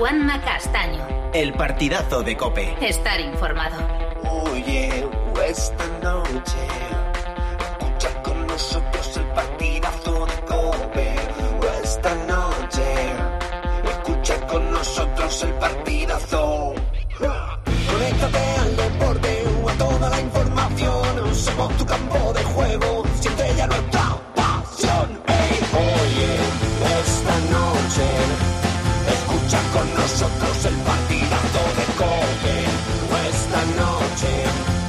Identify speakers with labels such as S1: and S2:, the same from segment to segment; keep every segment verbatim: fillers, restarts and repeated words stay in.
S1: Juanma Castaño.
S2: El partidazo de COPE.
S1: Estar informado.
S3: Oye, esta noche escucha con nosotros el partidazo de COPE. Esta noche escucha con nosotros el partidazo. Conéctate al deporte o a toda la información. Somos tu campo de juego, siente ya nuestra pasión. Hey, oye, esta noche escucha con nosotros el partidazo de COPE. Esta noche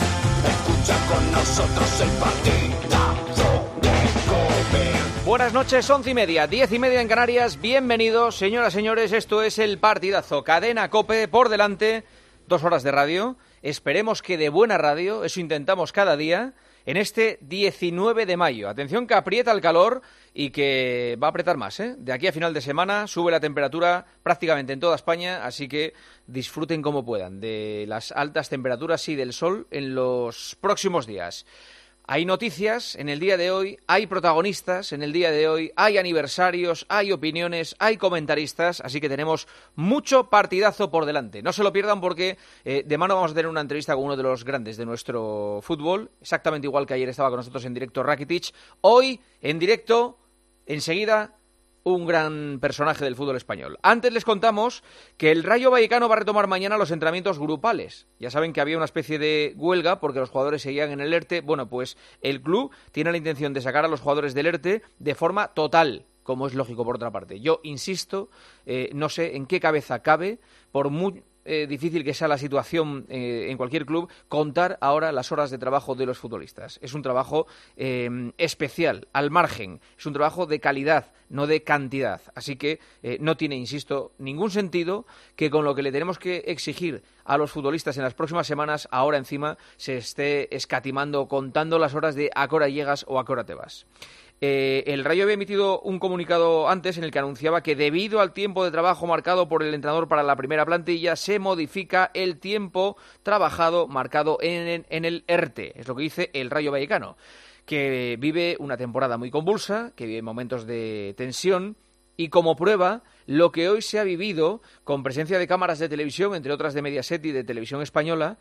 S3: escucha con nosotros el partidazo de COPE.
S4: Buenas noches, once y media, diez y media en Canarias. Bienvenidos, señoras y señores, esto es el partidazo. Cadena COPE por delante, dos horas de radio. Esperemos que de buena radio, eso intentamos cada día, en este diecinueve de mayo. Atención que aprieta el calor y que va a apretar más, ¿eh? De aquí a final de semana sube la temperatura prácticamente en toda España, así que disfruten como puedan de las altas temperaturas y del sol en los próximos días. Hay noticias en el día de hoy, hay protagonistas en el día de hoy, hay aniversarios, hay opiniones, hay comentaristas, así que tenemos mucho partidazo por delante. No se lo pierdan porque eh, de mano vamos a tener una entrevista con uno de los grandes de nuestro fútbol, exactamente igual que ayer estaba con nosotros en directo Rakitic. Hoy, en directo, enseguida, un gran personaje del fútbol español. Antes les contamos que el Rayo Vallecano va a retomar mañana los entrenamientos grupales. Ya saben que había una especie de huelga porque los jugadores seguían en el ERTE. Bueno, pues el club tiene la intención de sacar a los jugadores del ERTE de forma total, como es lógico por otra parte. Yo insisto, eh, no sé en qué cabeza cabe, por muy eh, difícil que sea la situación eh, en cualquier club, contar ahora las horas de trabajo de los futbolistas. Es un trabajo eh, especial, al margen, es un trabajo de calidad, no de cantidad. Así que eh, no tiene, insisto, ningún sentido que con lo que le tenemos que exigir a los futbolistas en las próximas semanas, ahora encima se esté escatimando, contando las horas de a qué hora llegas o a qué hora te vas. Eh, el Rayo había emitido un comunicado antes en el que anunciaba que debido al tiempo de trabajo marcado por el entrenador para la primera plantilla, se modifica el tiempo trabajado marcado en, en el ERTE. Es lo que dice el Rayo Vallecano, que vive una temporada muy convulsa, que vive momentos de tensión, y como prueba, lo que hoy se ha vivido con presencia de cámaras de televisión, entre otras de Mediaset y de Televisión Española,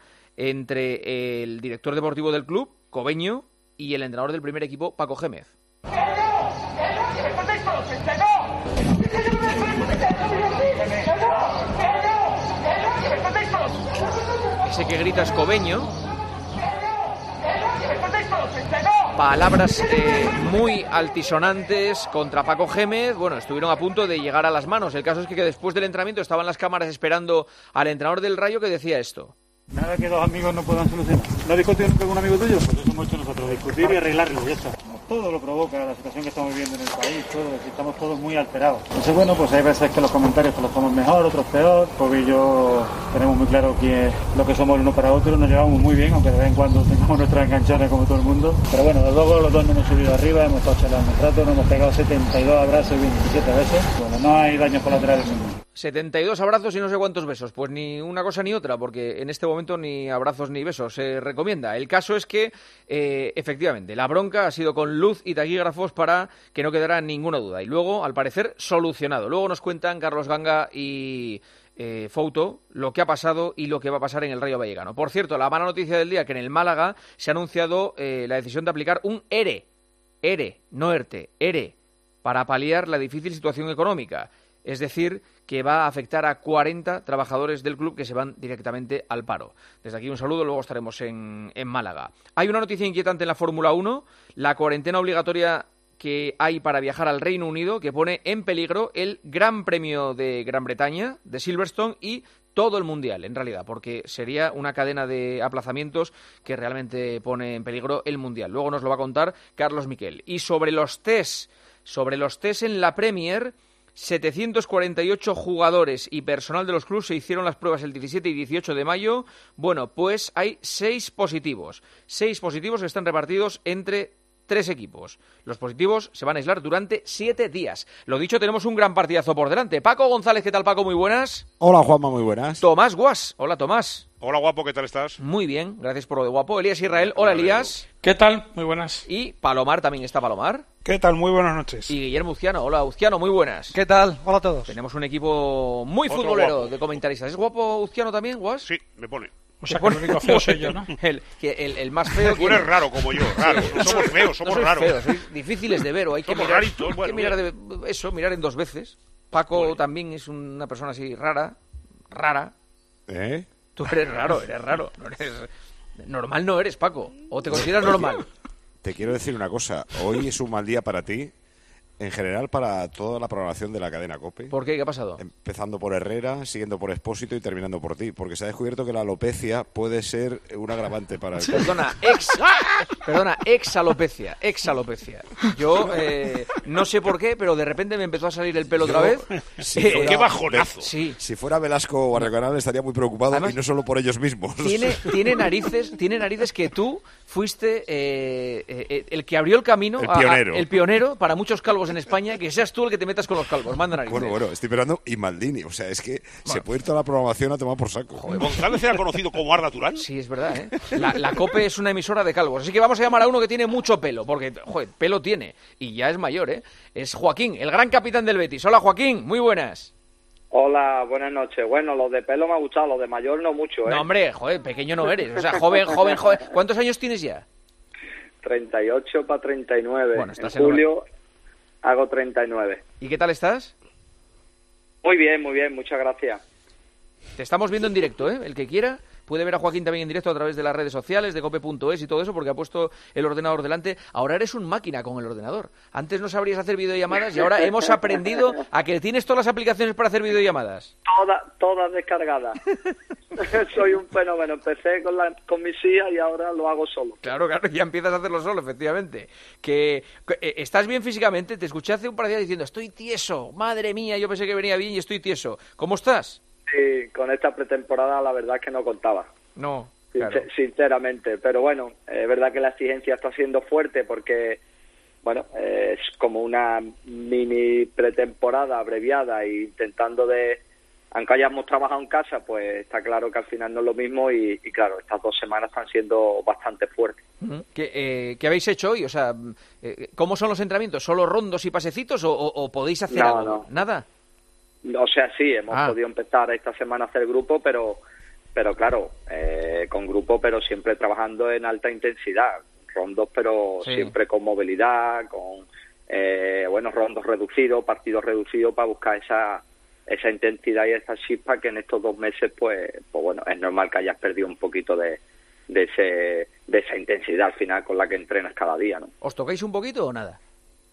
S4: entre el director deportivo del club, Cobeño, y el entrenador del primer equipo, Paco Gémez. Ese que grita es Cobeño. Palabras eh, muy altisonantes contra Paco Gémez. Bueno, estuvieron a punto de llegar a las manos. El caso es que, que después del entrenamiento estaban las cámaras esperando al entrenador del Rayo, que decía esto.
S5: Nada que dos amigos no puedan solucionar. ¿No has discutido nunca con un amigo tuyo? Pues eso hemos hecho nosotros, discutir y arreglarlo, ya está. Todo lo provoca la situación que estamos viviendo en el país, todo, estamos todos muy alterados. Entonces, bueno, pues hay veces que los comentarios pues los tomamos mejor, otros peor. Kobe y yo tenemos muy claro quién es lo que somos el uno para otro, nos llevamos muy bien, aunque de vez en cuando tengamos nuestras enganchones como todo el mundo. Pero bueno, luego los dos nos hemos subido arriba, hemos estado charlando un rato, nos hemos pegado setenta y dos abrazos y veintisiete besos. Bueno, no hay daños colaterales ninguno.
S4: setenta y dos abrazos y no sé cuántos besos. Pues ni una cosa ni otra, porque en este momento ni abrazos ni besos se recomienda. El caso es que, eh, efectivamente, la bronca ha sido con luz y taquígrafos para que no quedara ninguna duda. Y luego, al parecer, solucionado. Luego nos cuentan Carlos Ganga y eh, Fouto lo que ha pasado y lo que va a pasar en el Rayo Vallecano. Por cierto, la mala noticia del día, que en el Málaga se ha anunciado eh, la decisión de aplicar un ERE. ERE, no ERTE, ERE, para paliar la difícil situación económica. Es decir, que va a afectar a cuarenta trabajadores del club que se van directamente al paro. Desde aquí un saludo, luego estaremos en, en Málaga. Hay una noticia inquietante en la Fórmula uno, la cuarentena obligatoria que hay para viajar al Reino Unido, que pone en peligro el Gran Premio de Gran Bretaña, de Silverstone, y todo el Mundial, en realidad, porque sería una cadena de aplazamientos que realmente pone en peligro el Mundial. Luego nos lo va a contar Carlos Miquel. Y sobre los test, sobre los test en la Premier, setecientos cuarenta y ocho jugadores y personal de los clubes se hicieron las pruebas el diecisiete y dieciocho de mayo. Bueno, pues hay seis positivos. Seis positivos que están repartidos entre tres equipos. Los positivos se van a aislar durante siete días. Lo dicho, tenemos un gran partidazo por delante. Paco González, ¿qué tal, Paco? Muy buenas.
S6: Hola, Juanma, muy buenas.
S4: Tomás Guas. Hola, Tomás.
S7: Hola, guapo, ¿qué tal estás?
S4: Muy bien, gracias por lo de guapo. Elías Israel. Hola, Elías.
S8: ¿Qué tal? Muy buenas.
S4: Y Palomar, también está Palomar.
S6: ¿Qué tal? Muy buenas noches.
S4: Y Guillermo Uzquiano. Hola, Uzquiano, muy buenas.
S7: ¿Qué tal? Hola a todos.
S4: Tenemos un equipo muy
S8: Otro
S4: futbolero
S8: guapo.
S4: de comentaristas. ¿Es guapo Uzquiano también, Guas?
S8: Sí, me pone.
S6: O sea, que el único feo soy yo, ¿no?
S4: El, que el, el más feo.
S8: Tú eres raro como yo, raro. No somos feos, somos
S4: no sois
S8: raros.
S4: feos, sois difíciles de ver, o hay que
S8: Somos
S4: mirar,
S8: raritos,
S4: hay que
S8: bueno,
S4: mirar de, eso, mirar en dos veces. Paco
S8: Bueno.
S4: también es una persona así rara, rara.
S9: ¿Eh?
S4: Tú eres raro, eres raro. No eres, normal no eres, Paco. ¿O te consideras normal?
S9: Te quiero decir una cosa. Hoy es un mal día para ti, en general para toda la programación de la cadena COPE.
S4: ¿Por qué? ¿Qué ha pasado?
S9: Empezando por Herrera, siguiendo por Expósito y terminando por ti. Porque se ha descubierto que la alopecia puede ser un agravante para el...
S4: Perdona, ex, perdona, exalopecia, exalopecia. Yo eh, no sé por qué, pero de repente me empezó a salir el pelo
S9: Yo,
S4: otra vez.
S9: si
S4: Eh,
S9: fuera-
S8: ¡Qué bajonazo!
S4: Sí.
S9: Si fuera Velasco o Arrecanal estaría muy preocupado,
S4: Además,
S9: y no solo por ellos mismos.
S4: Tiene, tiene narices, tiene narices que tú fuiste eh, eh, el que abrió el camino,
S9: El
S4: a- a-
S9: pionero.
S4: el pionero para muchos calvos en España, que seas tú el que te metas con los calvos. Manda narices.
S9: Bueno, bueno, estoy esperando y Maldini. O sea, es que se puede ir toda la programación a tomar por saco.
S8: González era conocido como Arda Turán.
S4: Sí, es verdad, ¿eh? La, la COPE es una emisora de calvos. Así que vamos a llamar a uno que tiene mucho pelo, porque, joder, pelo tiene. Y ya es mayor, ¿eh? Es Joaquín, el gran capitán del Betis. Hola, Joaquín, muy buenas.
S10: Hola, buenas noches. Bueno, los de pelo me ha gustado, los de mayor no mucho, ¿eh?
S4: No, hombre, joder, pequeño no eres. O sea, joven, joven, joven. ¿Cuántos años tienes ya?
S10: treinta y ocho para treinta y nueve.
S4: Bueno,
S10: en
S4: estás en
S10: julio hago treinta y nueve.
S4: ¿Y qué tal estás?
S10: Muy bien, muy bien, muchas gracias.
S4: Te estamos viendo en directo, ¿eh? El que quiera puede ver a Joaquín también en directo a través de las redes sociales, de cope punto es y todo eso, porque ha puesto el ordenador delante. Ahora eres un máquina con el ordenador. Antes no sabrías hacer videollamadas y ahora hemos aprendido a que tienes todas las aplicaciones para hacer videollamadas.
S10: Todas, todas descargadas. Soy un fenómeno. Empecé con, la, con mis hijas y ahora lo hago solo.
S4: Claro, claro, ya empiezas a hacerlo solo, efectivamente. Que, que, eh, ¿estás bien físicamente? Te escuché hace un par de días diciendo, estoy tieso, madre mía, yo pensé que venía bien y estoy tieso. ¿Cómo estás?
S10: Sí, con esta pretemporada la verdad es que no contaba.
S4: No,
S10: Sincer-
S4: claro.
S10: Sinceramente, pero bueno, es verdad que la exigencia está siendo fuerte porque, bueno, eh, es como una mini pretemporada abreviada e intentando de, aunque hayamos trabajado en casa, pues está claro que al final no es lo mismo y, y claro, estas dos semanas están siendo bastante fuertes.
S4: Ujú. ¿Qué, eh, ¿Qué habéis hecho hoy? O sea, eh, ¿cómo son los entrenamientos? ¿Solo rondos y pasecitos o, o- o podéis hacer
S10: No,
S4: algo?
S10: no.
S4: ¿Nada?
S10: O sea, sí, hemos
S4: Ah.
S10: podido empezar esta semana a hacer grupo, pero pero claro, eh, con grupo, pero siempre trabajando en alta intensidad, rondos, pero
S4: Sí.
S10: siempre con movilidad, con eh, bueno, rondos reducidos, partidos reducidos para buscar esa esa intensidad y esa chispa que en estos dos meses, pues, pues bueno, es normal que hayas perdido un poquito de de ese de esa intensidad al final con la que entrenas cada día, ¿no?
S4: ¿Os tocáis un poquito o nada?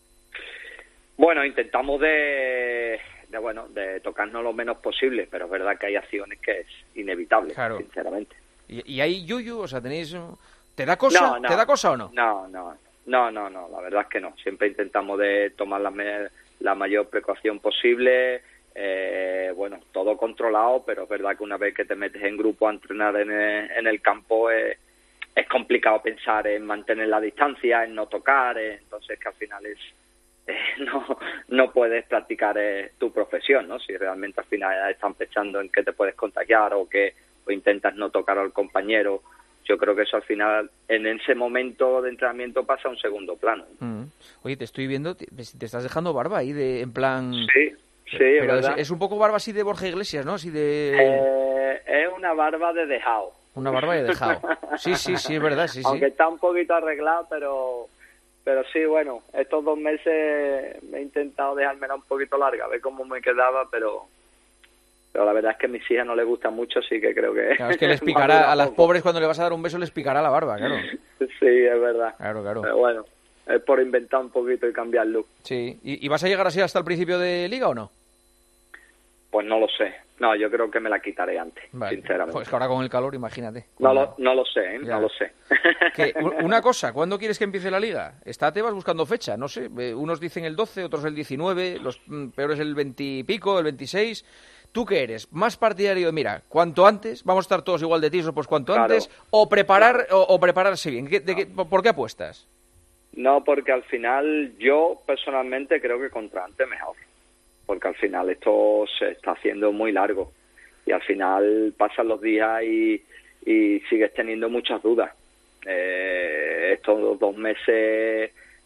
S10: Bueno, intentamos de, de bueno de tocarnos lo menos posible, pero es verdad que hay acciones que es inevitable,
S4: Claro.
S10: sinceramente.
S4: ¿Y, y hay yuyu? O sea, tenéis... ¿Te da cosa?
S10: No, no.
S4: ¿Te da cosa o no?
S10: No, no, no, no, no, la verdad es que no. Siempre intentamos de tomar la, me- la mayor precaución posible, eh, bueno, todo controlado, pero es verdad que una vez que te metes en grupo a entrenar en el, en el campo eh, es complicado pensar en mantener la distancia, en no tocar, eh, entonces que al final es eh, no no puedes practicar eh, tu profesión, ¿no? Si realmente al final están pensando en que te puedes contagiar o que o intentas no tocar al compañero, yo creo que eso al final en ese momento de entrenamiento pasa a un segundo plano.
S4: Mm. Oye, te estoy viendo, te, te estás dejando barba ahí, de, en plan...
S10: Sí, sí, es
S4: Pero es,
S10: verdad.
S4: es un poco barba así de Borja Iglesias, ¿no? Así de...
S10: Eh, es una barba de dejado.
S4: Una barba de dejado. Sí, sí, sí, es verdad, sí, sí.
S10: Aunque está un poquito arreglado, pero pero sí, bueno, estos dos meses me he intentado dejármela un poquito larga, a ver cómo me quedaba, pero pero la verdad es que a mis hijas no les gusta mucho, así que creo que...
S4: Claro, es que les
S10: me
S4: picará,
S10: dura
S4: a las
S10: poco.
S4: pobres cuando le vas a dar un beso les picará la barba, claro.
S10: Sí, es verdad.
S4: Claro, claro.
S10: Pero bueno, es por inventar un poquito y cambiar look.
S4: Sí. ¿Y, y vas a llegar así hasta el principio de Liga o no?
S10: Pues no lo sé. No, yo creo que me la quitaré antes,
S4: Vale.
S10: sinceramente.
S4: Pues que ahora con el calor, imagínate.
S10: No lo, no lo sé, ¿eh?
S4: Ya.
S10: No lo sé.
S4: Que, u- una cosa, ¿cuándo quieres que empiece la Liga? Está Tebas buscando fecha, no sé. eh, Unos dicen el doce, otros el diecinueve, los mm, peores el veinte y pico, el veintiséis. ¿Tú qué eres? ¿Más partidario de, mira, cuanto antes, vamos a estar todos igual de tisos, pues cuanto
S10: Claro.
S4: antes, o preparar o, o prepararse bien? ¿Qué- de qué- ¿Por qué apuestas?
S10: No, porque al final yo personalmente creo que contra antes mejor. Porque al final esto se está haciendo muy largo. Y al final pasan los días y, y sigues teniendo muchas dudas. Eh, estos dos meses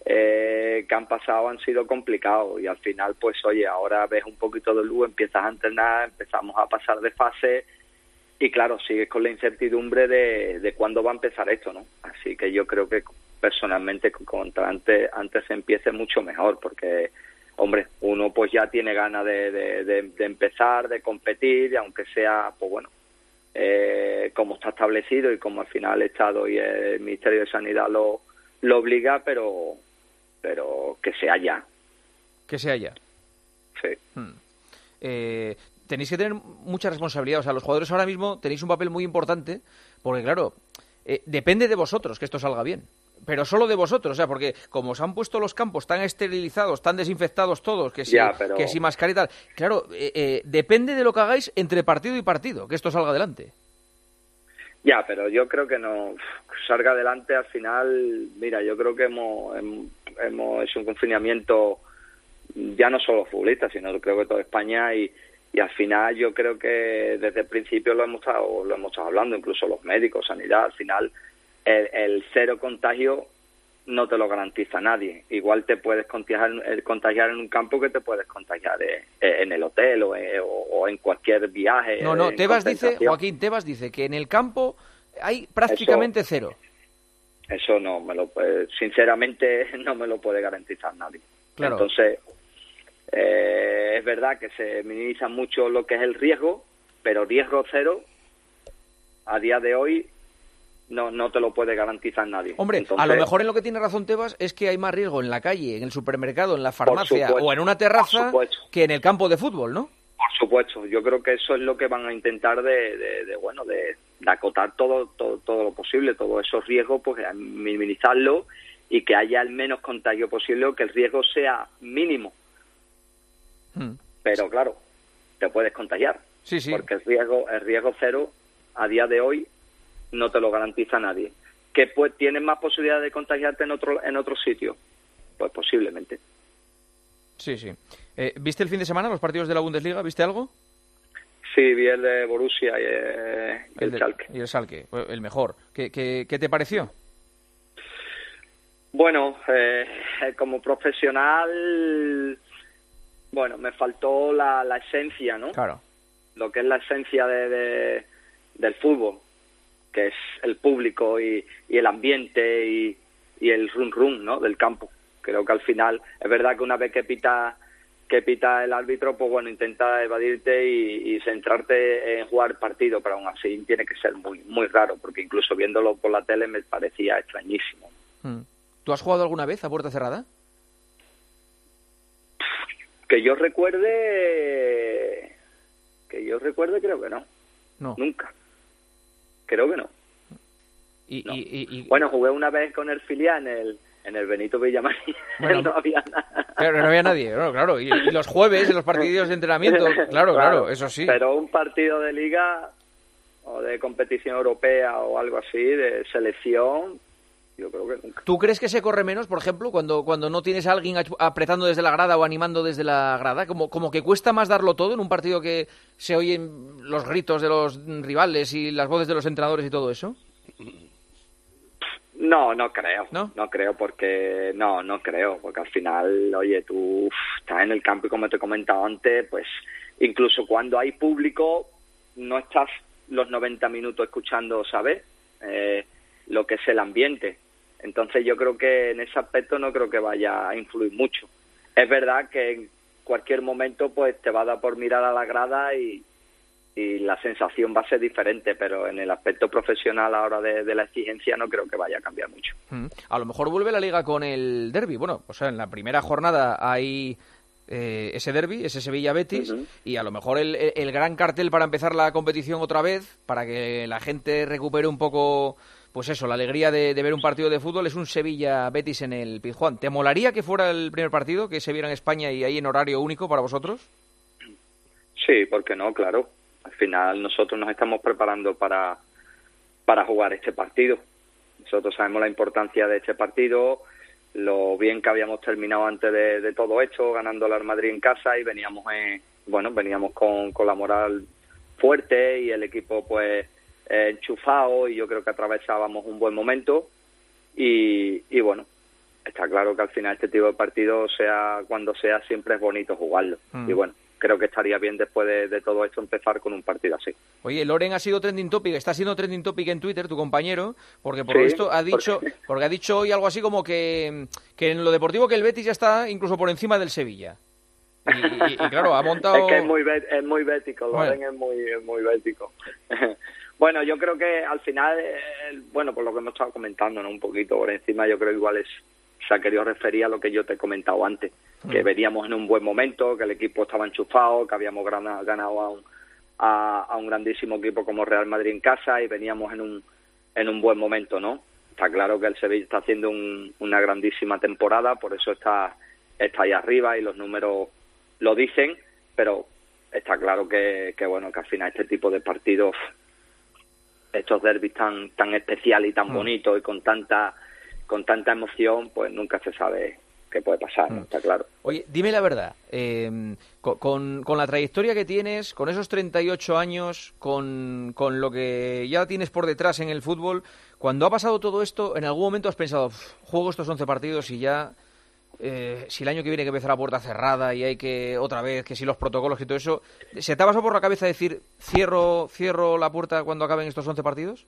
S10: eh, que han pasado han sido complicados y al final, pues oye, ahora ves un poquito de luz, empiezas a entrenar, empezamos a pasar de fase y claro, sigues con la incertidumbre de, de cuándo va a empezar esto, ¿no? Así que yo creo que personalmente contra antes, antes se empiece mucho mejor porque, hombre, uno pues ya tiene ganas de, de, de, de empezar, de competir y aunque sea, pues bueno, eh, como está establecido y como al final el Estado y el Ministerio de Sanidad lo, lo obliga, pero pero que sea ya.
S4: Que sea ya.
S10: Sí.
S4: Hmm. Eh, tenéis que tener mucha responsabilidad. O sea, los jugadores ahora mismo tenéis un papel muy importante porque, claro, eh, depende de vosotros que esto salga bien. Pero solo de vosotros, o sea, porque como os han puesto los campos tan esterilizados, tan desinfectados todos, que si,
S10: ya, pero...
S4: que si mascarita, claro, eh, eh, depende de lo que hagáis entre partido y partido, que esto salga adelante.
S10: Ya, pero yo creo que no salga adelante al final. Mira, yo creo que hemos, hemos, hemos hecho un confinamiento ya no solo futbolistas, sino creo que toda España y, y al final yo creo que desde el principio lo hemos estado, lo hemos estado hablando, incluso los médicos, sanidad, al final el, el cero contagio no te lo garantiza nadie. Igual te puedes contagiar, contagiar en un campo que te puedes contagiar en el hotel o en, o en cualquier viaje.
S4: No, no, Tebas dice, Joaquín, Tebas dice que en el campo hay prácticamente
S10: eso,
S4: cero.
S10: Eso no me lo puede, sinceramente no me lo puede garantizar nadie.
S4: Claro.
S10: Entonces, eh, es verdad que se minimiza mucho lo que es el riesgo, pero riesgo cero a día de hoy no no te lo puede garantizar nadie.
S4: Hombre,
S10: Entonces,
S4: a lo mejor en lo que tiene razón Tebas es que hay más riesgo en la calle, en el supermercado, en la farmacia
S10: supuesto,
S4: o en una terraza que en el campo de fútbol, ¿no?
S10: Por supuesto, yo creo que eso es lo que van a intentar de, de, de bueno, de, de acotar todo, todo todo lo posible, todos esos riesgos, pues minimizarlo y que haya el menos contagio posible o que el riesgo sea mínimo. Hmm. Pero claro, te puedes contagiar.
S4: Sí, sí.
S10: Porque el riesgo, el riesgo cero a día de hoy no te lo garantiza nadie. ¿Que pues tienes más posibilidad de contagiarte en otro en otro sitio? Pues posiblemente.
S4: Sí, sí. Eh, ¿Viste el fin de semana los partidos de la Bundesliga? ¿Viste algo?
S10: Sí, vi el de Borussia y el,
S4: el,
S10: el
S4: de,
S10: Schalke.
S4: Y el Schalke, el mejor. ¿Qué, qué, qué te pareció?
S10: Bueno, eh, como profesional, bueno, me faltó la, la esencia, ¿no?
S4: Claro.
S10: Lo que es la esencia de, de, del fútbol, que es el público y, y el ambiente y, y el run run, ¿no? Del campo. Creo que al final es verdad que una vez que pita que pita el árbitro, pues bueno, intenta evadirte y, y centrarte en jugar partido, pero aún así tiene que ser muy muy raro, porque incluso viéndolo por la tele me parecía extrañísimo.
S4: ¿Tú has jugado alguna vez a puerta cerrada?
S10: Que yo recuerde, que yo recuerde creo que no.
S4: No.
S10: Nunca. Creo que no.
S4: Y,
S10: no.
S4: Y, y, y...
S10: Bueno, jugué una vez con el filial en el en el Benito Villamarín. Bueno, no había nada.
S4: Claro, no había nadie, claro, claro. Y, y los jueves en los partidos de entrenamiento, claro, claro, claro, eso sí.
S10: Pero un partido de liga o de competición europea o algo así, de selección, yo creo que nunca.
S4: ¿Tú crees que se corre menos, por ejemplo, cuando cuando no tienes a alguien apretando desde la grada o animando desde la grada? Como, como que cuesta más darlo todo en un partido que se oyen los gritos de los rivales y las voces de los entrenadores y todo eso.
S10: No, no creo,
S4: ¿No?
S10: no creo porque, no, no creo, porque al final, oye, tú estás en el campo y como te he comentado antes, pues incluso cuando hay público no estás los noventa minutos escuchando, ¿sabes? Eh, lo que es el ambiente. Entonces yo creo que en ese aspecto no creo que vaya a influir mucho. Es verdad que en cualquier momento pues te va a dar por mirar a la grada y y la sensación va a ser diferente, pero en el aspecto profesional ahora de, de la exigencia no creo que vaya a cambiar mucho.
S4: Mm. A lo mejor vuelve la Liga con el derbi. Bueno, o sea, en la primera jornada hay eh, ese derbi, ese Sevilla-Betis, uh-huh. y a lo mejor el, el, el gran cartel para empezar la competición otra vez, para que la gente recupere un poco, pues eso, la alegría de, de ver un partido de fútbol, es un Sevilla-Betis en el Pizjuán. ¿Te molaría que fuera el primer partido, que se viera en España y ahí en horario único para vosotros?
S10: Sí, ¿por qué no? Claro. Al final nosotros nos estamos preparando para, para jugar este partido. Nosotros sabemos la importancia de este partido, lo bien que habíamos terminado antes de, de todo esto, ganando al Madrid en casa y veníamos en, bueno, veníamos con, con la moral fuerte y el equipo pues eh, enchufado y yo creo que atravesábamos un buen momento y, y bueno, está claro que al final este tipo de partido, sea cuando sea, siempre es bonito jugarlo. Mm. Y bueno, creo que estaría bien después de, de todo esto empezar con un partido así.
S4: Oye, Loren ha sido trending topic, está siendo trending topic en Twitter, tu compañero, porque por
S10: sí,
S4: lo visto ha dicho,
S10: porque...
S4: porque ha dicho hoy algo así como que, que en lo deportivo que el Betis ya está incluso por encima del Sevilla. Y, y, y claro, ha montado...
S10: Es que es muy, es muy bético, Loren bueno. es muy, es muy bético. Bueno, yo creo que al final, eh, bueno, por lo que hemos estado comentando, ¿no? Un poquito por encima, yo creo que igual es, se ha querido referir a lo que yo te he comentado antes, mm. que veníamos en un buen momento, que el equipo estaba enchufado, que habíamos ganado, ganado a, un, a, a un grandísimo equipo como Real Madrid en casa y veníamos en un, en un buen momento, ¿no? Está claro que el Sevilla está haciendo un, una grandísima temporada, por eso está, está ahí arriba y los números lo dicen, pero está claro que, que bueno, que al final este tipo de partidos, estos derbis tan tan especiales y tan mm. bonitos y con tanta con tanta emoción, pues nunca se sabe qué puede pasar, ¿no? Está claro.
S4: Oye, dime la verdad, eh, con, con la trayectoria que tienes, con esos treinta y ocho años, con, con lo que ya tienes por detrás en el fútbol, cuando ha pasado todo esto, ¿en algún momento has pensado, juego estos once partidos y ya... Eh, si el año que viene hay que empezar a puerta cerrada y hay que otra vez, que si los protocolos y todo eso, ¿se te ha pasado por la cabeza decir cierro cierro la puerta cuando acaben estos once partidos?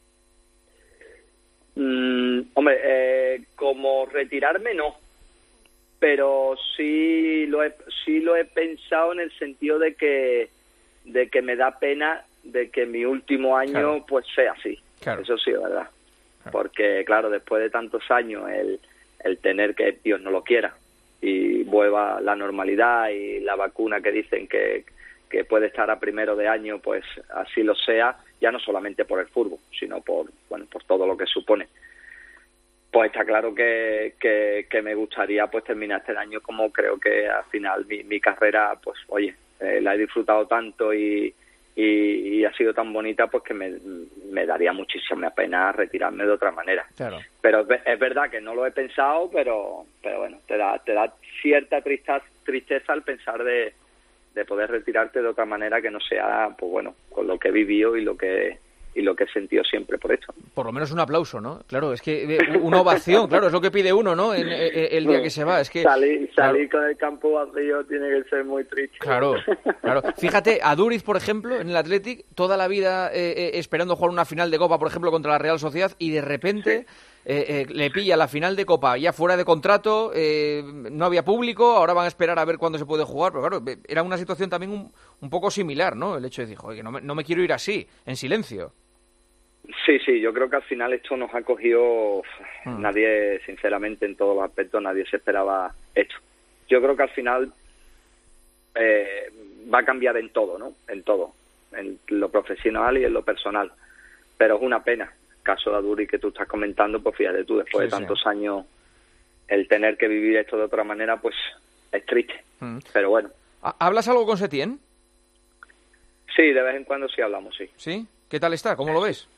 S10: Mm, hombre, eh, como retirarme no, pero sí lo he sí lo he pensado en el sentido de que de que me da pena de que mi último año claro. pues sea así. Claro. Eso sí es verdad, claro. Porque claro, después de tantos años el el tener que Dios no lo quiera y vuelva la normalidad y la vacuna que dicen que, que puede estar a primero de año, pues así lo sea, ya no solamente por el fútbol, sino por bueno por todo lo que supone. Pues está claro que, que, que me gustaría pues terminar este año como creo que al final mi, mi carrera, pues oye, eh, la he disfrutado tanto y, y, y ha sido tan bonita, pues que me, me daría muchísima pena retirarme de otra manera. Claro. Pero es, es verdad que no lo he pensado, pero pero bueno, te da te da cierta tristeza, tristeza al pensar de, de poder retirarte de otra manera que no sea, pues bueno, con lo que he vivido y lo que y lo que he sentido siempre por esto.
S4: Por lo menos un aplauso, ¿no? Claro, es que una ovación, claro, es lo que pide uno, ¿no? En, en, el día que se va, es que...
S10: Salir, salir claro. con el campo vacío tiene que ser muy triste.
S4: Claro, claro. Fíjate, a Duriz, por ejemplo, en el Athletic, toda la vida eh, eh, esperando jugar una final de Copa, por ejemplo, contra la Real Sociedad, y de repente... Sí. Eh, eh, le pilla la final de Copa ya fuera de contrato, eh, no había público, ahora van a esperar a ver cuándo se puede jugar, pero claro, era una situación también un, un poco similar, ¿no? El hecho de decir, joder, que no me, no me quiero ir así, en silencio.
S10: Sí, sí, yo creo que al final esto nos ha cogido, hmm. nadie, sinceramente, en todos los aspectos, nadie se esperaba esto. Yo creo que al final eh, va a cambiar en todo, ¿no? En todo, en lo profesional y en lo personal, pero es una pena. Caso de Aduri que tú estás comentando, pues fíjate tú, después sí, de tantos sí. años, el tener que vivir esto de otra manera, pues es triste, mm. pero bueno.
S4: ¿Hablas algo con Setién?
S10: Sí, de vez en cuando sí hablamos, sí.
S4: ¿Sí? ¿Qué tal está? ¿Cómo lo ves?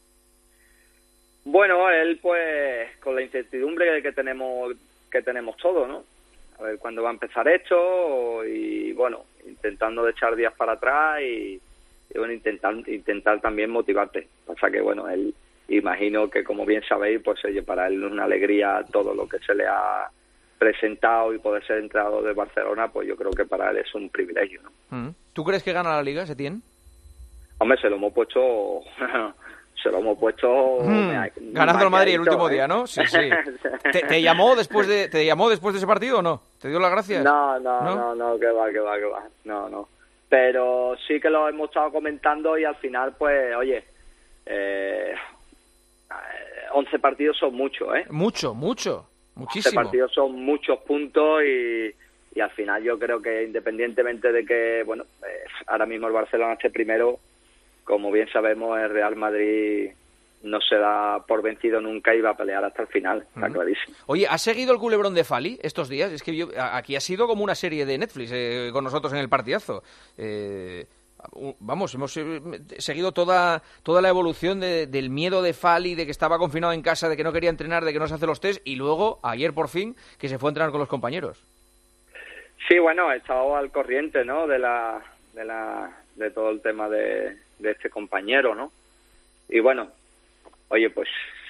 S10: Bueno, él pues con la incertidumbre que tenemos que tenemos todos, ¿no? A ver cuándo va a empezar esto y bueno, intentando de echar días para atrás y, y bueno, intentar intentar también motivarte. Pasa que bueno, él imagino que, como bien sabéis, pues oye, para él es una alegría todo lo que se le ha presentado y poder ser entrenador de Barcelona, pues yo creo que para él es un privilegio, ¿no?
S4: ¿Tú crees que gana la Liga, Setién?
S10: Hombre, se lo hemos puesto... se lo hemos puesto...
S4: Mm, ganando al Madrid el último ¿eh? día, ¿no? Sí, sí. ¿Te, te, llamó después de, ¿Te llamó después de ese partido o no? ¿Te dio las gracias?
S10: No, no, no, no, no, que va, que va, que va. No, no. Pero sí que lo hemos estado comentando y al final, pues, oye... Eh, once partidos son muchos, ¿eh?
S4: Mucho, mucho, muchísimo.
S10: once partidos son muchos puntos y, y al final yo creo que independientemente de que, bueno, eh, ahora mismo el Barcelona esté primero, como bien sabemos, el Real Madrid no se da por vencido nunca y va a pelear hasta el final, está uh-huh. clarísimo.
S4: Oye, ¿has seguido el culebrón de Fali estos días? Es que yo, aquí ha sido como una serie de Netflix eh, con nosotros en el partidazo. Eh... Vamos, hemos seguido toda toda la evolución de, del miedo de Fali, de que estaba confinado en casa, de que no quería entrenar, de que no se hace los test, y luego, ayer por fin, que se fue a entrenar con los compañeros.
S10: Sí, bueno, he estado al corriente, ¿no?, de la de la de todo el tema de, de este compañero, ¿no? Y bueno, oye, pues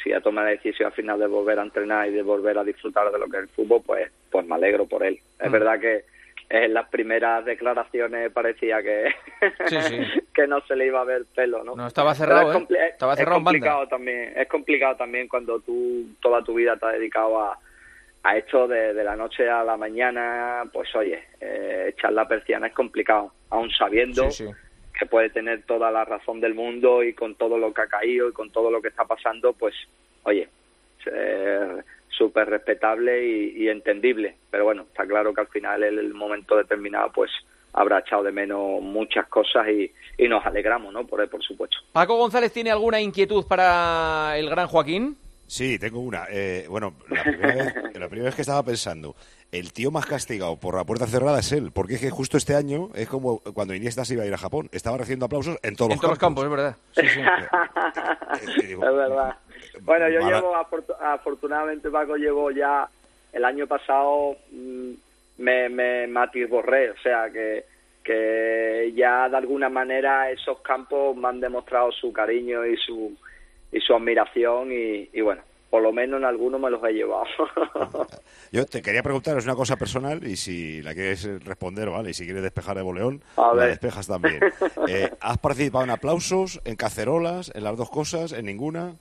S10: si ha tomado la decisión al final de volver a entrenar y de volver a disfrutar de lo que es el fútbol, pues, pues me alegro por él. Es mm. verdad que en las primeras declaraciones parecía que,
S4: sí, sí.
S10: que no se le iba a ver pelo, ¿no?
S4: No, estaba cerrado,
S10: es
S4: ¿eh? Estaba cerrado
S10: es complicado también, es complicado también cuando tú toda tu vida te has dedicado a, a esto de, de la noche a la mañana, pues oye, eh, echar la persiana es complicado, aún sabiendo sí, sí. que puede tener toda la razón del mundo y con todo lo que ha caído y con todo lo que está pasando, pues oye, eh, súper respetable y, y entendible, pero bueno, está claro que al final en el momento determinado pues habrá echado de menos muchas cosas y, y nos alegramos, ¿no? Por, por supuesto.
S4: ¿Paco González tiene alguna inquietud para el gran Joaquín?
S9: Sí, tengo una. Eh, bueno, la primera, vez, la primera vez que estaba pensando, el tío más castigado por la puerta cerrada es él, porque es que justo este año es como cuando Iniesta se iba a ir a Japón, estaba recibiendo aplausos en todos
S4: en
S9: los
S4: todos
S9: campos.
S4: los campos, es verdad.
S10: Sí, sí. Digo, es verdad. Bueno, yo mala... llevo, afortunadamente, Paco, llevo ya, el año pasado mmm, me, me, me atiborré, o sea, que, que ya de alguna manera esos campos me han demostrado su cariño y su y su admiración y, y bueno, por lo menos en algunos me los he llevado.
S9: Yo te quería preguntaros una cosa personal y si la quieres responder, vale, y si quieres despejar de boleón,
S10: a
S9: la
S10: ver.
S9: despejas también. Eh, ¿Has participado en aplausos, en cacerolas, en las dos cosas, en ninguna?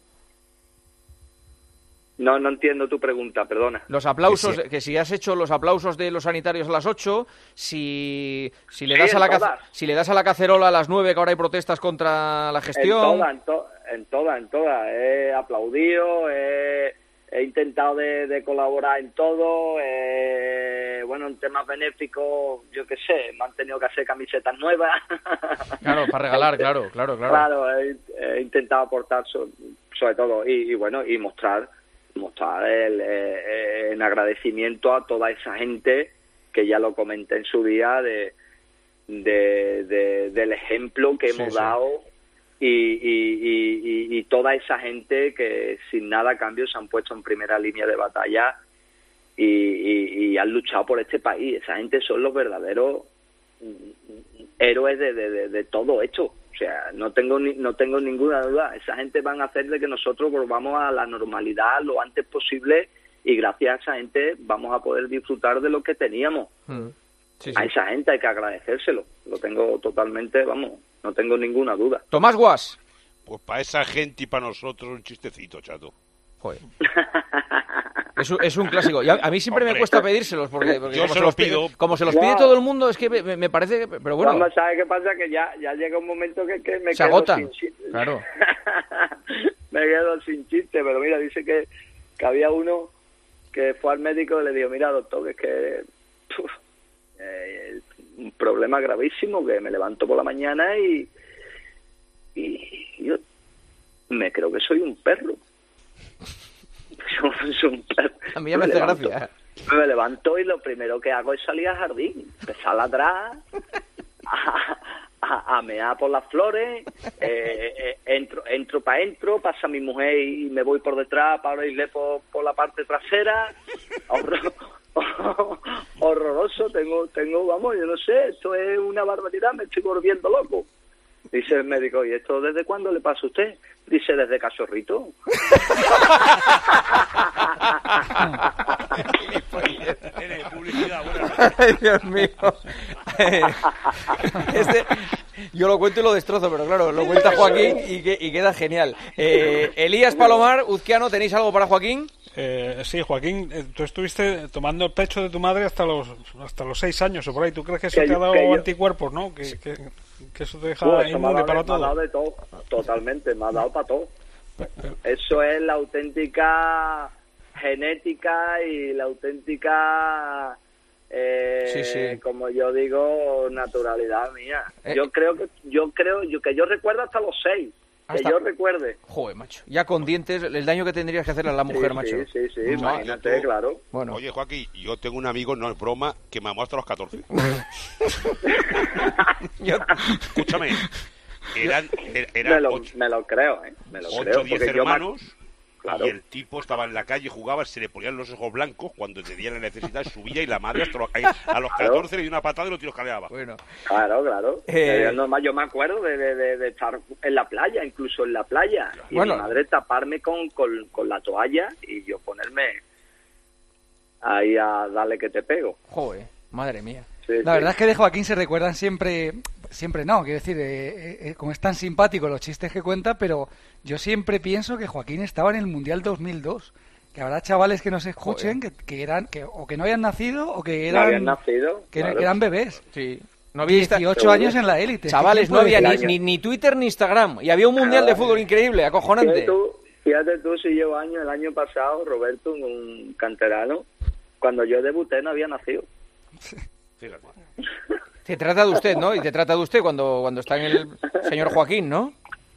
S10: No, no entiendo tu pregunta, perdona.
S4: Los aplausos, que si, que si has hecho los aplausos de los sanitarios a las ocho, si si le
S10: sí,
S4: das a la
S10: ca-
S4: si le das a la cacerola a las nueve, que ahora hay protestas contra la gestión.
S10: En todas, en todas, en todas, en todas. He aplaudido, he, he intentado de, de colaborar en todo. Eh, bueno, en temas benéficos, yo qué sé, me han tenido que hacer camisetas nuevas.
S4: Claro, para regalar, claro, claro, claro.
S10: Claro, he, he intentado aportar so, sobre todo y, y bueno, y mostrar mostrar el, eh, en agradecimiento a toda esa gente que ya lo comenté en su día de, de, de del ejemplo que hemos
S4: sí, sí.
S10: dado y, y, y, y toda esa gente que sin nada a cambio se han puesto en primera línea de batalla y, y, y han luchado por este país. Esa gente son los verdaderos héroes de, de, de, de todo esto. O sea, no tengo ni, no tengo ninguna duda. Esa gente van a hacer de que nosotros volvamos a la normalidad lo antes posible y gracias a esa gente vamos a poder disfrutar de lo que teníamos.
S4: Mm. Sí, sí.
S10: A esa gente hay que agradecérselo. Lo tengo totalmente, vamos, no tengo ninguna duda.
S4: Tomás Guas.
S8: Pues para esa gente y para nosotros un chistecito, chato.
S4: Joder. Es un, es un clásico. Y a, a mí siempre
S8: Hombre,
S4: me cuesta pedírselos porque, porque
S8: yo
S4: como,
S8: se
S4: se los
S8: los
S4: pide,
S8: pido.
S4: como se los
S10: Ya.
S4: pide todo el mundo, es que me, me parece... Que, pero bueno,
S10: Vamos, ¿sabes qué pasa? Que ya, ya llega un momento que, que me
S4: se
S10: quedo
S4: agotan.
S10: sin chiste.
S4: Claro.
S10: Me quedo sin chiste, pero mira, dice que, que había uno que fue al médico y le dijo, mira, doctor, que es que uf, eh, un problema gravísimo, que me levanto por la mañana y, y yo me creo que soy un perro. Soy un perro.
S4: A mí ya me, me hace levanto, gracia.
S10: Me levanto y lo primero que hago es salir al jardín, empezar a ladrar, a, a, a mear por las flores, eh, eh, entro entro para entro, pasa mi mujer y me voy por detrás para irle por, por la parte trasera. Horror, horroroso, tengo, tengo, vamos, yo no sé, esto es una barbaridad, me estoy volviendo loco. Dice el médico, ¿y esto desde cuándo le pasa a usted? Dice, desde cachorrito.
S4: Ay, Dios mío. Este, yo lo cuento y lo destrozo, pero claro, lo cuenta Joaquín y, que, y queda genial. Eh, Elías Palomar, Uzquiano, ¿tenéis algo para Joaquín?
S6: Eh, sí, Joaquín, eh, tú estuviste tomando el pecho de tu madre hasta los hasta los seis años o por ahí. ¿Tú crees que eso
S10: que
S6: te ha dado
S10: yo,
S6: anticuerpos, no? Que, que, que eso te deja
S10: uh, eso
S6: inmune para
S10: de,
S6: todo.
S10: Me ha dado de todo, totalmente, me ha dado para todo. Eso es la auténtica genética y la auténtica, eh,
S4: sí, sí.
S10: como yo digo, naturalidad mía.
S4: Eh.
S10: Yo creo que yo creo yo que yo recuerdo hasta los seis. Que yo recuerde.
S4: Joder, macho. Ya con dientes, el daño que tendrías que hacerle a la mujer,
S10: sí,
S4: macho.
S10: Sí, sí, sí,
S8: no,
S10: imagínate,
S8: tú,
S10: claro.
S4: Bueno.
S8: Oye, Joaquín, yo tengo un amigo, no es broma, que mamó hasta los catorce.
S4: yo...
S8: Escúchame. Eran, eran
S10: me, lo,
S8: ocho,
S10: me lo creo, ¿eh? Me lo
S8: ocho,
S10: creo.
S8: diez
S10: porque
S8: hermanos.
S10: yo claro.
S8: Y el tipo estaba en la calle, jugaba, se le ponían los ojos blancos cuando tenía la necesidad, subía y la madre hasta los, a los catorce le dio una patada y lo tiroscaleaba.
S4: Bueno.
S10: Claro, claro.
S4: Eh...
S10: Eh, normal, yo me acuerdo de, de, de, de estar en la playa, incluso en la playa, y
S4: bueno.
S10: mi madre taparme con, con, con la toalla y yo ponerme ahí a darle que te pego.
S4: Joder, madre mía.
S10: Sí,
S7: la
S10: sí.
S7: verdad es que de Joaquín se recuerdan siempre, siempre no, quiero decir, eh, eh, como es tan simpático los chistes que cuenta, pero yo siempre pienso que Joaquín estaba en el Mundial dos mil dos, que habrá chavales que nos escuchen que, que eran que o que no habían nacido o que eran
S10: no habían nacido,
S7: que
S10: claro.
S7: eran bebés.
S4: Sí. No había
S7: dieciocho años en la élite.
S4: Chavales, no había ni, ni, ni Twitter ni Instagram y había un mundial de fútbol increíble, acojonante.
S10: Fíjate tú, fíjate tú si llevo años, el año pasado, Roberto, un canterano, cuando yo debuté no había nacido.
S8: Fíjate.
S4: Te trata de usted, ¿no? Y te trata de usted cuando, cuando está en el señor Joaquín, ¿no?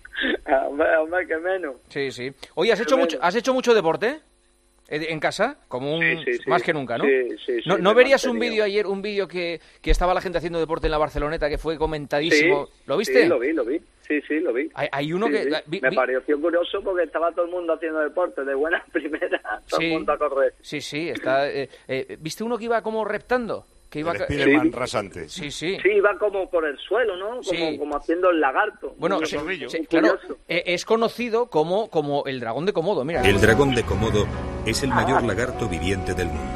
S10: Hombre, hombre, que menos.
S4: Sí, sí. Oye, ¿has hecho mucho, ¿has hecho mucho deporte? ¿En casa? Como un...
S10: Sí, sí, sí.
S4: Más que nunca, ¿no?
S10: Sí, sí, sí,
S4: ¿No, ¿no
S10: me
S4: verías
S10: he
S4: un
S10: mantenido.
S4: vídeo ayer, un vídeo que, que estaba la gente haciendo deporte en la Barceloneta, que fue comentadísimo?
S10: Sí,
S4: ¿Lo viste?
S10: Sí, lo vi, lo vi. Sí, sí, lo vi.
S4: Hay, hay uno
S10: Sí,
S4: que...
S10: sí.
S4: vi-
S10: Me
S4: vi-
S10: pareció curioso porque estaba todo el mundo haciendo deporte, de buenas primeras, todo
S4: Sí.
S10: el mundo a correr.
S4: Sí, sí, está... eh, eh, ¿Viste uno que iba como reptando? Que iba
S9: El
S4: ca-
S9: Spiderman
S10: Sí.
S9: rasante.
S4: Sí, sí.
S10: Sí, iba como por el suelo, ¿no? Como,
S4: Sí.
S10: como haciendo el lagarto.
S4: Bueno,
S10: Muy-
S4: se-
S10: muy
S4: se- claro,
S10: curioso.
S4: eh, es conocido como, como el dragón de Komodo, mira.
S11: El dragón de Komodo es el mayor lagarto viviente del mundo.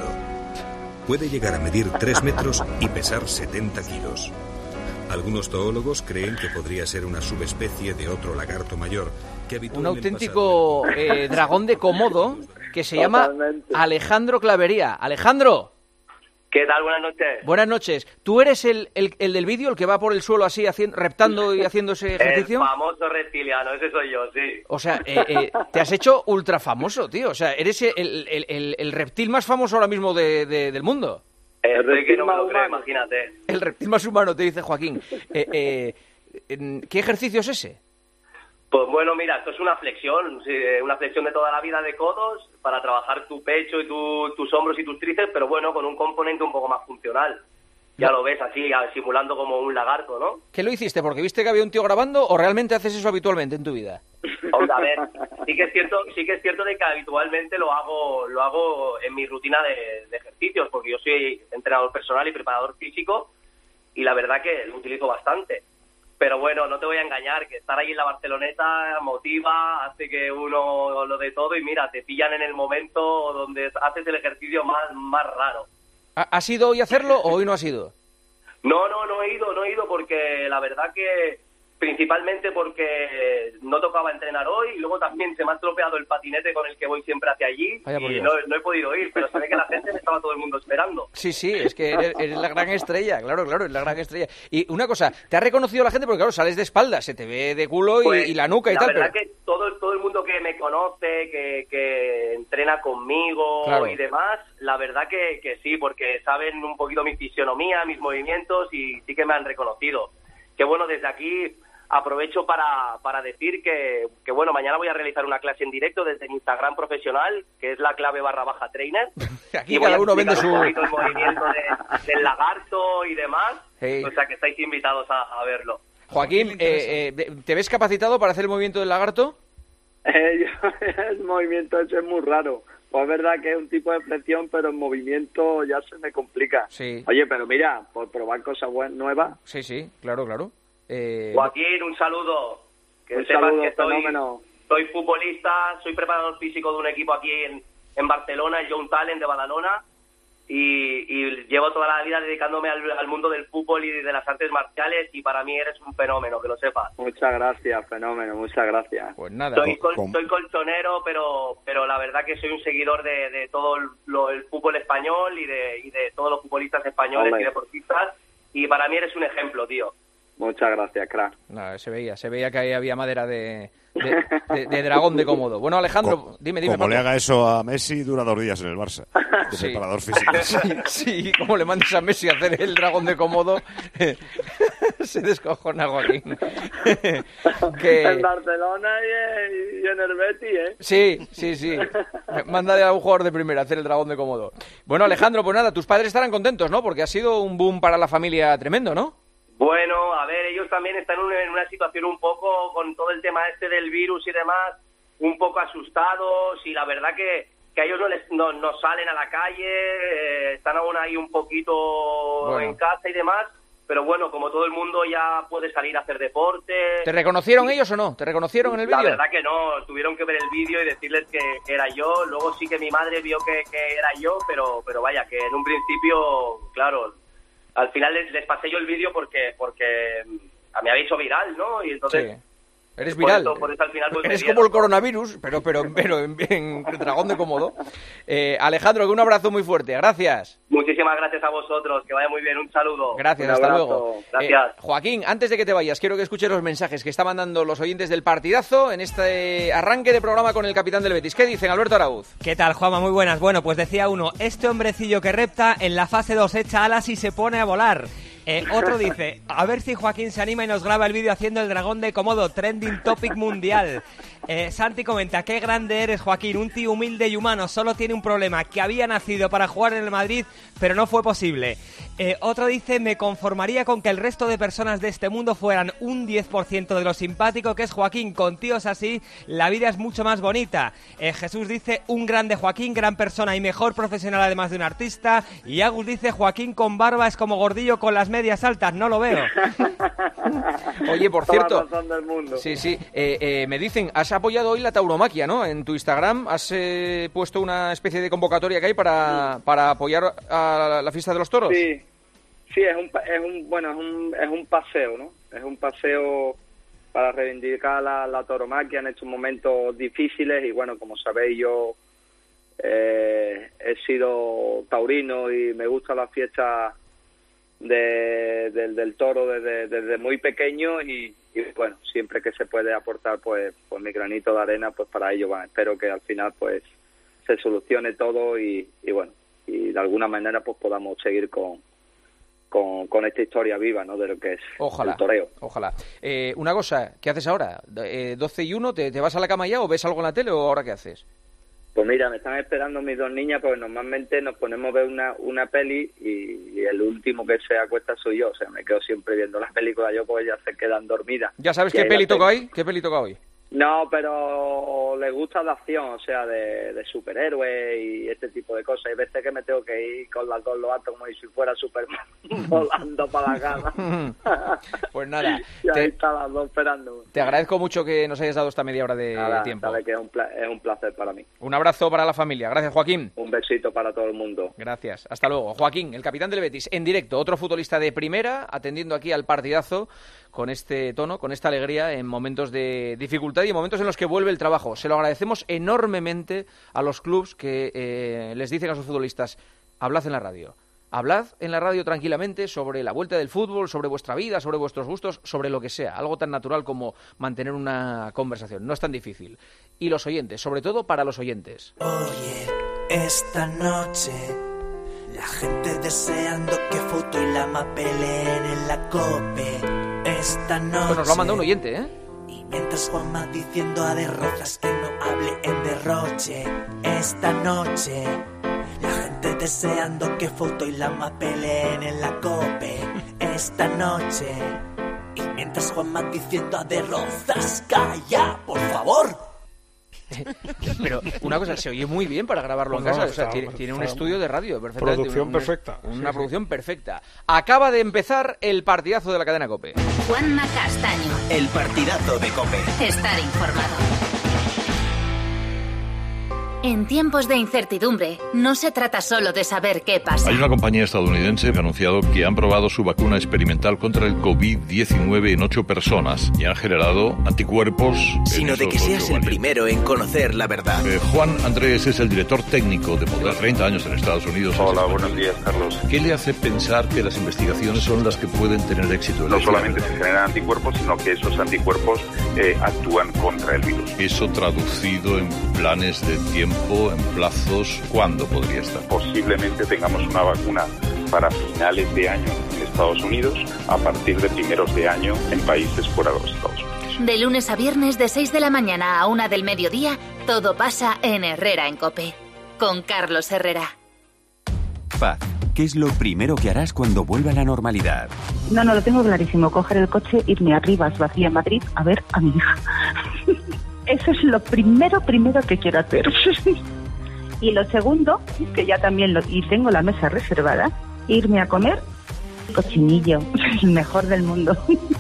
S11: Puede llegar a medir tres metros y pesar setenta kilos. Algunos zoólogos creen que podría ser una subespecie de otro lagarto mayor que habitó
S4: Un
S11: en el
S4: auténtico eh, dragón de Komodo que se llama
S10: Totalmente.
S4: Alejandro Clavería. Alejandro,
S12: ¿Qué tal? Buenas noches.
S4: buenas noches. ¿Tú eres el, el, el del vídeo, el que va por el suelo así, haciendo, reptando y haciendo ese ejercicio?
S12: El famoso reptiliano, ese soy yo, sí.
S4: O sea, eh, eh, te has hecho ultra famoso, tío. O sea, eres el, el, el, el reptil más famoso ahora mismo de, de- del mundo.
S12: Estoy que no me lo
S10: reptil
S12: creo,
S10: humano.
S12: imagínate.
S4: El reptil más humano, te dice Joaquín. Eh, eh, en- ¿Qué ejercicio es ese?
S12: Pues bueno, mira, esto es una flexión, sí, una flexión de toda la vida de codos para trabajar tu pecho y tu- tus hombros y tus tríceps, pero bueno, con un componente un poco más funcional. Ya lo ves así, a- simulando como un lagarto, ¿no?
S4: ¿Qué lo hiciste? ¿Porque viste que había un tío grabando o realmente haces eso habitualmente en tu vida?
S12: Hombre, a ver, sí que es cierto, sí que es cierto de que habitualmente lo hago, lo hago en mi rutina de, de ejercicios, porque yo soy entrenador personal y preparador físico y la verdad que lo utilizo bastante. Pero bueno, no te voy a engañar, que estar ahí en la Barceloneta motiva, hace que uno lo dé todo y mira, te pillan en el momento donde haces el ejercicio más, más raro.
S4: ¿Ha- ¿Has ido hoy a hacerlo o hoy no has ido?
S12: No, no, no he ido, no he ido porque la verdad que principalmente porque no tocaba entrenar hoy y luego también se me ha estropeado el patinete con el que voy siempre hacia allí
S4: Vaya por
S12: y
S4: Dios.
S12: no, no he podido ir, pero se ve que la gente me estaba todo el mundo esperando.
S4: Sí, sí, es que eres, eres la gran estrella, claro, claro, eres la gran estrella. Y una cosa, ¿te ha reconocido la gente? Porque claro, sales de espaldas, se te ve de culo y,
S12: Pues,
S4: y la nuca y
S12: la
S4: tal.
S12: verdad
S4: pero-
S12: que todo, todo el mundo que me conoce, que, que entrena conmigo
S4: Claro.
S12: y demás, la verdad que, que sí, porque saben un poquito mi fisionomía, mis movimientos y sí que me han reconocido. Que bueno, desde aquí aprovecho para, para decir que, que bueno, mañana voy a realizar una clase en directo desde mi Instagram profesional, que es la clave barra baja trainer.
S4: Aquí
S12: Y voy
S4: cada
S12: a
S4: uno vende
S12: explicar
S4: su...
S12: un poquito el movimiento de- del lagarto y demás.
S4: Hey.
S12: O sea que estáis invitados a, a verlo.
S4: Joaquín, eh, eh, ¿te ves capacitado para hacer el movimiento del lagarto?
S10: Eh, yo- el movimiento ese es muy raro. Pues es verdad que es un tipo de flexión, pero el movimiento ya se me complica.
S4: Sí.
S10: Oye, pero mira, por probar cosas buen- nuevas,
S4: Sí, sí, claro, claro. Eh,
S12: Joaquín, un saludo. Que
S10: un
S12: sepas
S10: saludo,
S12: que soy,
S10: fenómeno.
S12: soy futbolista, soy preparador físico de un equipo aquí en, en Barcelona, el Young Talent de Badalona, y, y llevo toda la vida dedicándome al, al mundo del fútbol y de las artes marciales, y para mí eres un fenómeno, que lo sepas.
S10: Muchas gracias, fenómeno, muchas gracias.
S4: Pues nada.
S12: Soy, col-
S9: con-
S12: soy colchonero, pero pero la verdad que soy un seguidor de, de todo el, lo- el fútbol español y de, y de todos los futbolistas españoles
S10: Ole.
S12: y deportistas, y para mí eres un ejemplo, tío.
S10: Muchas gracias, crack.
S4: Nada, se veía, se veía que ahí había madera de, de, de- de dragón de Cómodo. Bueno, Alejandro,
S9: Co-
S4: dime, dime.
S9: Como le
S4: Paco.
S9: haga eso a Messi, dura dos días en el Barça. De
S4: Sí.
S9: preparador físico.
S4: Sí, sí, como le mandes a Messi a hacer el dragón de Cómodo, se descojona Joaquín. Que-
S10: En Barcelona y, y en el Betis, ¿eh?
S4: Sí, sí, sí. Mándale a un jugador de primera a hacer el dragón de Cómodo. Bueno, Alejandro, pues nada, tus padres estarán contentos, ¿no? Porque ha sido un boom para la familia tremendo, ¿no?
S12: Bueno, a ver, ellos también están en una, en una situación un poco con todo el tema este del virus y demás, un poco asustados y la verdad que, que a ellos no, les, no, no salen a la calle, eh, están aún ahí un poquito bueno. en casa y demás, pero bueno, como todo el mundo ya puede salir a hacer deporte.
S4: ¿Te reconocieron y, ellos o no? ¿Te reconocieron en el vídeo?
S12: La verdad que no, tuvieron que ver el vídeo y decirles que, que era yo, luego sí que mi madre vio que, que era yo, pero, pero vaya, que en un principio, claro, al final les, les pasé yo el vídeo porque, porque me había hecho viral, ¿no? Y entonces...
S4: Sí. Eres viral.
S12: Por eso, por eso al final, pues,
S4: eres como el coronavirus, pero pero, pero en, en Dragón de Cómodo. Eh, Alejandro, un abrazo muy fuerte. Gracias.
S12: Muchísimas gracias a vosotros. Que vaya muy bien. Un saludo.
S4: Gracias,
S12: un
S4: hasta
S12: abrazo.
S4: luego.
S12: Gracias.
S4: Eh, Joaquín, antes de que te vayas, quiero que escuches los mensajes que estaban dando los oyentes del partidazo en este arranque de programa con el capitán del Betis. ¿Qué dicen, Alberto Arauz?
S13: ¿Qué tal, Juanma? Muy buenas. Bueno, pues decía uno, este hombrecillo que repta en la fase dos echa alas y se pone a volar. Eh, otro dice, a ver si Joaquín se anima y nos graba el vídeo haciendo el dragón de Komodo, trending topic mundial. Eh, Santi comenta, qué grande eres, Joaquín, un tío humilde y humano, solo tiene un problema, que había nacido para jugar en el Madrid, pero no fue posible. Eh, otro dice, me conformaría con que el resto de personas de este mundo fueran un diez por ciento de lo simpático que es Joaquín, con tíos así, la vida es mucho más bonita. Eh, Jesús dice, un grande Joaquín, gran persona y mejor profesional además de un artista. Y Agus dice, Joaquín con barba es como Gordillo con las medias altas, no lo veo.
S4: Oye, por cierto,
S10: Toda la razón del mundo.
S4: sí, sí, eh, eh, me dicen, has apoyado hoy la tauromaquia, ¿no? En tu Instagram has eh, puesto una especie de convocatoria que hay para, sí. para apoyar a la, la fiesta de los toros.
S10: Sí, sí, es un, es un, bueno, es un, es un paseo, ¿no? Es un paseo para reivindicar la, la tauromaquia en estos momentos difíciles y bueno, como sabéis yo eh, he sido taurino y me gusta la fiesta de, de, del toro desde, desde muy pequeño y, y bueno, siempre que se puede aportar pues, pues mi granito de arena pues para ello van. Espero que al final pues se solucione todo y, y bueno, y de alguna manera pues podamos seguir con Con, con esta historia viva, ¿no? De lo que es
S4: ojalá,
S10: el toreo.
S4: Ojalá. Eh, una cosa, ¿qué haces ahora? Eh, doce y uno, ¿te, ¿te vas a la cama ya o ves algo en la tele o ahora qué haces?
S10: Pues mira, me están esperando mis dos niñas porque normalmente nos ponemos a ver una, una peli y, y el último que se acuesta soy yo. O sea, me quedo siempre viendo las películas yo porque ellas se quedan dormidas.
S4: ¿Ya sabes qué peli toca hoy? ¿Qué peli toca hoy?
S10: No, pero le gusta la acción, o sea, de, de superhéroes y este tipo de cosas. Hay veces que me tengo que ir con las dos lo alto como si fuera Superman volando para la cama.
S4: Pues nada.
S10: Y ahí
S4: te,
S10: están las dos esperando.
S4: Te agradezco mucho que nos hayas dado esta media hora de
S10: nada,
S4: tiempo.
S10: Sabe que es un, pla- es un placer para mí.
S4: Un abrazo para la familia. Gracias, Joaquín.
S10: Un besito para todo el mundo.
S4: Gracias. Hasta luego. Joaquín, el capitán del Betis, en directo. Otro futbolista de primera, atendiendo aquí al partidazo con este tono, con esta alegría en momentos de dificultad y en momentos en los que vuelve el trabajo. Se lo agradecemos enormemente a los clubs que eh, les dicen a sus futbolistas, hablad en la radio. Hablad en la radio tranquilamente sobre la vuelta del fútbol, sobre vuestra vida, sobre vuestros gustos, sobre lo que sea. Algo tan natural como mantener una conversación. No es tan difícil. Y los oyentes, sobre todo para los oyentes.
S3: Oye, esta noche la gente deseando que Foto y Lama peleen en la COPE. Esta noche...
S4: Pues nos lo ha mandado un oyente, ¿eh?
S3: Y mientras Juanma diciendo a De Rozas que no hable en derroche. Esta noche la gente deseando que Foto y Lama peleen en la COPE. Esta noche. Y mientras Juanma diciendo a De Rozas, calla, por favor.
S4: Pero una cosa, se oye muy bien para grabarlo en
S6: Pues no,
S4: casa. O sea,
S6: está,
S4: tiene,
S6: está,
S4: tiene un
S6: está,
S4: estudio de radio perfectamente.
S6: Producción
S4: un-
S6: perfecta.
S4: Una
S6: Sí, sí.
S4: producción perfecta. Acaba de empezar el partidazo de la cadena COPE.
S1: Juanma Castaño.
S2: El partidazo de COPE.
S1: Estar informado. En tiempos de incertidumbre, no se trata solo de saber qué pasa.
S14: Hay una compañía estadounidense que ha anunciado que han probado su vacuna experimental contra el covid diecinueve en ocho personas y han generado anticuerpos. en
S2: Sino de
S14: esos
S2: que seas
S14: ocho
S2: el
S14: valientes.
S2: primero en conocer la verdad.
S14: Eh, Juan Andrés es el director técnico de Poder, treinta años en Estados Unidos.
S15: Hola, buenos días, Carlos.
S14: ¿Qué le hace pensar que las investigaciones son las que pueden tener éxito?
S15: No solamente se generan anticuerpos, sino que esos anticuerpos eh, actúan contra el virus.
S14: Eso traducido en planes de tiempo, en plazos, ¿cuándo podría estar?
S15: Posiblemente tengamos una vacuna para finales de año en Estados Unidos, a partir de primeros de año en países fuera de los Estados Unidos.
S1: De lunes a viernes, de seis de la mañana a una del mediodía, todo pasa en Herrera en COPE. Con Carlos Herrera.
S16: Paz, ¿qué es lo primero que harás cuando vuelva a la normalidad?
S17: No, no, lo tengo clarísimo. Coger el coche, irme arriba, vacía en Madrid, a ver a mi hija. Eso es lo primero, primero que quiero hacer. Y lo segundo, que ya también lo, y tengo la mesa reservada, irme a comer cochinillo, el mejor del mundo.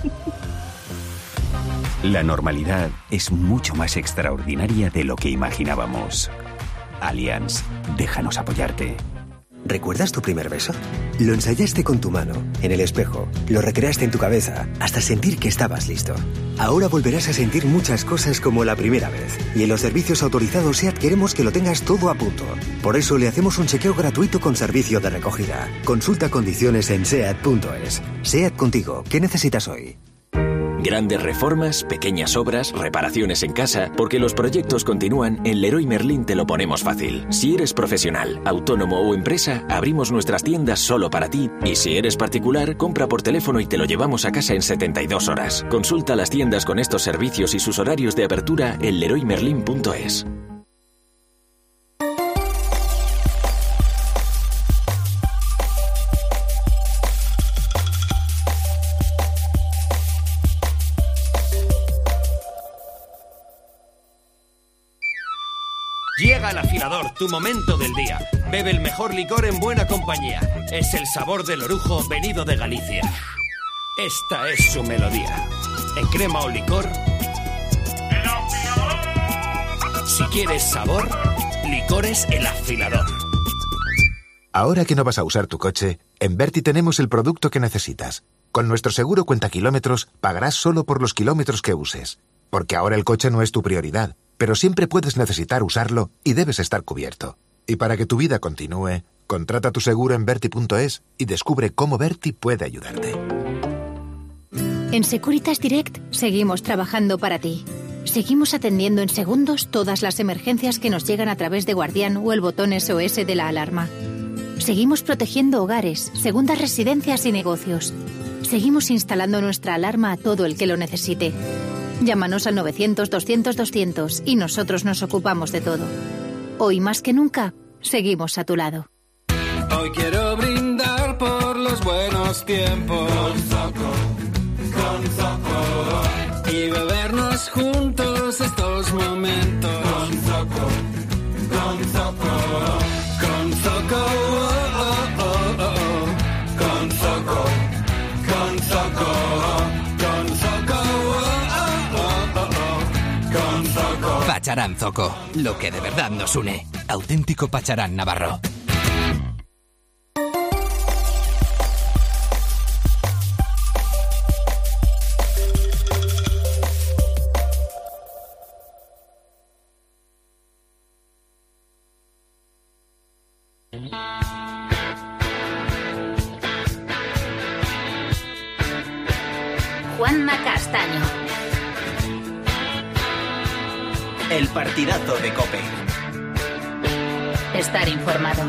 S16: La normalidad es mucho más extraordinaria de lo que imaginábamos. Allianz, déjanos apoyarte.
S18: ¿Recuerdas tu primer beso? Lo ensayaste con tu mano, en el espejo, lo recreaste en tu cabeza, hasta sentir que estabas listo. Ahora volverás a sentir muchas cosas como la primera vez. Y en los servicios autorizados SEAT queremos que lo tengas todo a punto. Por eso le hacemos un chequeo gratuito con servicio de recogida. Consulta condiciones en seat punto es. SEAT contigo. ¿Qué necesitas hoy?
S19: Grandes reformas, pequeñas obras, reparaciones en casa, porque los proyectos continúan, en Leroy Merlin te lo ponemos fácil. Si eres profesional, autónomo o empresa, abrimos nuestras tiendas solo para ti. Y si eres particular, compra por teléfono y te lo llevamos a casa en setenta y dos horas. Consulta las tiendas con estos servicios y sus horarios de apertura en leroy merlin punto es.
S20: Llega el afilador, tu momento del día. Bebe el mejor licor en buena compañía. Es el sabor del orujo venido de Galicia. Esta es su melodía. En crema o licor. Si quieres sabor, Licores El Afilador.
S21: Ahora que no vas a usar tu coche, en Berti tenemos el producto que necesitas. Con nuestro seguro cuenta kilómetros, pagarás solo por los kilómetros que uses. Porque ahora el coche no es tu prioridad, pero siempre puedes necesitar usarlo y debes estar cubierto. Y para que tu vida continúe, contrata tu seguro en Berti punto es y descubre cómo Berti puede ayudarte.
S22: En Securitas Direct seguimos trabajando para ti. Seguimos atendiendo en segundos todas las emergencias que nos llegan a través de Guardián o el botón S O S de la alarma. Seguimos protegiendo hogares, segundas residencias y negocios. Seguimos instalando nuestra alarma a todo el que lo necesite. Llámanos al novecientos, doscientos, doscientos y nosotros nos ocupamos de todo. Hoy más que nunca, seguimos a tu lado.
S23: Hoy quiero brindar por los buenos tiempos. Con Zoco, con Zoco. Y bebernos juntos estos momentos. Con Zoco, con Zoco. Con Zoco, oh, oh, oh, oh, oh. Con Zoco, con Zoco.
S20: Pacharán Zoco, lo que de verdad nos une. Auténtico Pacharán Navarro.
S1: Juanma Castaño.
S2: El partidazo de COPE.
S1: Estar informado.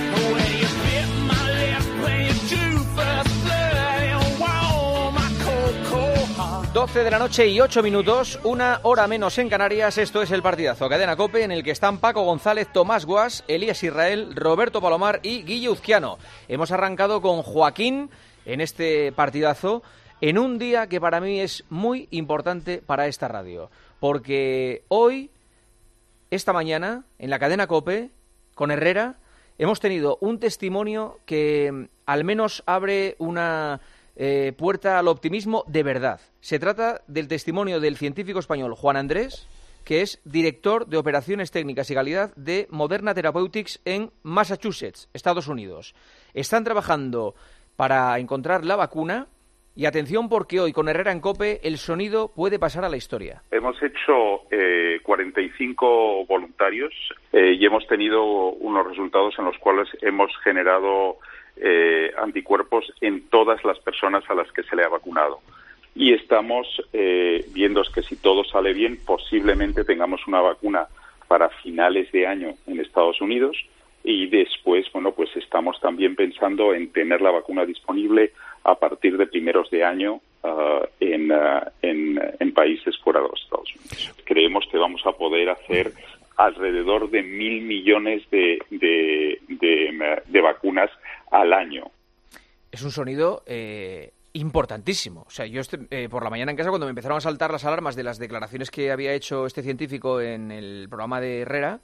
S4: doce de la noche y ocho minutos, una hora menos en Canarias. Esto es el partidazo Cadena COPE, en el que están Paco González, Tomás Guas, Elías Israel, Roberto Palomar y Guille Uzquiano. Hemos arrancado con Joaquín en este partidazo, en un día que para mí es muy importante para esta radio. Porque hoy, esta mañana, en la cadena COPE, con Herrera, hemos tenido un testimonio que al menos abre una eh, puerta al optimismo de verdad. Se trata del testimonio del científico español Juan Andrés, que es director de Operaciones Técnicas y Calidad de Moderna Therapeutics en Massachusetts, Estados Unidos. Están trabajando para encontrar la vacuna. Y atención, porque hoy con Herrera en COPE el sonido puede pasar a la historia.
S15: Hemos hecho eh, cuarenta y cinco voluntarios eh, y hemos tenido unos resultados en los cuales hemos generado eh, anticuerpos en todas las personas a las que se le ha vacunado. Y estamos eh, viendo que si todo sale bien, posiblemente tengamos una vacuna para finales de año en Estados Unidos. Y después, bueno, pues estamos también pensando en tener la vacuna disponible a partir de primeros de año uh, en, uh, en, en países fuera de los Estados Unidos. Creemos que vamos a poder hacer alrededor de mil millones de, de, de, de vacunas al año.
S4: Es un sonido eh, importantísimo. O sea, yo este, eh, por la mañana en casa, cuando me empezaron a saltar las alarmas de las declaraciones que había hecho este científico en el programa de Herrera,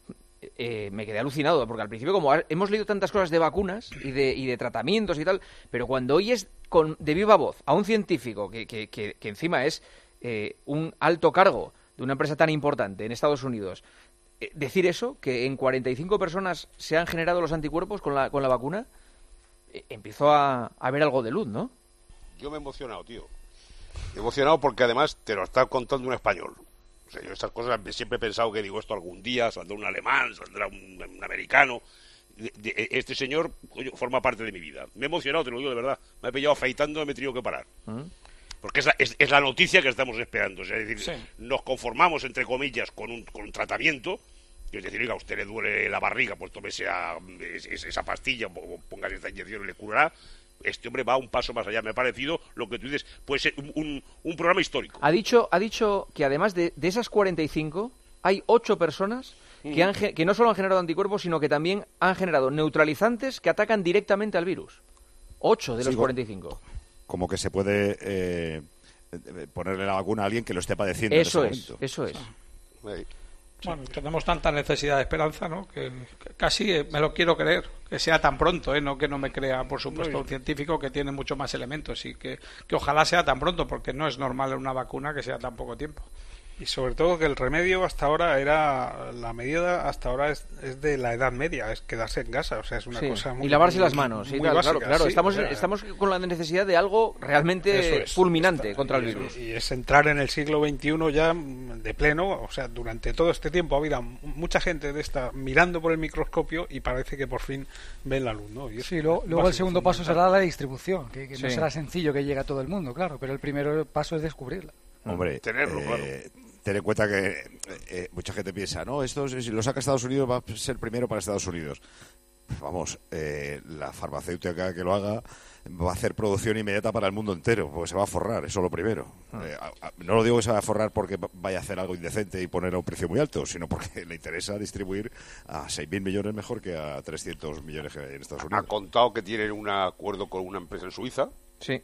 S4: eh, me quedé alucinado, porque al principio, como hemos leído tantas cosas de vacunas y de, y de tratamientos y tal, pero cuando oyes con, de viva voz a un científico que, que, que, que encima es eh, un alto cargo de una empresa tan importante en Estados Unidos, eh, decir eso, que en cuarenta y cinco personas se han generado los anticuerpos con la, con la vacuna, eh, empiezo a, a ver algo de luz, ¿no?
S5: Yo me he emocionado, tío. Me he emocionado porque además te lo está contando un español. O sea, yo estas cosas siempre he pensado que digo esto algún día, saldrá un alemán, saldrá un, un americano. De, de, este señor coño, forma parte de mi vida. Me he emocionado, te lo digo de verdad. Me he pillado afeitando y me he tenido que parar. ¿Mm? Porque es la, es, es la noticia que estamos esperando. O sea, es decir, sí. nos conformamos, entre comillas, con un, con un tratamiento. Es decir, oiga, a usted le duele la barriga, pues tómese a, esa, esa pastilla, o póngase esta inyección y le curará. Este hombre va un paso más allá. Me ha parecido lo que tú dices, puede ser un, un, un programa histórico.
S4: Ha dicho, ha dicho que además de, de esas cuarenta y cinco, hay ocho personas mm. que, han, que no solo han generado anticuerpos, sino que también han generado neutralizantes que atacan directamente al virus. Ocho de los sí, cuarenta y cinco.
S9: Como que se puede eh, ponerle la vacuna a alguien que lo esté padeciendo
S4: eso
S9: en ese
S4: es,
S9: momento.
S4: Eso es,
S9: eso es.
S6: Bueno, tenemos tanta necesidad de esperanza, ¿no? Que, que casi me lo quiero creer, que sea tan pronto, ¿eh? No que no me crea, por supuesto, un científico que tiene mucho más elementos y que, que ojalá sea tan pronto, porque no es normal en una vacuna que sea tan poco tiempo. Y sobre todo que el remedio hasta ahora era, la medida hasta ahora es, es de la edad media, es quedarse en casa, o sea, es una
S4: sí.
S6: cosa muy...
S4: Y lavarse
S6: muy,
S4: las manos,
S6: muy
S4: sí, claro,
S6: básica,
S4: claro,
S6: sí,
S4: estamos,
S6: ya,
S4: estamos con la necesidad de algo realmente es, fulminante está, contra el virus.
S6: Y es entrar en el siglo veintiuno ya de pleno, o sea, durante todo este tiempo ha habido mucha gente de esta mirando por el microscopio y parece que por fin ven la luz, ¿no? Y
S7: sí, luego, luego el segundo paso será la distribución, que, que
S4: sí.
S7: no será sencillo que llegue a todo el mundo, claro, pero el primer paso es descubrirla.
S9: Hombre,
S5: tenerlo,
S9: eh,
S5: claro.
S9: Ten en cuenta que eh, mucha gente piensa, no, esto si lo saca Estados Unidos va a ser primero para Estados Unidos. Vamos, eh, la farmacéutica que lo haga va a hacer producción inmediata para el mundo entero, porque se va a forrar, eso es lo primero. Ah. Eh, a, a, no lo digo que se va a forrar porque vaya a hacer algo indecente y poner a un precio muy alto, sino porque le interesa distribuir a seis mil millones mejor que a trescientos millones que hay en Estados Unidos.
S5: Ha contado que tienen un acuerdo con una empresa en Suiza.
S4: Sí.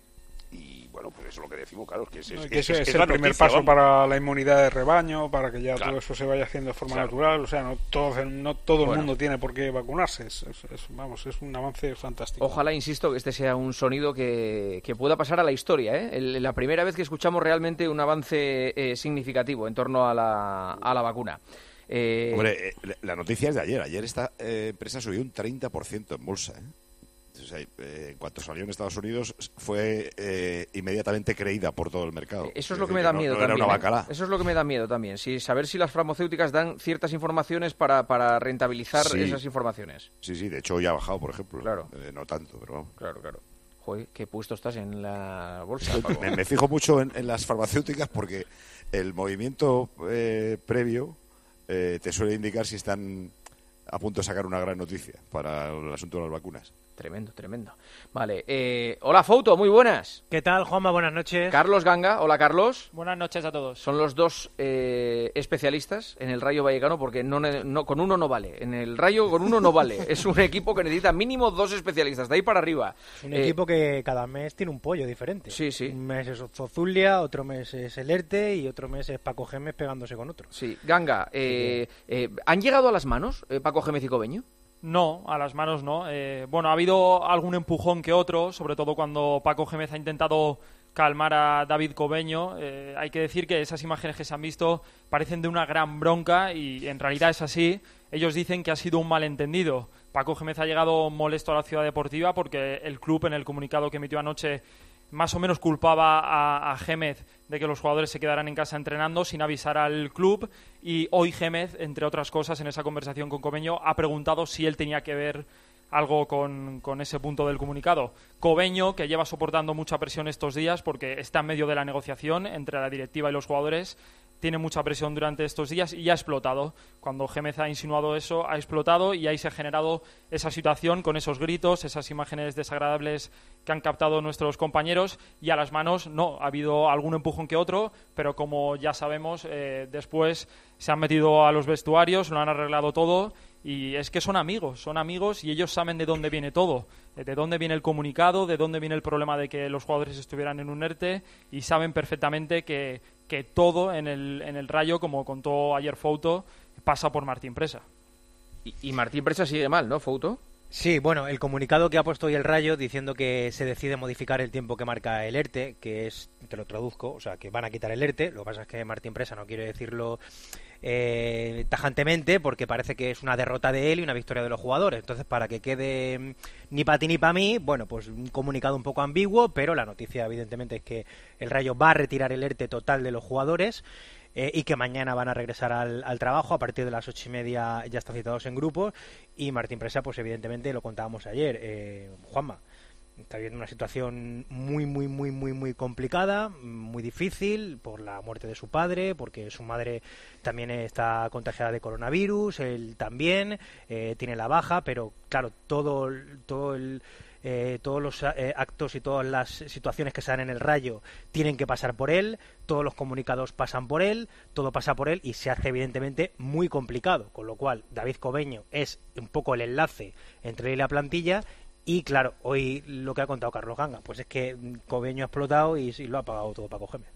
S5: Y bueno, pues eso es lo que decimos, claro, que es,
S6: no,
S5: es,
S6: que
S5: es,
S6: es,
S5: es,
S6: es
S5: el
S6: primer
S5: noticia,
S6: paso
S5: vamos.
S6: para la inmunidad de rebaño, para que ya
S5: claro.
S6: todo eso se vaya haciendo de forma
S5: claro.
S6: natural, o sea, no todo, no todo
S4: bueno.
S6: el mundo tiene por qué vacunarse, es, es, es, vamos, es un avance fantástico.
S4: Ojalá, insisto, que este sea un sonido que, que pueda pasar a la historia, ¿eh? El, la primera vez que escuchamos realmente un avance eh, significativo en torno a la, a la vacuna.
S9: Eh... Hombre, eh, la noticia es de ayer, ayer esta eh, empresa subió un treinta por ciento en bolsa, ¿eh? O sea, eh, en cuanto salió en Estados Unidos fue eh, inmediatamente creída por todo el mercado.
S4: Eso es lo que me da
S9: no,
S4: miedo
S9: no
S4: también.
S9: Era una bacala.
S4: ¿eh? Eso es lo que me da miedo también. Sí, saber si las farmacéuticas dan ciertas informaciones para, para rentabilizar
S9: sí.
S4: esas informaciones.
S9: Sí, sí, de hecho hoy ha bajado, por ejemplo.
S4: Claro.
S9: Eh, no tanto, pero vamos.
S4: Claro, claro. Joder, ¿qué puesto estás en la bolsa?
S9: me, me fijo mucho en, en las farmacéuticas porque el movimiento eh, previo eh, te suele indicar si están a punto de sacar una gran noticia para el asunto de las vacunas.
S4: Tremendo, tremendo. Vale, eh, hola Fouto, muy buenas.
S8: ¿Qué tal, Juanma? Buenas noches.
S4: Carlos Ganga, hola Carlos.
S8: Buenas noches a todos.
S4: Son los dos eh, especialistas en el Rayo Vallecano porque no, no, con uno no vale. En el Rayo con uno no vale. Es un equipo que necesita mínimo dos especialistas, de ahí para arriba.
S8: Es un
S4: eh,
S8: equipo que cada mes tiene un pollo diferente.
S4: Sí, sí.
S8: Un mes es Zozulia, otro mes es el ERTE y otro mes es Paco Gémez pegándose con otro.
S4: Sí, Ganga, eh, eh, ¿han llegado a las manos eh, Paco Gémez y Cobeño?
S24: No, a las manos no. Eh, bueno, ha habido algún empujón que otro, sobre todo cuando Paco Gémez ha intentado calmar a David Cobeño. Eh, hay que decir que esas imágenes que se han visto parecen de una gran bronca y en realidad es así. Ellos dicen que ha sido un malentendido. Paco Gémez ha llegado molesto a la Ciudad Deportiva porque el club, en el comunicado que emitió anoche, más o menos culpaba a, a Gémez de que los jugadores se quedaran en casa entrenando sin avisar al club, y hoy Gémez, entre otras cosas, en esa conversación con Cobeño, ha preguntado si él tenía que ver algo con, con ese punto del comunicado. Cobeño, que lleva soportando mucha presión estos días porque está en medio de la negociación entre la directiva y los jugadores, tiene mucha presión durante estos días y ha explotado. Cuando Gémez ha insinuado eso, ha explotado y ahí se ha generado esa situación con esos gritos, esas imágenes desagradables que han captado nuestros compañeros, y a las manos no, ha habido algún empujón que otro, pero como ya sabemos, eh, después se han metido a los vestuarios, lo han arreglado todo Y es que son amigos, son amigos y ellos saben de dónde viene todo, de dónde viene el comunicado, de dónde viene el problema de que los jugadores estuvieran en un ERTE, y saben perfectamente que, que todo en el, en el Rayo, como contó ayer Fouto, pasa por Martín Presa.
S4: Y, y Martín Presa sigue mal, ¿no, Fouto?
S8: Sí, bueno, el comunicado que ha puesto hoy el Rayo diciendo que se decide modificar el tiempo que marca el ERTE, que es, te lo traduzco, o sea, que van a quitar el ERTE. Lo que pasa es que Martín Presa no quiere decirlo eh, tajantemente, porque parece que es una derrota de él y una victoria de los jugadores. Entonces, para que quede ni para ti ni para mí, bueno, pues un comunicado un poco ambiguo, pero la noticia evidentemente es que el Rayo va a retirar el ERTE total de los jugadores. Eh, y que mañana van a regresar al, al trabajo a partir de las ocho y media, ya están citados en grupo. Y Martín Presa, pues evidentemente lo contábamos ayer, eh, Juanma está viviendo una situación muy muy muy muy muy complicada, muy difícil, por la muerte de su padre, porque su madre también está contagiada de coronavirus, él también eh, tiene la baja, pero claro, todo todo el Eh, todos los eh, actos y todas las situaciones que se dan en el Rayo tienen que pasar por él, todos los comunicados pasan por él, todo pasa por él y se hace evidentemente muy complicado, con lo cual David Cobeño es un poco el enlace entre él y la plantilla. Y claro, hoy lo que ha contado Carlos Ganga, pues es que Cobeño ha explotado y, y lo ha pagado todo Paco Gémez.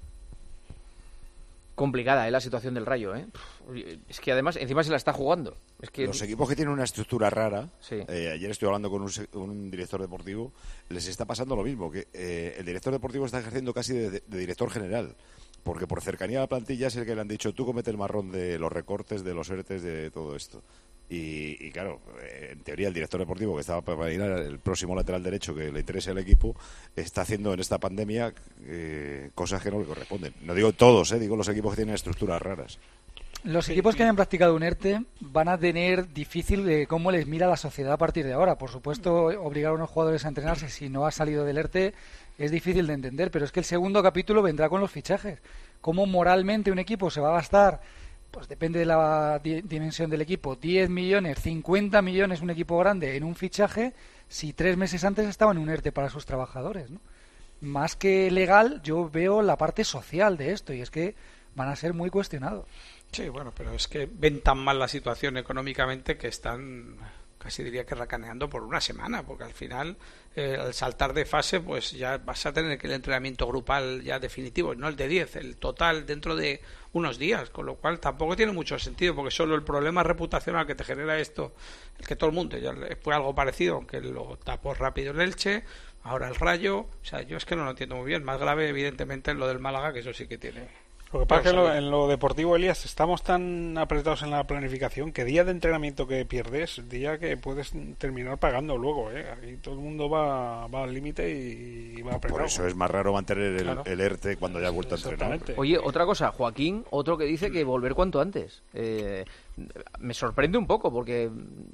S4: Complicada, ¿eh? La situación del Rayo, ¿eh? Es que además encima se la está jugando. Es que
S9: los equipos que tienen una estructura rara,
S4: sí.
S9: eh, ayer estoy hablando con un, un director deportivo, les está pasando lo mismo, que eh, el director deportivo está ejerciendo casi de, de, de director general, porque por cercanía a la plantilla es el que le han dicho, tú comete el marrón de los recortes, de los ERTES, de todo esto. Y, y claro, en teoría el director deportivo, que estaba para ir al próximo lateral derecho que le interese al equipo, está haciendo en esta pandemia eh, cosas que no le corresponden. No digo todos, eh, digo los equipos que tienen estructuras raras.
S7: Los equipos que hayan practicado un ERTE van a tener difícil de cómo les mira la sociedad a partir de ahora. Por supuesto, obligar a unos jugadores a entrenarse si no ha salido del ERTE es difícil de entender, pero es que el segundo capítulo vendrá con los fichajes. Cómo moralmente un equipo se va a gastar, pues depende de la di- dimensión del equipo, diez millones, cincuenta millones un equipo grande en un fichaje, si tres meses antes estaba en un ERTE para sus trabajadores, ¿no? Más que legal, yo veo la parte social de esto, y es que van a ser muy cuestionados.
S6: Sí, bueno, pero es que ven tan mal la situación económicamente que están, casi diría que racaneando por una semana, porque al final, eh, al saltar de fase, pues ya vas a tener que el entrenamiento grupal ya definitivo, no el de diez, el total dentro de unos días, con lo cual tampoco tiene mucho sentido, porque solo el problema reputacional que te genera esto, el que todo el mundo, ya fue algo parecido, aunque lo tapó rápido el Elche, ahora el Rayo, o sea, yo es que no lo entiendo muy bien, más grave evidentemente en lo del Málaga, que eso sí que tiene...
S10: Lo que pasa es que en lo, en lo deportivo, Elías, estamos tan apretados en la planificación que día de entrenamiento que pierdes, día que puedes terminar pagando luego, ¿eh? Aquí todo el mundo va, va al límite y, y va apretado.
S9: Por eso es más raro mantener el,
S10: Claro.
S9: el ERTE cuando ya ha vuelto a entrenar.
S4: Oye, otra cosa, Joaquín, otro que dice que volver cuanto antes. Eh, me sorprende un poco porque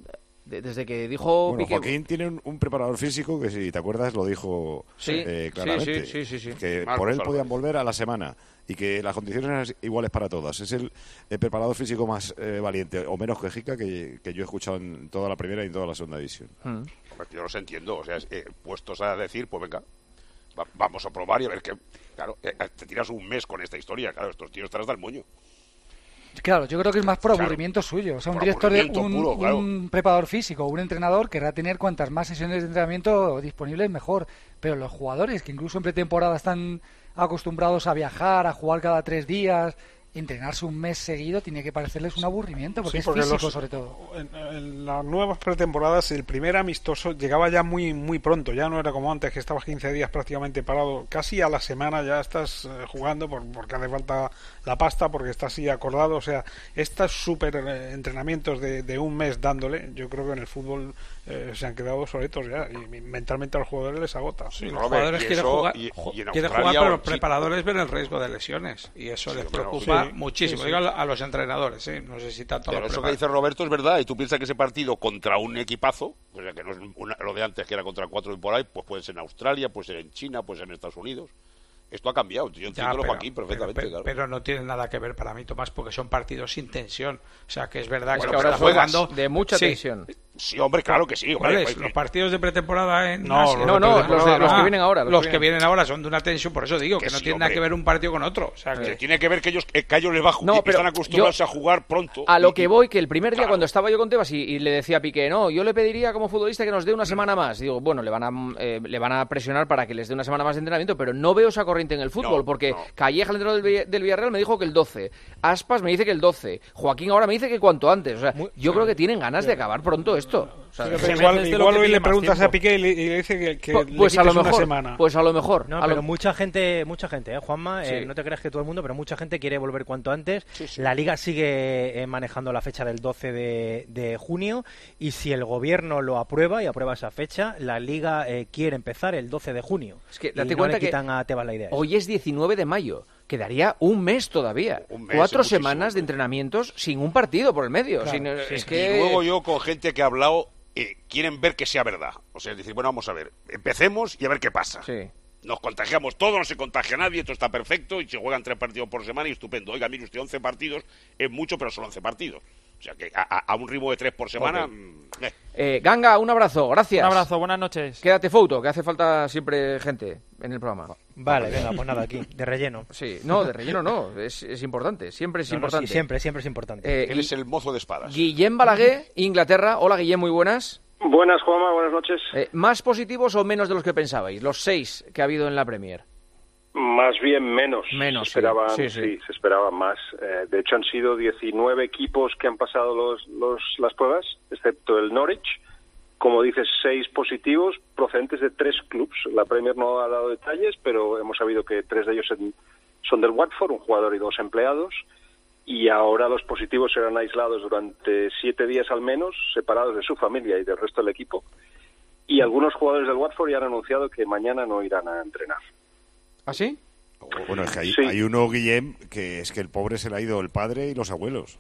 S4: de- desde que dijo
S9: Bueno,
S4: Piqué-
S9: Joaquín tiene un, un preparador físico que, si te acuerdas, lo dijo
S4: Sí,
S9: eh,
S4: sí,
S9: claramente.
S4: sí, sí, sí, sí.
S9: Que
S4: Marcos
S9: por él
S4: Álvarez.
S9: podían volver a la semana y que las condiciones eran iguales para todas. Es el, el preparador físico más eh, valiente o menos quejica que, que yo he escuchado en toda la primera y en toda la segunda división.
S5: Hombre, yo los entiendo, o sea, eh, puestos a decir, pues venga, va- vamos a probar y a ver qué. Claro, eh, te tiras un mes con esta historia, claro, estos tíos estarás del moño.
S7: Claro, yo creo que es más por
S5: Claro.
S7: aburrimiento suyo. O sea, un
S5: Por
S7: director, de,
S5: aburrimiento
S7: un,
S5: puro, claro.
S7: un preparador físico, un entrenador querrá tener cuantas más sesiones de entrenamiento disponibles mejor. Pero los jugadores, que incluso en pretemporada están acostumbrados a viajar, a jugar cada tres días, entrenarse un mes seguido tiene que parecerles un aburrimiento, porque
S10: Sí,
S7: es
S10: porque
S7: físico
S10: los-
S7: sobre todo.
S10: En, en las nuevas pretemporadas el primer amistoso llegaba ya muy muy pronto, ya no era como antes que estabas quince días prácticamente parado, casi a la semana ya estás eh, jugando por, porque hace falta la pasta, porque estás así acordado, o sea, estos super eh, entrenamientos de, de un mes dándole, yo creo que en el fútbol eh, se han quedado obsoletos ya y mentalmente a los jugadores les agota.
S6: Sí, los jugadores quieren jugar, ju- quieren jugar, pero los preparadores ven el riesgo de lesiones y eso les
S5: bueno,
S6: preocupa
S5: sí,
S6: muchísimo.
S5: sí, sí.
S6: Digo a lo- a los entrenadores, ¿eh? No sé si tanto a
S5: Pero
S6: los
S5: eso que
S6: preparadores.
S5: dice Roberto es verdad, y tú piensas que ese partido contra un equipazo, o sea, que no es una- lo de antes que era contra cuatro y por ahí, pues puede ser en Australia, puede ser en China, puede ser en Estados Unidos. Esto ha cambiado, yo entiendo
S6: Ya,
S5: lo
S6: pero-
S5: Joaquín perfectamente,
S6: pero,
S5: claro.
S6: pero no tiene nada que ver para mí, Tomás, porque son partidos sin tensión. O sea, que es verdad
S4: Bueno,
S6: que
S4: pero
S6: ahora
S4: juegas
S6: jugando
S4: de mucha
S6: sí,
S4: tensión.
S5: Sí, hombre, claro que sí. Hombre,
S6: ¿Cuáles?
S5: pues,
S6: Los partidos de pretemporada en
S10: No,
S6: Asia.
S10: no, no,
S4: los, de- los que vienen ahora.
S6: Los que vienen ahora son de una tensión, por eso digo que,
S5: Que
S6: no
S5: sí,
S6: tiene nada
S5: hombre.
S6: que ver un partido con otro. O sea,
S5: que
S6: que
S5: tiene que ver que ellos, que a ellos les va a
S4: No,
S5: jugar,
S4: pero
S5: están acostumbrados
S4: yo-
S5: a jugar pronto.
S4: A lo
S5: y-
S4: que voy, que el primer día
S5: Claro.
S4: cuando estaba yo con Tebas y, y le decía a Piqué, no, yo le pediría como futbolista que nos dé una semana más. Y digo, bueno, le van a eh, le van a presionar para que les dé una semana más de entrenamiento, pero no veo esa corriente en el fútbol,
S5: No,
S4: porque
S5: no.
S4: Calleja, el entrenador del, Vill- del Villarreal, me dijo que el doce. Aspas me dice que el doce. Joaquín ahora me dice que cuanto antes. O sea, yo creo que tienen ganas de acabar pronto esto. O sea,
S10: Pero
S24: Se
S10: igual
S24: merece de lo
S10: igual
S24: que
S10: hoy
S24: pide
S10: le
S24: más
S10: preguntas
S24: tiempo.
S10: a Piqué y le, y le dice que, que
S4: Pu-
S10: le
S4: pues a lo
S10: quites una
S4: mejor,
S10: semana.
S4: pues a lo mejor.
S8: No,
S4: a lo-
S8: pero mucha gente, mucha gente, ¿eh, Juanma? Eh,
S4: Sí.
S8: no te creas que todo el mundo, pero mucha gente quiere volver cuanto antes.
S5: Sí, sí.
S8: La Liga sigue eh, manejando la fecha del doce de, de junio y si el gobierno lo aprueba y aprueba esa fecha, la Liga eh, quiere empezar el doce de junio.
S4: Es que
S8: Y
S4: date
S8: no
S4: cuenta
S8: le
S4: que
S8: quitan a Tebas la idea.
S4: hoy es diecinueve de mayo. Quedaría un mes todavía.
S5: Un mes,
S4: Cuatro
S5: muchísimo.
S4: semanas de entrenamientos sin un partido por el medio.
S8: Claro,
S4: Sin-
S8: sí.
S4: es que...
S5: Y luego yo con gente que ha hablado, eh, quieren ver que sea verdad. O sea, es decir, bueno, vamos a ver, empecemos y a ver qué pasa.
S4: Sí.
S5: Nos contagiamos todos, no se contagia nadie, esto está perfecto y se juegan tres partidos por semana y estupendo. Oiga, mire usted, once partidos es mucho, pero son once partidos. O sea, que a, a- a un ritmo de tres por semana...
S4: Ok.
S5: mm, eh.
S4: Eh, Ganga, un abrazo, gracias.
S24: Un abrazo, buenas noches.
S4: Quédate foto, que hace falta siempre gente en el programa.
S8: Vale, venga, pues nada, aquí, de relleno.
S4: Sí, no, de relleno no, es, es importante, siempre es
S8: No, no,
S4: importante.
S8: sí, siempre, siempre es importante.
S4: Eh,
S5: Él es el mozo de espadas.
S4: Guillem Balaguer, Inglaterra. Hola, Guillem, muy buenas.
S3: Buenas, Juanma, buenas noches.
S4: Eh, ¿Más positivos o menos de los que pensabais? Los seis que ha habido en la Premier.
S3: Más bien menos.
S4: Menos,
S3: se esperaban,
S4: sí,
S3: sí,
S4: sí, sí.
S3: se esperaban más. Eh, de hecho, han sido diecinueve equipos que han pasado los, los, las pruebas, excepto el Norwich. Como dices, seis positivos procedentes de tres clubs. La Premier no ha dado detalles, pero hemos sabido que tres de ellos en- son del Watford, un jugador y dos empleados. Y ahora los positivos serán aislados durante siete días al menos, separados de su familia y del resto del equipo. Y algunos jugadores del Watford ya han anunciado que mañana no irán a entrenar.
S4: ¿Ah, sí?
S9: Bueno, es que hay,
S3: Sí.
S9: hay uno, Guillem, que es que el pobre se le ha ido el padre y los abuelos.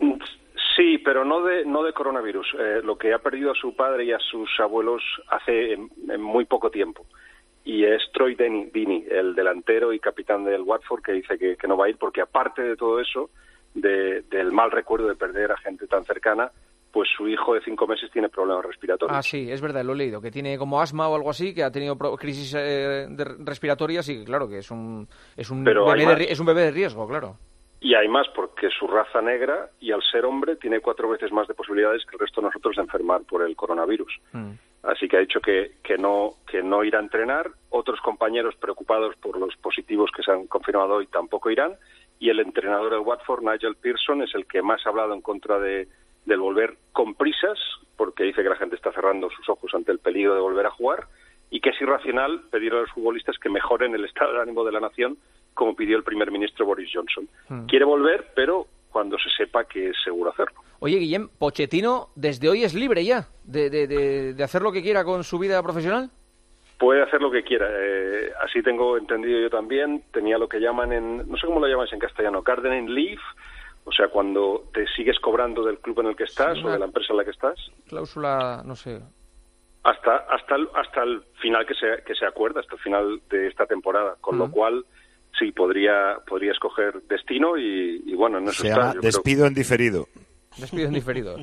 S3: Sí, pero no de no de coronavirus. Eh, lo que ha perdido a su padre y a sus abuelos hace en, en muy poco tiempo. Y es Troy Deeney, Deeney, el delantero y capitán del Watford, que dice que, que no va a ir porque aparte de todo eso, de- del mal recuerdo de perder a gente tan cercana, pues su hijo de cinco meses tiene problemas respiratorios.
S4: Ah, sí, es verdad, lo he leído, que tiene como asma o algo así, que ha tenido pro- crisis eh, de respiratorias y claro que es un es un
S3: Pero hay
S4: bebé de,
S3: más.
S4: ri- es un bebé de riesgo, claro.
S3: Y hay más porque su raza negra y al ser hombre tiene cuatro veces más de posibilidades que el resto de nosotros de enfermar por el coronavirus.
S4: Mm.
S3: Así que ha dicho que, que no que no irá a entrenar. Otros compañeros preocupados por los positivos que se han confirmado hoy tampoco irán. Y el entrenador del Watford, Nigel Pearson, es el que más ha hablado en contra de del volver con prisas, porque dice que la gente está cerrando sus ojos ante el peligro de volver a jugar y que es irracional pedir a los futbolistas que mejoren el estado de ánimo de la nación, como pidió el primer ministro Boris Johnson.
S4: Mm.
S3: Quiere volver, pero cuando se sepa que es seguro hacerlo.
S4: Oye, Guillem, Pochettino desde hoy es libre ya de, de, de, de hacer lo que quiera con su vida profesional.
S3: Puede hacer lo que quiera. Eh, así tengo entendido yo también. Tenía lo que llaman en, no sé cómo lo llamáis en castellano, gardening leave, o sea, cuando te sigues cobrando del club en el que estás
S4: Sí,
S3: o
S4: una-
S3: de la empresa en la que estás,
S4: Cláusula, no sé.
S3: hasta hasta el, hasta el final que se que se acuerda, hasta el final de esta temporada, con lo
S4: Mm.
S3: cual sí podría podría escoger destino y, y bueno, en eso
S9: Se
S3: está.
S9: llama
S3: Yo creo-
S9: despido en diferido.
S4: Despido en diferido.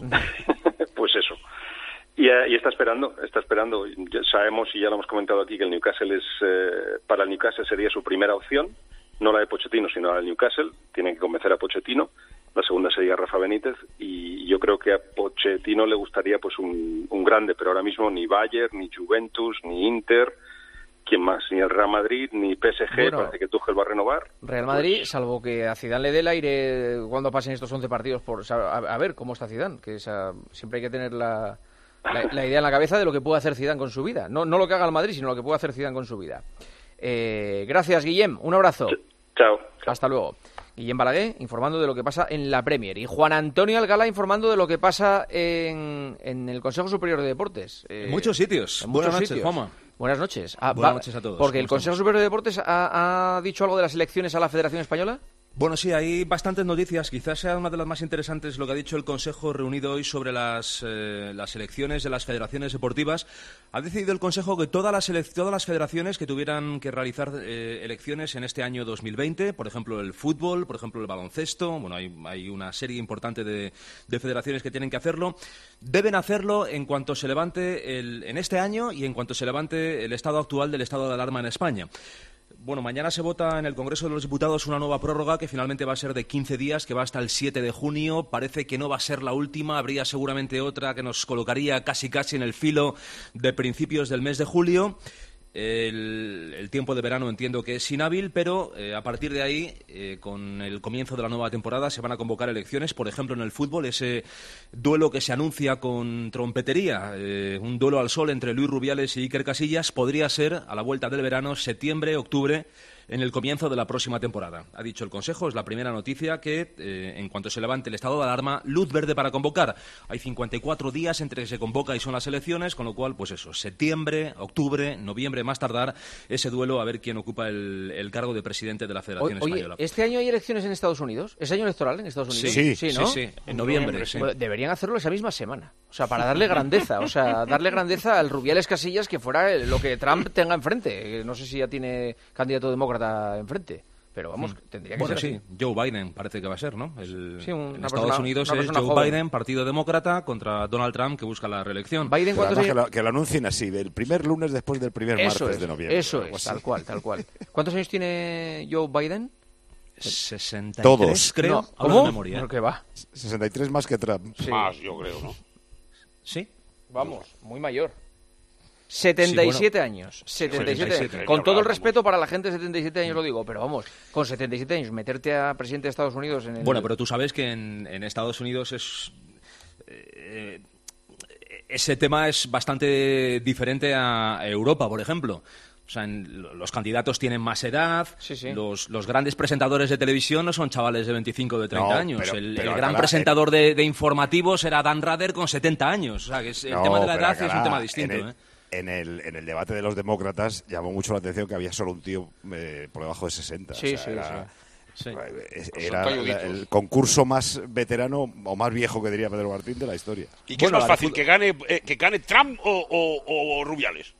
S3: Pues eso. Y, eh, y está esperando, está esperando. Ya sabemos, y ya lo hemos comentado aquí, que el Newcastle es, eh, para el Newcastle sería su primera opción, no la de Pochettino, sino la del Newcastle. Tienen que convencer a Pochettino. La segunda sería Rafa Benítez. Y yo creo que a Pochettino le gustaría pues un, un grande, pero ahora mismo ni Bayern, ni Juventus, ni Inter, ¿quién más? Ni el Real Madrid, ni P S G,
S4: Bueno.
S3: parece que Tuchel va a renovar.
S4: Real Madrid, salvo que a Zidane le dé el aire cuando pasen estos once partidos, por o sea, a, a ver cómo está Zidane, que esa- siempre hay que tener la, la, la idea en la cabeza de lo que puede hacer Zidane con su vida. No, no lo que haga el Madrid, sino lo que puede hacer Zidane con su vida. Eh, gracias, Guillem. Un abrazo.
S3: Chao.
S4: Hasta luego. Guillem Balaguer informando de lo que pasa en la Premier. Y Juan Antonio Alcalá informando de lo que pasa en, en el Consejo Superior de Deportes. Eh,
S11: En muchos sitios.
S4: en
S11: Buenas
S4: muchos
S11: noches,
S4: sitios.
S11: Juanma.
S4: Buenas noches. Ah,
S11: Buenas
S4: va-
S11: noches a todos.
S4: Porque el
S11: ¿Cómo
S4: Consejo Superior de Deportes ha, ha dicho algo de las elecciones a la Federación Española.
S11: Bueno, sí, hay bastantes noticias. Quizás sea una de las más interesantes lo que ha dicho el Consejo reunido hoy sobre las, eh, las elecciones de las federaciones deportivas. Ha decidido el Consejo que todas las, elec- todas las federaciones que tuvieran que realizar eh, elecciones en este año dos mil veinte, por ejemplo el fútbol, por ejemplo el baloncesto, bueno, hay, hay una serie importante de, de federaciones que tienen que hacerlo, deben hacerlo en cuanto se levante el, en este año y en cuanto se levante el estado actual del estado de alarma en España. Bueno, mañana se vota en el Congreso de los Diputados una nueva prórroga que finalmente va a ser de quince días, que va hasta el siete de junio. Parece que no va a ser la última, habría seguramente otra que nos colocaría casi casi en el filo de principios del mes de julio. El, el tiempo de verano entiendo que es inhábil, pero eh, a partir de ahí, eh, con el comienzo de la nueva temporada, se van a convocar elecciones. Por ejemplo, en el fútbol, ese duelo que se anuncia con trompetería, eh, un duelo al sol entre Luis Rubiales y Iker Casillas, podría ser a la vuelta del verano, septiembre, octubre, en el comienzo de la próxima temporada. Ha dicho el Consejo, es la primera noticia, que eh, en cuanto se levante el estado de alarma, luz verde para convocar. Hay cincuenta y cuatro días entre que se convoca y son las elecciones, con lo cual, pues eso, septiembre, octubre, noviembre, más tardar, ese duelo a ver quién ocupa el, el cargo de presidente de la Federación
S4: Oye,
S11: Española.
S4: ¿este año hay elecciones en Estados Unidos? ¿Es año electoral en Estados Unidos?
S11: Sí,
S4: sí, ¿no?
S11: sí, sí, en noviembre, sí.
S4: Bueno, deberían hacerlo esa misma semana, o sea, para darle grandeza, o sea, darle grandeza al Rubiales Casillas, que fuera lo que Trump tenga enfrente. No sé si ya tiene candidato demócrata enfrente. Pero vamos, tendría que
S11: bueno,
S4: ser
S11: sí,
S4: así.
S11: Joe Biden parece que va a ser, ¿no? El,
S4: Sí, un-
S11: en
S4: una
S11: Estados
S4: persona-
S11: Unidos
S4: una
S11: es
S4: persona
S11: Joe
S4: joven.
S11: Biden, Partido Demócrata, contra Donald Trump, que busca la reelección.
S4: Biden,
S9: Pero además que, lo, que lo anuncien así, el primer lunes después del primer
S4: Eso
S9: martes
S4: es,
S9: de noviembre.
S4: eso
S9: algo
S4: es,
S9: así.
S4: tal cual, tal cual. ¿Cuántos años tiene Joe Biden?
S11: sesenta y tres,
S9: Todos.
S11: creo.
S4: No,
S11: Hablo
S4: ¿cómo?
S11: de memoria.
S4: Creo que va.
S9: sesenta y tres más que Trump.
S4: Sí.
S5: Más, yo creo, ¿no?
S11: Sí.
S4: Vamos, muy mayor. setenta y siete
S11: Sí, bueno.
S4: años. setenta y siete
S11: setenta y
S4: años.
S11: siete,
S4: Con
S11: ya
S4: todo el
S11: hablamos.
S4: respeto para la gente de setenta y siete años lo digo, pero vamos, con setenta y siete años meterte a presidente de Estados Unidos en el...
S11: Bueno, pero tú sabes que en, en Estados Unidos es... eh, ese tema es bastante diferente a Europa, por ejemplo. O sea, en- los candidatos tienen más edad,
S4: Sí, sí.
S11: Los, los grandes presentadores de televisión no son chavales de veinticinco o de treinta
S9: No,
S11: años.
S9: pero-
S11: el
S9: pero
S11: el gran
S9: Alcalá,
S11: presentador de, de informativos era Dan Rather con setenta años. O sea, que es- el
S9: No,
S11: tema de la
S9: pero
S11: edad es un
S9: Alcalá,
S11: tema distinto.
S9: En el,
S11: ¿eh?
S9: en el, en el debate de los demócratas llamó mucho la atención que había solo un tío eh, por debajo de sesenta.
S4: Sí,
S9: O sea,
S4: sí,
S9: era,
S11: sí.
S9: es-
S5: Pues
S9: era
S5: son
S9: la-
S5: talluditos.
S9: el concurso más veterano o más viejo que diría Pedro Martín de la historia.
S5: ¿Y qué
S11: Bueno,
S5: es más
S11: la de
S5: fácil,
S11: fútbol-
S5: que gane, eh, que gane Trump o, o- o Rubiales?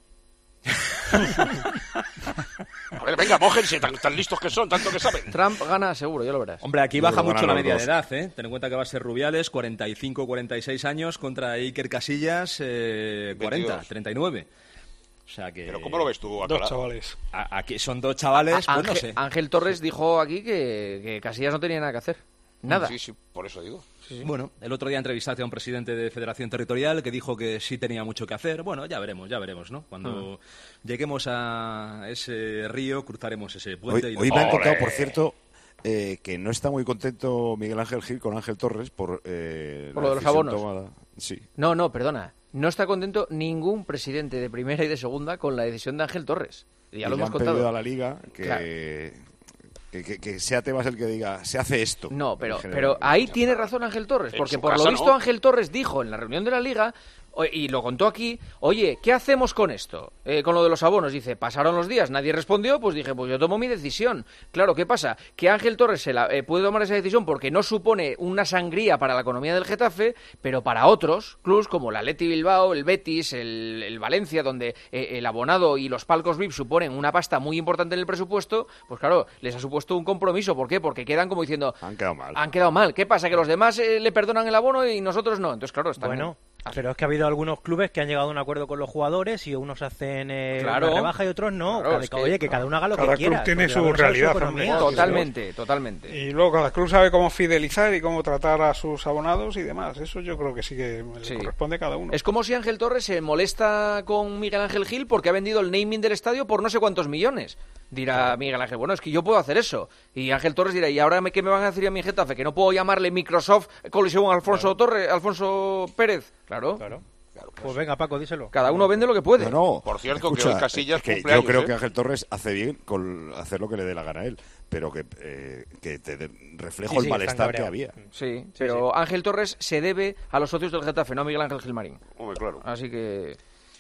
S5: A ver, venga, mójense, tan, tan listos que son, tanto que saben.
S4: Trump gana seguro, ya lo verás.
S11: Hombre, aquí
S9: Yo
S11: baja
S9: creo que
S11: mucho la
S9: ganan los
S11: media
S9: dos.
S11: de edad, ¿eh? Ten en cuenta que va a ser Rubiales, cuarenta y cinco, cuarenta y seis años, contra Iker Casillas, eh, cuarenta,
S5: veintidós.
S11: treinta y nueve. O sea que...
S5: Pero ¿cómo lo ves tú,
S10: Dos
S5: Alcalá?
S10: chavales.
S11: A- Aquí son dos chavales,
S4: A-
S11: pues no
S4: Ángel,
S11: sé.
S4: Ángel Torres dijo aquí que, que Casillas no tenía nada que hacer. Nada.
S5: Sí, sí, por eso digo.
S11: Bueno, el otro día entrevistaste a un presidente de Federación Territorial que dijo que sí tenía mucho que hacer. Bueno, ya veremos, ya veremos, ¿no? Cuando lleguemos a ese río, cruzaremos ese
S9: Hoy,
S11: puente. y
S9: hoy
S11: nos-
S9: me han
S5: ¡Ole!
S9: contado, por cierto, eh, que no está muy contento Miguel Ángel Gil con Ángel Torres por, eh,
S4: Por
S9: la
S4: lo de los
S9: decisión
S4: abonos.
S9: tomada. Sí.
S4: No, no, perdona. No está contento ningún presidente de primera y de segunda con la decisión de Ángel Torres. Y ya
S9: Y
S4: lo
S9: le
S4: hemos
S9: han
S4: contado.
S9: pedido a la Liga que,
S4: Claro.
S9: que, que- que sea Tebas el que diga, se hace esto.
S4: No, pero,
S9: En general.
S4: pero ahí tiene razón Ángel Torres,
S5: En
S4: porque
S5: su
S4: por
S5: casa
S4: lo visto
S5: no.
S4: Ángel Torres dijo en la reunión de la Liga, o- y lo contó aquí, oye, ¿qué hacemos con esto? Eh, con lo de los abonos. Dice, pasaron los días, nadie respondió, pues dije, pues yo tomo mi decisión. Claro, ¿qué pasa? Que Ángel Torres se la, eh, puede tomar esa decisión porque no supone una sangría para la economía del Getafe, pero para otros clubs como el Athletic Bilbao, el Betis, el, el Valencia, donde eh, el abonado y los palcos V I P suponen una pasta muy importante en el presupuesto, pues claro, les ha supuesto un compromiso. ¿Por qué? Porque quedan como diciendo,
S9: Han quedado mal.
S4: han quedado mal. ¿Qué pasa? Que los demás eh, le perdonan el abono y nosotros no. Entonces, claro, están...
S8: Bueno, pero es que ha habido algunos clubes que han llegado a un acuerdo con los jugadores y unos hacen eh,
S4: Claro.
S8: una rebaja y otros no.
S4: Claro,
S8: Cada-
S4: es que-
S8: oye, que cada uno haga lo
S10: Cada
S8: que
S10: club
S8: quiera.
S10: tiene
S8: porque
S10: su
S8: la cosa es
S10: realidad,
S8: economía.
S10: hombre.
S4: Totalmente, totalmente.
S10: Y luego cada club sabe cómo fidelizar y cómo tratar a sus abonados y demás. Eso yo creo que sí que le
S4: Sí.
S10: corresponde a cada uno.
S4: Es como si Ángel Torres se molesta con Miguel Ángel Gil porque ha vendido el naming del estadio por no sé cuántos millones. Dirá Miguel Ángel, bueno, es que yo puedo hacer eso. Y Ángel Torres dirá, ¿y ahora me- qué me van a decir a mi Getafe? ¿Que no puedo llamarle Microsoft Coliseum Alfonso Torres, Alfonso Pérez? Claro.
S8: Claro. Pues venga, Paco, díselo.
S4: Cada uno vende lo que puede.
S9: No, no.
S5: Por cierto, que
S9: Escucha,
S5: hoy Casillas
S9: es que
S5: cumple
S9: yo
S5: años,
S9: creo
S5: ¿eh?
S9: que Ángel Torres hace bien con hacer lo que le dé la gana a él, pero que, eh, que te de- reflejo
S8: Sí,
S9: el
S8: sí,
S9: malestar que
S8: están
S9: había.
S4: Sí, pero Ángel Torres se debe a los socios del Getafe, no a Miguel Ángel Gilmarín.
S5: Hombre, claro.
S4: Así que...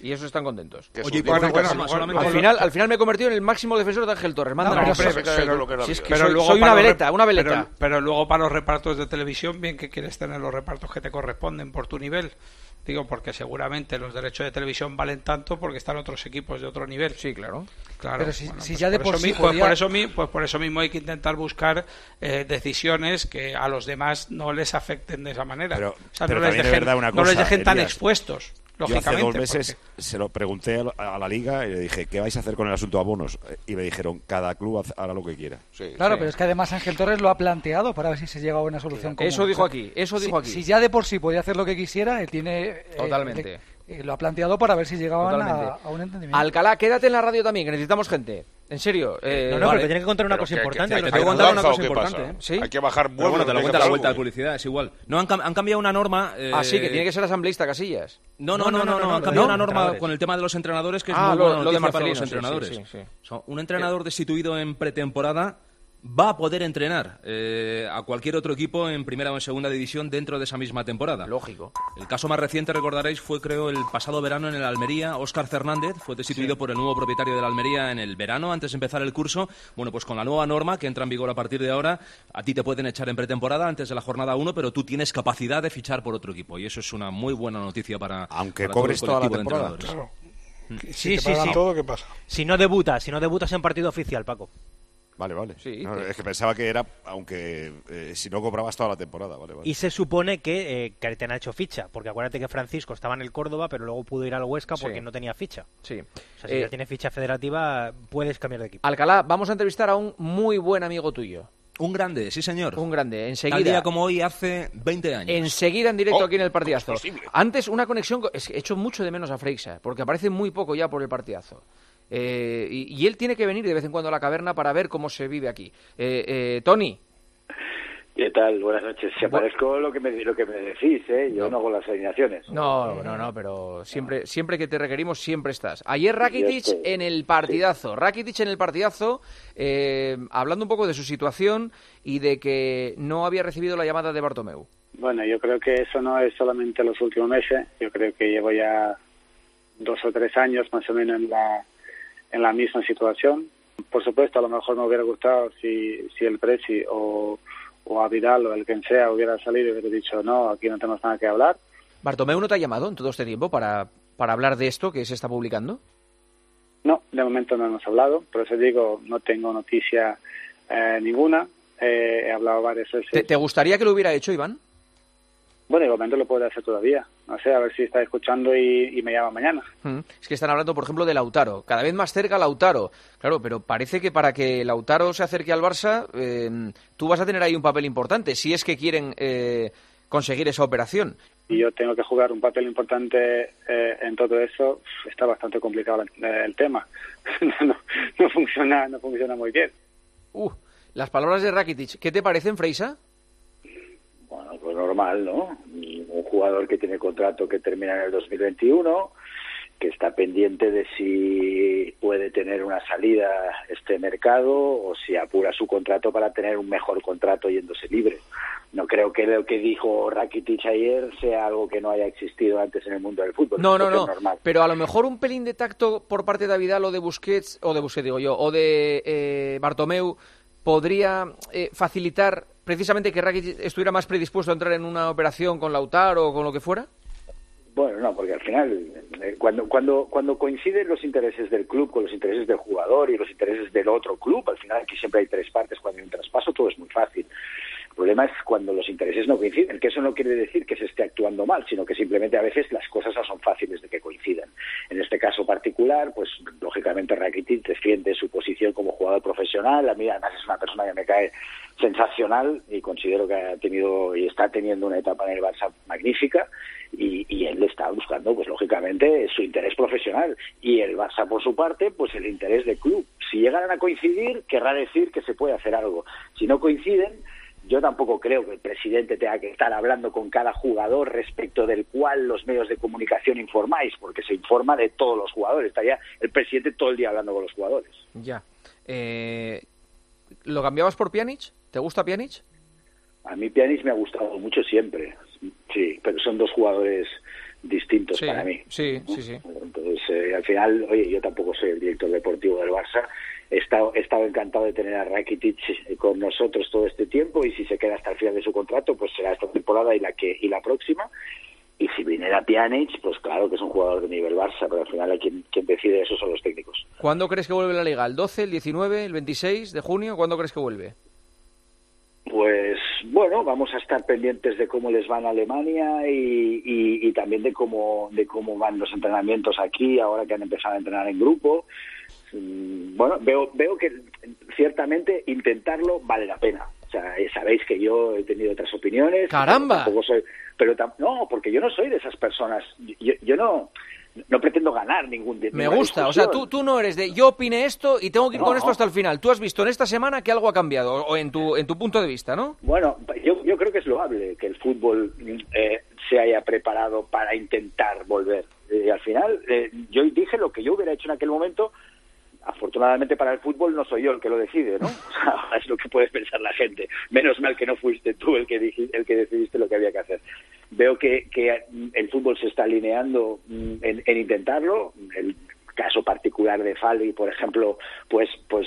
S4: Y eso están contentos.
S11: Oye,
S10: bueno, bueno,
S4: al,
S10: solamente...
S4: final, al final me he convertido en el máximo defensor de Ángel Torres. Manda
S10: No,
S4: no,
S10: pero,
S4: pero,
S10: pero,
S4: pero, si es que
S10: pero
S4: soy,
S10: luego
S4: soy una
S10: para los
S4: veleta,
S10: rep-
S4: una veleta.
S10: Pero, pero luego para los repartos de televisión, bien que quieres tener los repartos que te corresponden por tu nivel. Digo, porque seguramente los derechos de televisión valen tanto porque están otros equipos de otro nivel.
S4: Sí, claro.
S10: Claro.
S7: Pero si,
S10: Bueno,
S7: si
S10: pues
S7: ya de por
S10: eso
S7: sí
S10: mi- pues
S7: podía-
S10: por eso mi- pues por eso mismo hay que intentar buscar eh, decisiones que a los demás no les afecten de esa manera.
S9: Pero,
S10: o sea,
S9: pero
S10: no, les
S9: también es
S10: dejen,
S9: verdad una
S10: no les
S9: cosa,
S10: dejen tan
S9: Elías.
S10: expuestos,
S9: Yo
S10: lógicamente.
S9: hace dos meses
S10: porque-
S9: se lo pregunté a la, a la liga y le dije, ¿qué vais a hacer con el asunto abonos? Y me dijeron, cada club haz- hará lo que quiera.
S7: Claro, pero es que además Ángel Torres lo ha planteado para ver si se llega a una solución común.
S4: Eso dijo
S7: O sea,
S4: aquí, eso
S7: si-
S4: dijo aquí.
S7: Si ya de por sí podía hacer lo que quisiera, él tiene... eh,
S4: Totalmente.
S7: le- eh, lo ha planteado para ver si llegaban a,
S4: Totalmente.
S7: a un entendimiento.
S4: Alcalá, quédate en la radio también, que necesitamos gente. En serio. Eh,
S8: No, no,
S4: vale.
S8: pero tiene que contar una
S11: Pero
S8: cosa
S11: que-
S8: importante.
S11: que-
S8: de los
S11: ¿Te tengo que
S8: entrenadores.
S11: contar una cosa
S8: ¿Qué
S11: importante?
S8: pasa?
S4: ¿Sí?
S11: Hay que bajar Pero vuelo. bueno, no te lo hay que cuenta hacer la algo. vuelta de publicidad, es igual. No, han, cam- han cambiado una norma... eh,
S4: Ah, sí, que tiene que ser asambleísta Casillas.
S11: No, no, no, no, no, han cambiado una norma con el tema de los entrenadores que es
S4: Ah,
S11: muy
S4: lo-
S11: buena
S4: lo de
S11: noticia para los
S4: Marcelino, sí,
S11: entrenadores.
S4: sí, sí, sí.
S11: O sea, un entrenador destituido en pretemporada va a poder entrenar eh, a cualquier otro equipo en primera o en segunda división dentro de esa misma temporada.
S4: Lógico.
S11: El caso más reciente, recordaréis, fue creo el pasado verano en el Almería. Óscar Fernández fue destituido
S4: Sí.
S11: por el nuevo propietario del Almería en el verano, antes de empezar el curso. Bueno, pues con la nueva norma que entra en vigor a partir de ahora, a ti te pueden echar en pretemporada antes de la jornada uno, pero tú tienes capacidad de fichar por otro equipo. Y eso es una muy buena noticia para,
S9: Aunque
S11: para todo
S9: cobres
S11: el
S9: toda la
S11: colectivo de
S9: temporada.
S11: entrenadores.
S10: Claro.
S8: Sí,
S10: te
S8: sí,
S10: pagan
S8: sí.
S10: todo, ¿qué pasa?
S8: Si no debutas, si no debutas en partido oficial, Paco.
S9: Vale, vale.
S4: Sí,
S9: No,
S4: que-
S9: es que pensaba que era, aunque eh, si no cobrabas toda la temporada, vale, vale.
S8: Y se supone que eh, Careten ha hecho ficha, porque acuérdate que Francisco estaba en el Córdoba, pero luego pudo ir al Huesca porque
S4: Sí.
S8: no tenía ficha.
S4: Sí.
S8: O sea, si
S4: Eh,
S8: ya tiene ficha federativa, puedes cambiar de equipo.
S4: Alcalá, vamos a entrevistar a un muy buen amigo tuyo.
S11: Un grande, sí señor.
S4: Un grande, enseguida.
S11: Tal día como hoy hace veinte años.
S4: Enseguida en directo
S11: Oh,
S4: aquí en el partidazo.
S11: ¿cómo es posible?
S4: Antes una conexión, co- es que he hecho mucho de menos a Freixa, porque aparece muy poco ya por el partidazo. Eh, y, y él tiene que venir de vez en cuando a la caverna para ver cómo se vive aquí. Eh, eh, Tony.
S12: ¿Qué tal? Buenas noches. Se parezco lo que me, lo que me decís, ¿eh? Yo no, hago las alineaciones.
S4: No, no, no, pero siempre, siempre que te requerimos, siempre estás. Ayer Rakitic
S12: Ya estoy.
S4: en el partidazo. Rakitic en el partidazo, eh, hablando un poco de su situación y de que no había recibido la llamada de Bartomeu.
S13: Bueno, yo creo que eso no es solamente los últimos meses. Yo creo que llevo ya dos o tres años más o menos en la, en la misma situación. Por supuesto, a lo mejor me hubiera gustado si, si el Presi o, o a Vidal o el quien sea hubiera salido y hubiera dicho no, aquí no tenemos nada que hablar.
S4: ¿Bartomeu no te ha llamado en todo este tiempo para, para hablar de esto que se está publicando?
S13: No, de momento no hemos hablado. Por eso digo, no tengo noticia eh, ninguna. Eh, he hablado varias veces.
S4: ¿Te, te gustaría que lo hubiera hecho, Iván?
S13: Bueno, igualmente lo puede hacer todavía. No sé, a ver si está escuchando y, y me llama mañana.
S4: Mm. Es que están hablando, por ejemplo, de Lautaro. Cada vez más cerca Lautaro. Claro, pero parece que para que Lautaro se acerque al Barça, eh, tú vas a tener ahí un papel importante, si es que quieren eh, conseguir esa operación.
S13: Y yo tengo que jugar un papel importante eh, en todo eso. Está bastante complicado el, el tema. no, no, no funciona, no funciona muy bien.
S4: Uh, las palabras de Rakitic, ¿qué te parecen, Freisa?
S12: Bueno, pues normal, ¿no? Un jugador que tiene contrato que termina en el dos mil veintiuno, que está pendiente de si puede tener una salida este mercado o si apura su contrato para tener un mejor contrato yéndose libre. No creo que lo que dijo Rakitic ayer sea algo que no haya existido antes en el mundo del fútbol.
S4: No, no,
S12: Creo que
S4: no.
S12: es normal.
S4: Pero a lo mejor un pelín de tacto por parte de Vidal o de Busquets, o de Busquets digo yo, o de eh, Bartomeu, podría eh, facilitar precisamente que Rakitic estuviera más predispuesto a entrar en una operación con Lautaro o con lo que fuera.
S12: Bueno, no, porque al final, eh, cuando, cuando, cuando coinciden los intereses del club con los intereses del jugador y los intereses del otro club, al final aquí siempre hay tres partes, cuando hay un traspaso todo es muy fácil. El problema es cuando los intereses no coinciden, que eso no quiere decir que se esté actuando mal, sino que simplemente a veces las cosas no son fáciles de que coincidan. En este caso particular, pues lógicamente Rakitic defiende su posición como jugador profesional. A mí además es una persona que me cae sensacional y considero que ha tenido y está teniendo una etapa en el Barça magnífica y, y él está buscando, pues lógicamente, su interés profesional y el Barça por su parte, pues el interés del club. Si llegaran a coincidir, querrá decir que se puede hacer algo. Si no coinciden, yo tampoco creo que el presidente tenga que estar hablando con cada jugador respecto del cual los medios de comunicación informáis, porque se informa de todos los jugadores. Estaría el presidente todo el día hablando con los jugadores.
S4: Ya. Eh, ¿Lo cambiabas por Pjanic? ¿Te gusta Pjanic?
S12: A mí Pjanic me ha gustado mucho siempre, sí, pero son dos jugadores distintos
S4: sí,
S12: para mí.
S4: Sí, ¿no? sí, sí.
S12: Entonces, eh, al final, oye, yo tampoco soy el director deportivo del Barça. He estado, he estado encantado de tener a Rakitic con nosotros todo este tiempo, y si se queda hasta el final de su contrato, pues será esta temporada y la que y la próxima. Y si viniera Pjanic, pues claro que es un jugador de nivel Barça, pero al final quien, quien decide eso son los técnicos.
S4: ¿Cuándo crees que vuelve la Liga? ¿El doce, el diecinueve, el veintiséis de junio? ¿Cuándo crees que vuelve?
S12: Pues bueno, vamos a estar pendientes de cómo les va en Alemania y, y, y también de cómo de cómo van los entrenamientos aquí, ahora que han empezado a entrenar en grupo. Bueno, veo veo que ciertamente intentarlo vale la pena. O sea, sabéis que yo he tenido otras opiniones.
S4: ¡Caramba!
S12: Tampoco soy, pero tam, no, porque yo no soy de esas personas. Yo, yo no no pretendo ganar ningún dinero.
S4: Me gusta, o sea, tú, tú no eres de yo opine esto y tengo que ir no. con esto hasta el final. Tú has visto en esta semana que algo ha cambiado, o en tu en tu punto de vista, ¿no?
S12: Bueno, yo, yo creo que es loable que el fútbol eh, se haya preparado para intentar volver. Y eh, al final, eh, yo dije lo que yo hubiera hecho en aquel momento. Afortunadamente para el fútbol no soy yo el que lo decide, ¿no? O sea, es lo que puede pensar la gente. Menos mal que no fuiste tú el que dijiste, el que decidiste lo que había que hacer. Veo que, que el fútbol se está alineando en, en intentarlo. El caso particular de Fali, por ejemplo, pues pues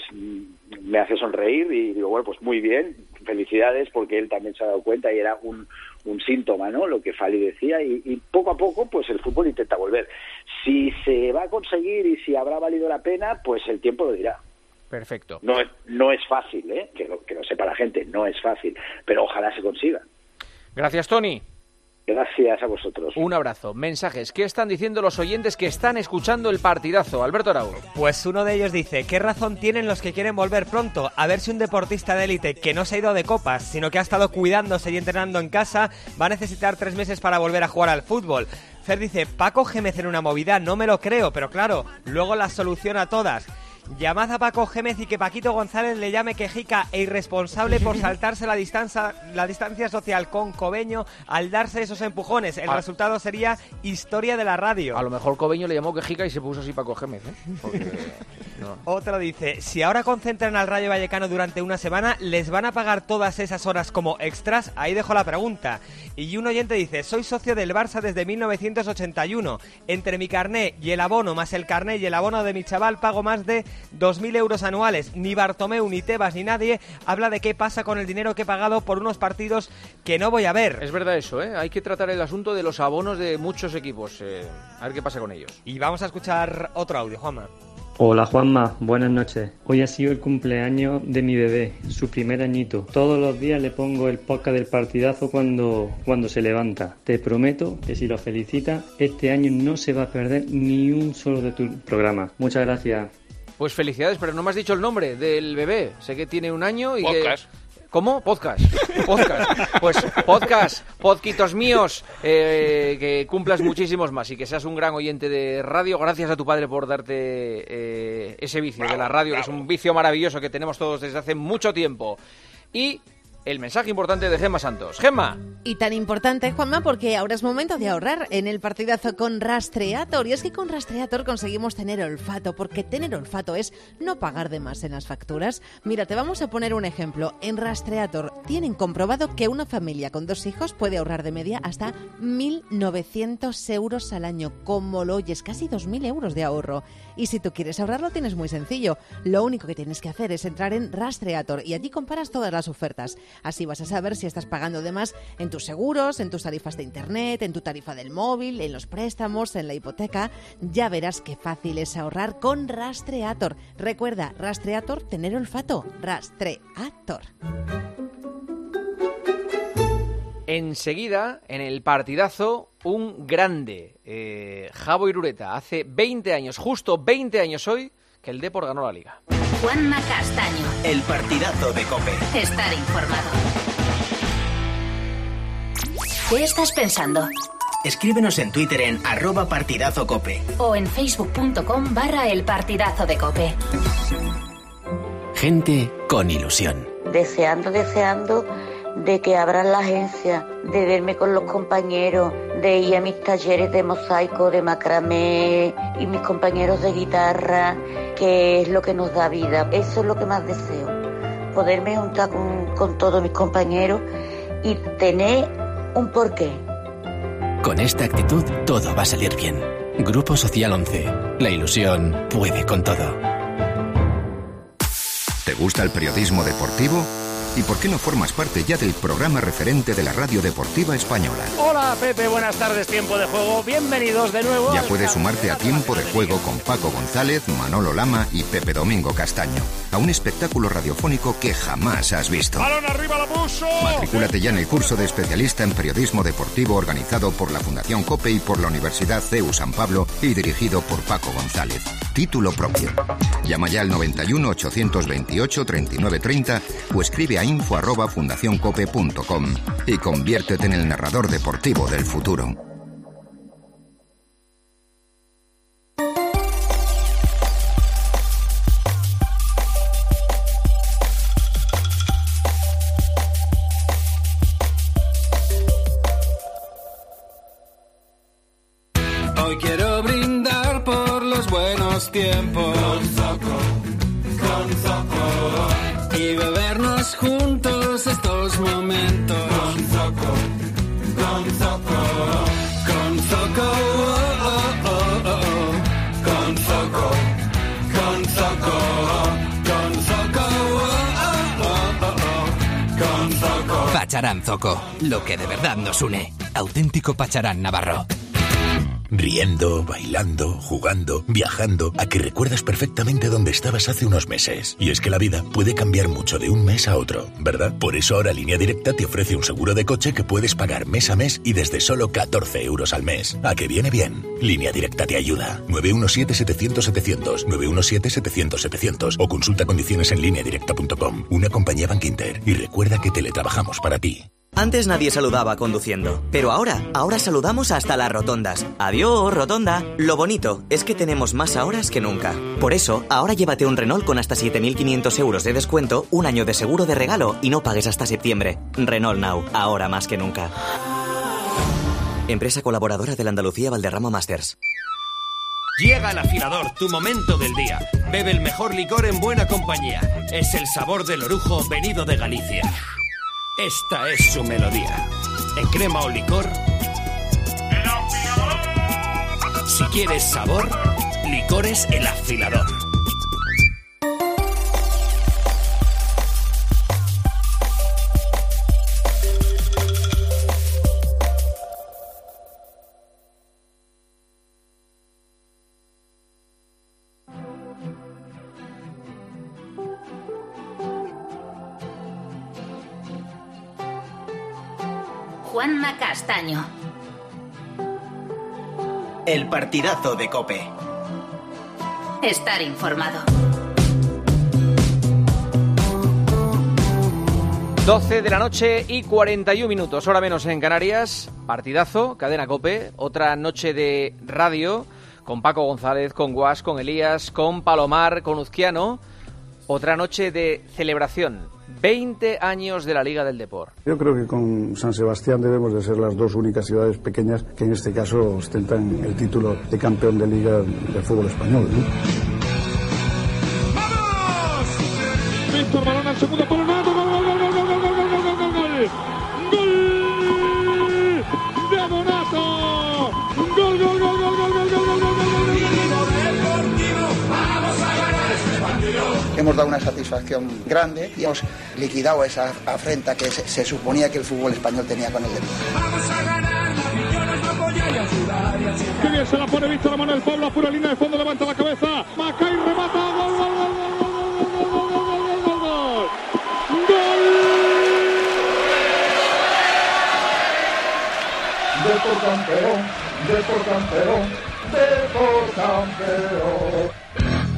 S12: me hace sonreír y digo, bueno, pues muy bien, felicidades, porque él también se ha dado cuenta y era un, un síntoma, ¿no?, lo que Fali decía, y, y poco a poco pues el fútbol intenta volver. Si se va a conseguir y si habrá valido la pena, pues el tiempo lo dirá.
S4: Perfecto.
S12: No es, no es fácil, ¿eh?, que lo, que lo sepa la gente, no es fácil, pero ojalá se consiga.
S4: Gracias, Tony.
S12: Gracias a vosotros.
S4: Un abrazo. Mensajes. ¿Qué están diciendo los oyentes que están escuchando el partidazo? Alberto Arau.
S8: Pues uno de ellos dice, ¿qué razón tienen los que quieren volver pronto? A ver si un deportista de élite que no se ha ido de copas, sino que ha estado cuidándose y entrenando en casa, va a necesitar tres meses para volver a jugar al fútbol. Fer dice, Paco Gémez en una movida, no me lo creo, pero claro, luego la solución a todas. Llamad a Paco Gémez y que Paquito González le llame quejica e irresponsable por saltarse la distancia, la distancia social con Cobeño al darse esos empujones. El ah. resultado sería historia de la radio.
S4: A lo mejor Cobeño le llamó quejica y se puso así Paco Gémez, ¿eh? Porque, no.
S8: Otro dice, si ahora concentran al Rayo Vallecano durante una semana, ¿les van a pagar todas esas horas como extras? Ahí dejo la pregunta. Y un oyente dice, soy socio del Barça desde mil novecientos ochenta y uno. Entre mi carné y el abono, más el carné y el abono de mi chaval, pago más de dos mil euros anuales. Ni Bartomeu, ni Tebas, ni nadie habla de qué pasa con el dinero que he pagado por unos partidos que no voy a ver.
S4: Es verdad eso, ¿eh? Hay que tratar el asunto de los abonos de muchos equipos. Eh, a ver qué pasa con ellos.
S8: Y vamos a escuchar otro audio, Juanma.
S14: Hola Juanma, buenas noches. Hoy ha sido el cumpleaños de mi bebé, su primer añito. Todos los días le pongo el podcast del partidazo cuando, cuando se levanta. Te prometo que si lo felicita, este año no se va a perder ni un solo de tus programas. Muchas gracias.
S4: Pues felicidades, pero no me has dicho el nombre del bebé. Sé que tiene un año y
S5: podcast.
S4: que... ¿Cómo? Podcast. Podcast. Pues podcast, podquitos míos, eh, que cumplas muchísimos más y que seas un gran oyente de radio. Gracias a tu padre por darte eh, ese vicio bravo, de la radio, bravo. Que es un vicio maravilloso que tenemos todos desde hace mucho tiempo. Y el mensaje importante de Gemma Santos. Gemma.
S16: Y tan importante, Juanma, porque ahora es momento de ahorrar en el partidazo con Rastreator. Y es que con Rastreator conseguimos tener olfato, porque tener olfato es no pagar de más en las facturas. Mira, te vamos a poner un ejemplo. En Rastreator tienen comprobado que una familia con dos hijos puede ahorrar de media hasta mil novecientos euros al año. Como lo oyes, casi dos mil euros de ahorro. Y si tú quieres ahorrarlo, tienes muy sencillo. Lo único que tienes que hacer es entrar en Rastreator y allí comparas todas las ofertas. Así vas a saber si estás pagando de más en tus seguros, en tus tarifas de internet, en tu tarifa del móvil, en los préstamos, en la hipoteca. Ya verás qué fácil es ahorrar con Rastreator. Recuerda, Rastreator, tener olfato. Rastreator.
S4: Enseguida, en el partidazo, un grande, eh, Javo Irureta. Hace veinte años, justo veinte años hoy, que el Depor ganó la Liga.
S1: Juanma Castaño.
S2: El partidazo de COPE.
S1: Estar informado. ¿Qué estás pensando?
S2: Escríbenos en Twitter en arroba partidazo cope.
S1: O en facebook.com barra el partidazo de COPE.
S19: Gente con ilusión.
S17: Deseando, deseando de que abran la agencia, de verme con los compañeros, de ir a mis talleres de mosaico, de macramé y mis compañeros de guitarra, que es lo que nos da vida. Eso es lo que más deseo, poderme juntar con, con todos mis compañeros y tener un porqué.
S18: Con esta actitud todo va a salir bien. Grupo Social once. La ilusión puede con todo.
S21: ¿Te gusta el periodismo deportivo? ¿Y por qué no formas parte ya del programa referente de la Radio Deportiva Española?
S22: Hola Pepe, buenas tardes, Tiempo de Juego. Bienvenidos de nuevo.
S21: Ya puedes sumarte a Tiempo de Juego con Paco González, Manolo Lama y Pepe Domingo Castaño. A un espectáculo radiofónico que jamás has visto.
S22: ¡Balón arriba, la puso!
S21: Matricúlate ya en el curso de especialista en periodismo deportivo organizado por la Fundación COPE y por la Universidad C E U San Pablo y dirigido por Paco González. Título propio. Llama ya al noventa y uno, ochocientos veintiocho, treinta y nueve treinta o escribe a info arroba fundacioncope punto com y conviértete en el narrador deportivo del futuro.
S23: Hoy quiero brindar por los buenos tiempos con Zoco, con Zoco, y bebernos juntos estos momentos con Zoco, con Zoco, con Zoco, oh, oh, oh, oh. Con Zoco, con Zoco, con Zoco, oh, oh, oh, oh. Con Zoco.
S18: Pacharán Zoco, lo que de verdad nos une. Auténtico Pacharán Navarro.
S25: Riendo, bailando, jugando, viajando, a que recuerdas perfectamente dónde estabas hace unos meses. Y es que la vida puede cambiar mucho de un mes a otro, ¿verdad? Por eso ahora Línea Directa te ofrece un seguro de coche que puedes pagar mes a mes y desde solo catorce euros al mes. ¿A que viene bien? Línea Directa te ayuda. nueve uno siete, setecientos, setecientos, nueve uno siete, setecientos, setecientos o consulta condiciones en línea directa punto com. Una compañía Bankinter. Y recuerda que teletrabajamos para ti.
S26: Antes nadie saludaba conduciendo, pero ahora, ahora saludamos hasta las rotondas. Adiós, rotonda. Lo bonito es que tenemos más horas que nunca. Por eso, ahora llévate un Renault con hasta siete mil quinientos euros de descuento, un año de seguro de regalo y no pagues hasta septiembre. Renault Now, ahora más que nunca. Empresa colaboradora de la Andalucía Valderrama Masters.
S20: Llega el afilador, tu momento del día. Bebe el mejor licor en buena compañía. Es el sabor del orujo venido de Galicia. Esta es su melodía. En crema o licor. Si quieres sabor, Licores El Afilador.
S1: Juanma Castaño.
S2: El partidazo de COPE.
S1: Estar informado.
S4: doce de la noche y cuarenta y un minutos, hora menos en Canarias. Partidazo, cadena COPE. Otra noche de radio con Paco González, con Guas, con Elías, con Palomar, con Uzquiano. Otra noche de celebración. veinte años de la Liga del Depor.
S27: Yo creo que con San Sebastián debemos de ser las dos únicas ciudades pequeñas que en este caso ostentan el título de campeón de Liga del fútbol español, ¿no?
S28: ¡Vamos! Víctor Balón al segundo por un lado. ¡Gol, gol, gol, gol, gol, gol, gol, gol, gol, gol, gol! ¡Gol de Donato! ¡Gol, gol, gol, gol, gol, gol, gol, gol, gol, gol!
S29: Hemos dado una satisfacción grande y hemos liquidado esa afrenta que se, se suponía que el fútbol español tenía con el Depor.
S28: Qué bien se la pone Víctor Manuel Pablo, a pura línea de fondo, levanta la cabeza, Macay remata, gol, gol, gol, gol, gol, gol, gol, gol, gol, gol.
S30: Depor campeón, Depor campeón, Depor campeón.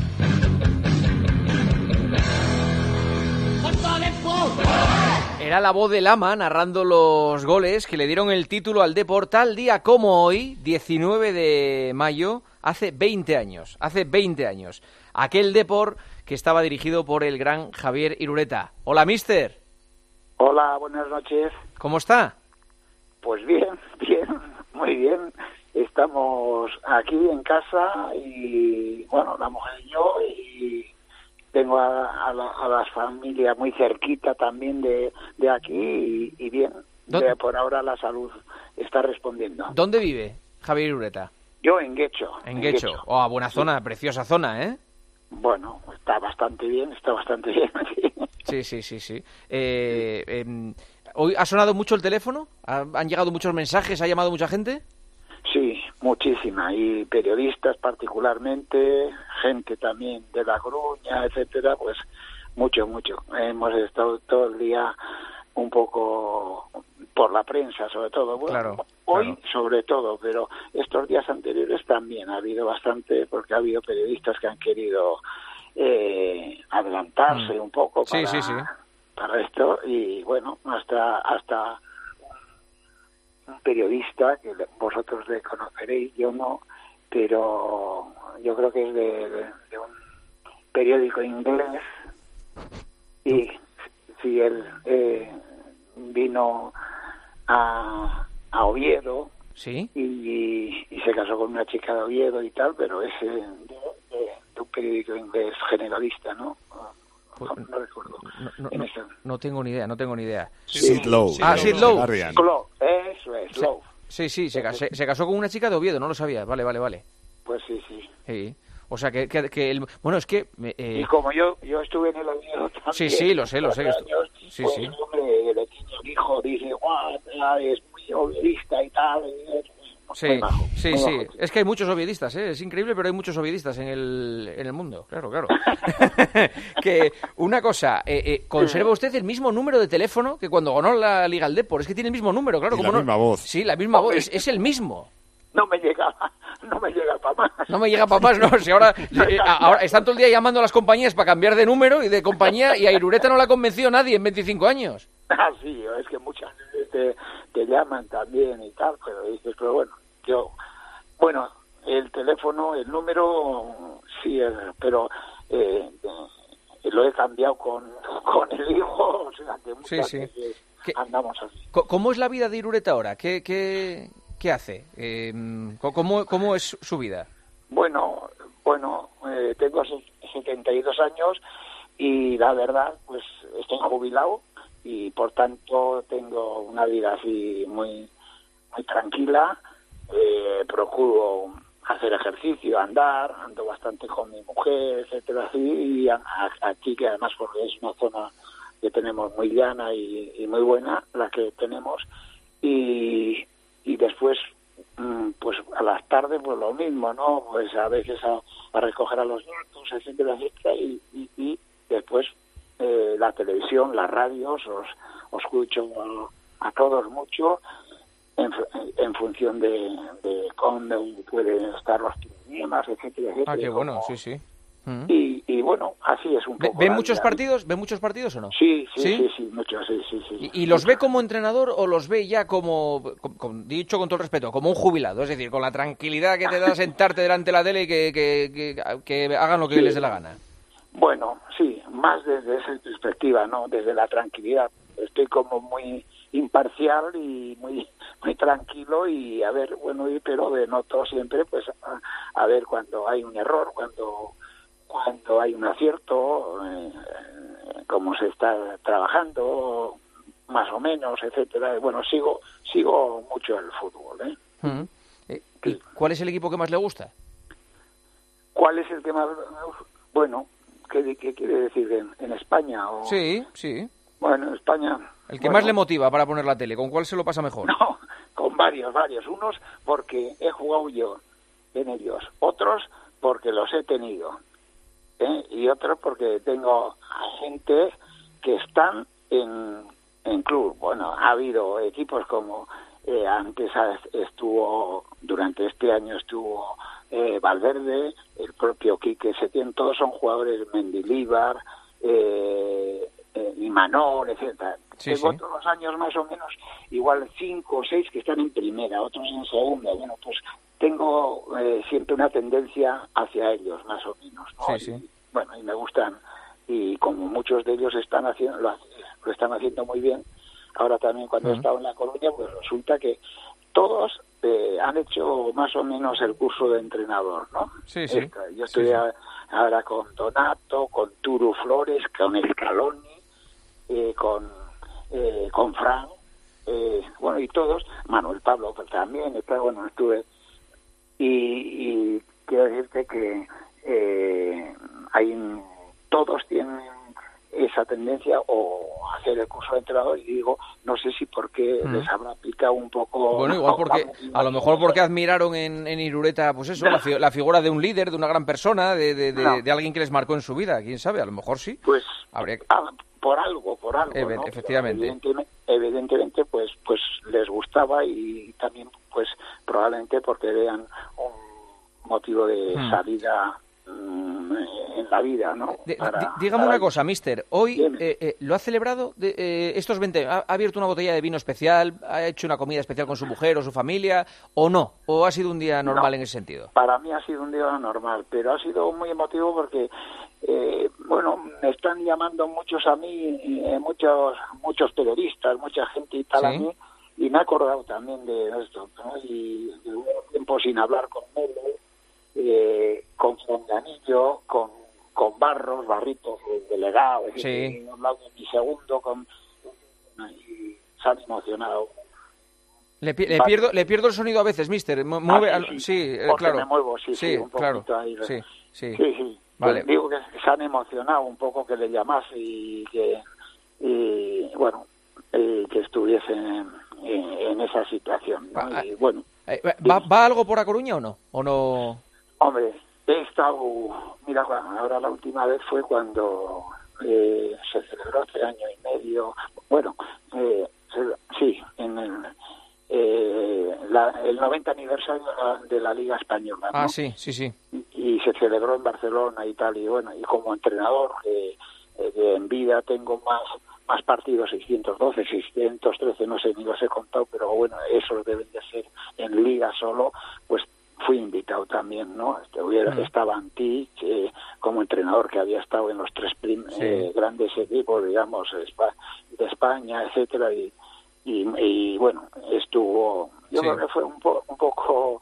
S4: Era la voz de Lama narrando los goles que le dieron el título al Depor tal día como hoy, diecinueve de mayo, hace veinte años. Hace veinte años. Aquel Depor que estaba dirigido por el gran Javier Irureta. Hola, mister.
S12: Hola, buenas noches.
S4: ¿Cómo está?
S12: Pues bien, bien, muy bien. Estamos aquí en casa y, bueno, la mujer y yo, y tengo a, a, la, a las familias muy cerquita también de, de aquí y, y bien, de, por ahora la salud está respondiendo.
S4: ¿Dónde vive Javier Irureta?
S12: Yo en Guecho.
S4: En Guecho. En Guecho. Oh, buena zona, preciosa zona, ¿eh?
S12: Bueno, está bastante bien, está bastante bien.
S4: Sí, sí, sí, sí. Eh, eh, ¿Hoy ha sonado mucho el teléfono? ¿Han llegado muchos mensajes? ¿Ha llamado mucha gente?
S12: Sí, muchísima. Y periodistas particularmente, gente también de La Coruña, etcétera, pues mucho, mucho. Hemos estado todo el día un poco por la prensa, sobre todo. Bueno,
S4: claro,
S12: hoy
S4: claro.
S12: sobre todo, pero estos días anteriores también ha habido bastante, porque ha habido periodistas que han querido eh, adelantarse mm. un poco para,
S4: sí, sí, sí.
S12: para esto, y bueno, hasta hasta un periodista que vosotros le conoceréis, yo no, pero yo creo que es de, de, de un periódico inglés, y si él eh, vino a, a Oviedo,
S4: ¿sí?
S12: y, y se casó con una chica de Oviedo y tal, pero es de, de, de un periódico inglés generalista, ¿no?
S4: Pues,
S12: no, no recuerdo.
S4: No, no, no, no tengo ni idea, no tengo ni idea.
S3: Sid Lowe.
S4: Ah, Sid Lowe.
S12: Lowe, eso es, Lowe.
S4: Sí, sí, se, se, se casó con una chica de Oviedo, no lo sabía. Vale, vale, vale.
S12: Pues sí, sí.
S4: Sí. O sea, que, que, que el... Bueno, es que... Eh...
S12: Y como yo yo estuve en el Oviedo también...
S4: Sí, sí, lo sé, lo sé. Que estu...
S12: años,
S4: sí,
S12: pues,
S4: sí.
S12: el hombre, el pequeño hijo dice, guau, es muy oviedista y tal... Y,
S4: sí,
S12: bajo,
S4: sí, sí.
S12: Bajo.
S4: Es que hay muchos oviedistas, ¿eh? Es increíble, pero hay muchos oviedistas en el, en el mundo. Claro, claro. Que una cosa, eh, eh, ¿conserva usted el mismo número de teléfono que cuando ganó la Liga al Depor? Es que tiene el mismo número, claro.
S3: Y
S4: como
S3: la
S4: no...
S3: misma voz.
S4: Sí, la misma voz. Es, es el mismo.
S12: No me llega, no me llega para más.
S4: No me llega para más, no. Si ahora, eh, ahora están todo el día llamando a las compañías para cambiar de número y de compañía, y a Irureta no la ha convencido nadie en veinticinco años.
S12: Ah, sí, es que muchas veces te, te llaman también y tal, pero dices, pero bueno, yo... Bueno, el teléfono, el número, sí, pero eh, eh, lo he cambiado con, con el hijo, o sea, que muchas
S4: sí, sí.
S12: veces
S4: ¿Qué,
S12: andamos así.
S4: ¿Cómo es la vida de Irureta ahora? ¿Qué, qué, qué hace? Eh, ¿cómo, ¿Cómo es su vida?
S12: Bueno, bueno, eh, tengo setenta y dos años y la verdad, pues estoy jubilado y por tanto tengo una vida así muy, muy tranquila. Eh, procuro hacer ejercicio, andar, ando bastante con mi mujer, etcétera, así, y a, a, aquí que además porque es una zona que tenemos muy llana y, y muy buena, la que tenemos, y, y después mm, pues a las tardes pues lo mismo, ¿no? Pues a veces a, a recoger a los nietos, etcétera, etcétera, y, y, y después eh, la televisión, las radios, os, os escucho a, a todos mucho. En, en función de, de cómo pueden estar los problemas, etcétera, etcétera.
S4: Ah, qué bueno,
S12: como...
S4: sí, sí. Mm.
S12: Y, y bueno, así es un poco.
S4: ¿Ven muchos partidos? ¿Ven muchos partidos o no?
S12: Sí, sí, sí, sí, sí muchos, sí, sí, sí.
S4: ¿Y, y los ve como entrenador o los ve ya como, con, con, dicho con todo el respeto, como un jubilado? Es decir, con la tranquilidad que te da sentarte delante de la tele y que, que, que, que hagan lo que sí. les dé la gana.
S12: Bueno, sí, más desde esa perspectiva, ¿no? Desde la tranquilidad. Estoy como muy imparcial y muy muy tranquilo y a ver, bueno, y, pero de noto siempre, pues, a, a ver cuando hay un error, cuando cuando hay un acierto, eh, cómo se está trabajando, más o menos, etcétera. Bueno, sigo sigo mucho el fútbol, ¿eh?
S4: Mm. ¿Y sí. cuál es el equipo que más le gusta?
S12: ¿Cuál es el que más? Bueno, ¿qué, qué quiere decir en, en España? O...
S4: Sí, sí.
S12: Bueno, en España...
S4: El que
S12: bueno,
S4: más le motiva para poner la tele, ¿con cuál se lo pasa mejor?
S12: No, con varios, varios. Unos porque he jugado yo en ellos, otros porque los he tenido, ¿eh? Y otros porque tengo a gente que están en, en club. Bueno, ha habido equipos como eh, antes estuvo, durante este año estuvo eh, Valverde, el propio Quique Setién, todos son jugadores, Mendilibar, eh, eh, Imanol, etcétera. Sí, Tengo sí. otros años más o menos, igual cinco o seis que están en primera, otros en segunda. Bueno, pues tengo eh, siempre una tendencia hacia ellos, más o menos, ¿no?
S4: Sí, sí.
S12: Y, bueno, y me gustan, y como muchos de ellos están haciendo, lo, lo están haciendo muy bien, ahora también cuando uh-huh. he estado en La Coruña, pues resulta que todos eh, han hecho más o menos el curso de entrenador, ¿no?
S4: Sí, sí.
S12: Esta, yo estoy
S4: sí, sí.
S12: A, ahora con Donato, con Turu Flores, con Scaloni, eh, con eh, con Fran, eh, bueno, y todos, Manuel Pablo también, pero bueno, estuve, y, y quiero decirte que eh, hay, todos tienen esa tendencia o hacer el curso de entrenador, y digo, no sé si porque mm. les habrá picado un poco...
S4: Bueno, igual porque, a lo mejor porque admiraron en, en Irureta, pues eso, la, fi la figura de un líder, de una gran persona, de, de, de, no. de alguien que les marcó en su vida, quién sabe, a lo mejor sí.
S12: Pues,
S4: Habría...
S12: ah, por algo, por algo,
S4: Eve
S12: ¿no?
S4: Efectivamente.
S12: Evidentemente, evidentemente, pues, pues les gustaba, y también, pues, probablemente porque vean un motivo de mm. salida en la vida, ¿no?
S4: Para, dígame para... una cosa, mister. Hoy eh, eh, lo ha celebrado de, eh, estos veinte... ¿Ha, ¿Ha abierto una botella de vino especial? ¿Ha hecho una comida especial con su mujer o su familia? ¿O no? ¿O ha sido un día normal no, en ese sentido?
S12: Para mí ha sido un día normal, pero ha sido muy emotivo porque, eh, bueno, me están llamando muchos a mí, eh, muchos muchos periodistas, mucha gente y tal, ¿sí? A mí, y me he acordado también de esto, ¿no? Y de un tiempo sin hablar con él, Eh, con Fonganillo, con, con Barros, Barritos, el delegado,
S4: sí.
S12: mi segundo, con, y se han emocionado.
S4: Le, le, pierdo, le pierdo el sonido a veces, mister. Mueve, ah, sí, sí, sí eh, claro.
S12: me muevo, sí,
S4: sí,
S12: sí un
S4: claro.
S12: Ahí,
S4: sí, sí.
S12: sí, sí.
S4: Vale.
S12: Pues digo que se han emocionado un poco que le llamase y que, y, bueno, eh, que estuviese en, en, en esa situación, ¿no? Ah, y, bueno.
S4: Eh, ¿va, ¿Va algo por A Coruña o no? ¿O no...?
S12: Hombre, he estado, mira, ahora la última vez fue cuando eh, se celebró hace año y medio, bueno, eh, se, sí, en el, eh, la, el noventa aniversario de la, de la Liga Española, ¿no?
S4: Ah, sí, sí, sí.
S12: Y, y se celebró en Barcelona y tal, y bueno, y como entrenador, eh, eh, en vida tengo más más partidos, seiscientos doce, seiscientos trece, no sé, ni los he contado, pero bueno, esos deben de ser en Liga solo, pues fui invitado también, ¿no? Este, hubiera, uh-huh. Estaba Antich, eh, como entrenador que había estado en los tres prim, sí. eh, grandes equipos, digamos, de España, etcétera, y, y, y bueno, estuvo, yo sí. creo que fue un, po, un poco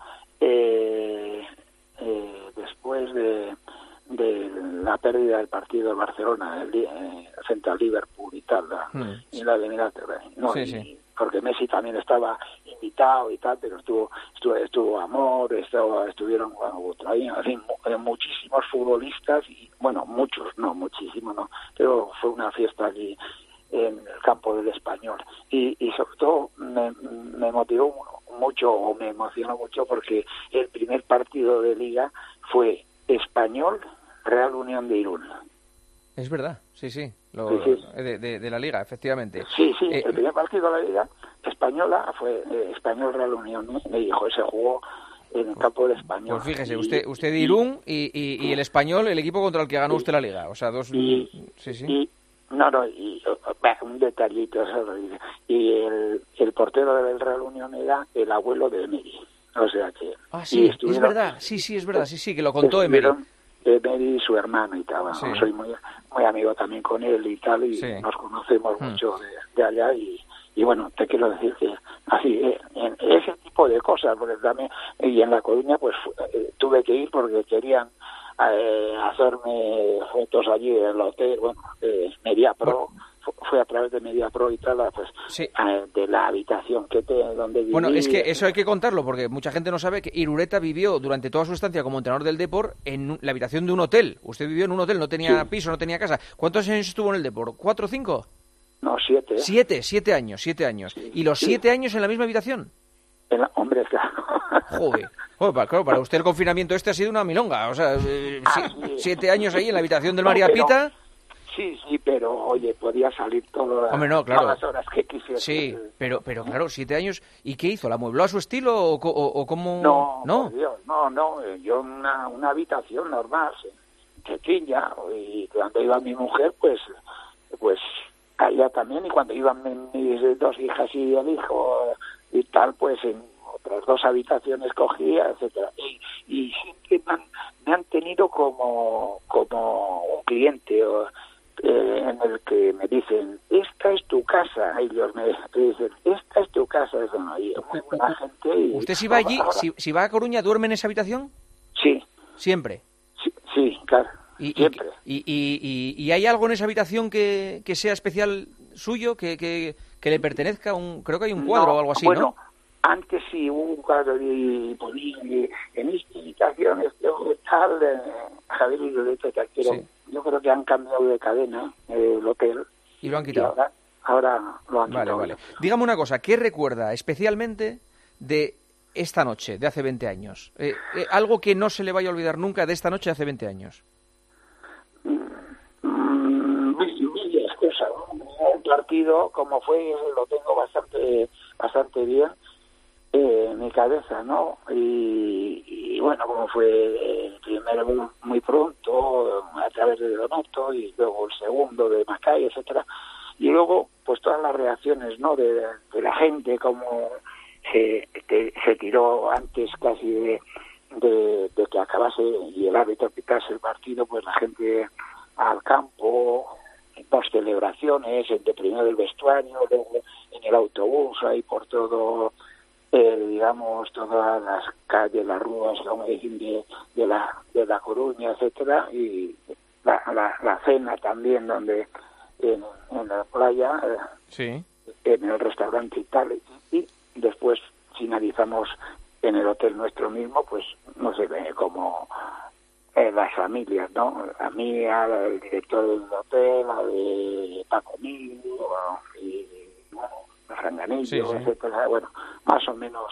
S12: eh, eh, después de, de la pérdida del partido de Barcelona el, eh, frente al Liverpool y tal, la, uh-huh. y la eliminatoria, ¿no?
S4: Sí,
S12: y,
S4: sí.
S12: Porque Messi también estaba invitado y tal, pero estuvo estuvo, estuvo Amor, estuvo, estuvieron, bueno, traían, en fin, muchísimos futbolistas, y bueno, muchos, no, muchísimos, no, pero fue una fiesta allí en el campo del Español. Y, y sobre todo me, me motivó mucho, o me emocionó mucho, porque el primer partido de Liga fue Español, Real Unión de Irún.
S4: Es verdad, sí, sí, lo,
S12: sí, sí.
S4: De, de, de la Liga, efectivamente.
S12: Sí, sí,
S4: eh,
S12: el primer partido de la Liga española fue eh, Español Real Unión, me dijo, se jugó en el campo del Español.
S4: Pues fíjese, usted usted de Irún y, y, y el Español, el equipo contra el que ganó usted la Liga, o sea, dos...
S12: Y,
S4: sí, sí.
S12: Y, no, no, y, un detallito, y el, el portero del Real Unión era el abuelo de Emery, o sea que...
S4: Ah, sí, es verdad, sí, sí, es verdad, sí, sí, que lo contó Emery.
S12: Emery y su hermano y tal, bueno, sí. Soy muy muy amigo también con él y tal, y sí. Nos conocemos hmm. mucho de, de allá, y, y bueno, te quiero decir que así, eh, en ese tipo de cosas, porque también, y en La Coruña pues eh, tuve que ir porque querían eh, hacerme fotos allí en el hotel, bueno, eh, MediaPro, bueno. Fue a través de MediaPro y tal, pues
S4: sí.
S12: eh, de la habitación que te, donde viví.
S4: Bueno, es que eso hay que contarlo, porque mucha gente no sabe que Irureta vivió durante toda su estancia como entrenador del Depor en la habitación de un hotel. Usted vivió en un hotel, no tenía sí. piso, no tenía casa. ¿Cuántos años estuvo en el Depor? ¿Cuatro o cinco?
S12: No, siete. ¿eh?
S4: Siete, siete años, siete años. Sí. ¿Y los sí. siete años en la misma habitación?
S12: En la, hombre, claro.
S4: Joder. Joder, claro, para usted el confinamiento este ha sido una milonga. O sea, eh,
S12: ah,
S4: si, sí. siete años ahí en la habitación del María no, pero... Pita...
S12: Sí, sí, pero oye, podía salir todo
S4: Hombre, no, claro.
S12: todas las horas que quisiera.
S4: Sí, pero, pero claro, siete años. ¿Y qué hizo? ¿La amuebló a su estilo o, o, o cómo?
S12: No,
S4: no,
S12: por Dios, no, no. Yo una, una habitación normal, pequeña, y cuando iba mi mujer, pues, pues allá también, y cuando iban mis dos hijas y el hijo y tal, pues en otras dos habitaciones cogía, etcétera. Y, y siempre me han, me han tenido como, como un cliente o Eh, en el que me dicen, esta es tu casa, ellos me dicen, esta es tu casa, es muy buena gente. Y
S4: ¿usted si va allí, si, si va a Coruña, duerme en esa habitación?
S12: Sí.
S4: ¿Siempre?
S12: Sí, sí, claro,
S4: y,
S12: siempre.
S4: Y, y, y, y hay algo en esa habitación que, que sea especial suyo que, que, que le pertenezca? Un, creo que hay un cuadro
S12: no,
S4: o algo así,
S12: bueno,
S4: ¿no?
S12: Antes sí hubo un cuadro de ponía en instituciones tal, eh, Javier Irureta, que quiero, sí. Yo creo que han cambiado de cadena eh, el hotel.
S4: Y lo han quitado.
S12: Y ahora, ahora lo han
S4: vale,
S12: quitado.
S4: Vale. Dígame una cosa, ¿qué recuerda especialmente de esta noche, de hace veinte años? Eh, eh, algo que no se le vaya a olvidar nunca de esta noche de hace veinte años.
S12: Mm, varias cosas, ¿no? El partido, como fue, lo tengo bastante, bastante bien eh, en mi cabeza, ¿no? Y, y bueno, como fue el primero muy pronto, a través de Donato, y luego el segundo de Macay, etcétera. Y luego, pues todas las reacciones, ¿no? De, de la gente, como se, de, se tiró antes casi de, de, de que acabase y el árbitro pitase el partido, pues la gente al campo, dos celebraciones, de primero del vestuario, luego en el autobús, ahí por todo, eh, digamos, todas las calles, las ruas, como dicen, de, de la de la Coruña, etcétera, y la, la, la cena también, donde en, en la playa, eh,
S4: sí.
S12: En el restaurante y tal, y, y después finalizamos en el hotel nuestro mismo, pues no sé, como eh, las familias, ¿no? La mía, la del director del hotel, la de Paco Mil, y bueno, los Ranganillos, sí, sí. etcétera. Bueno, más o menos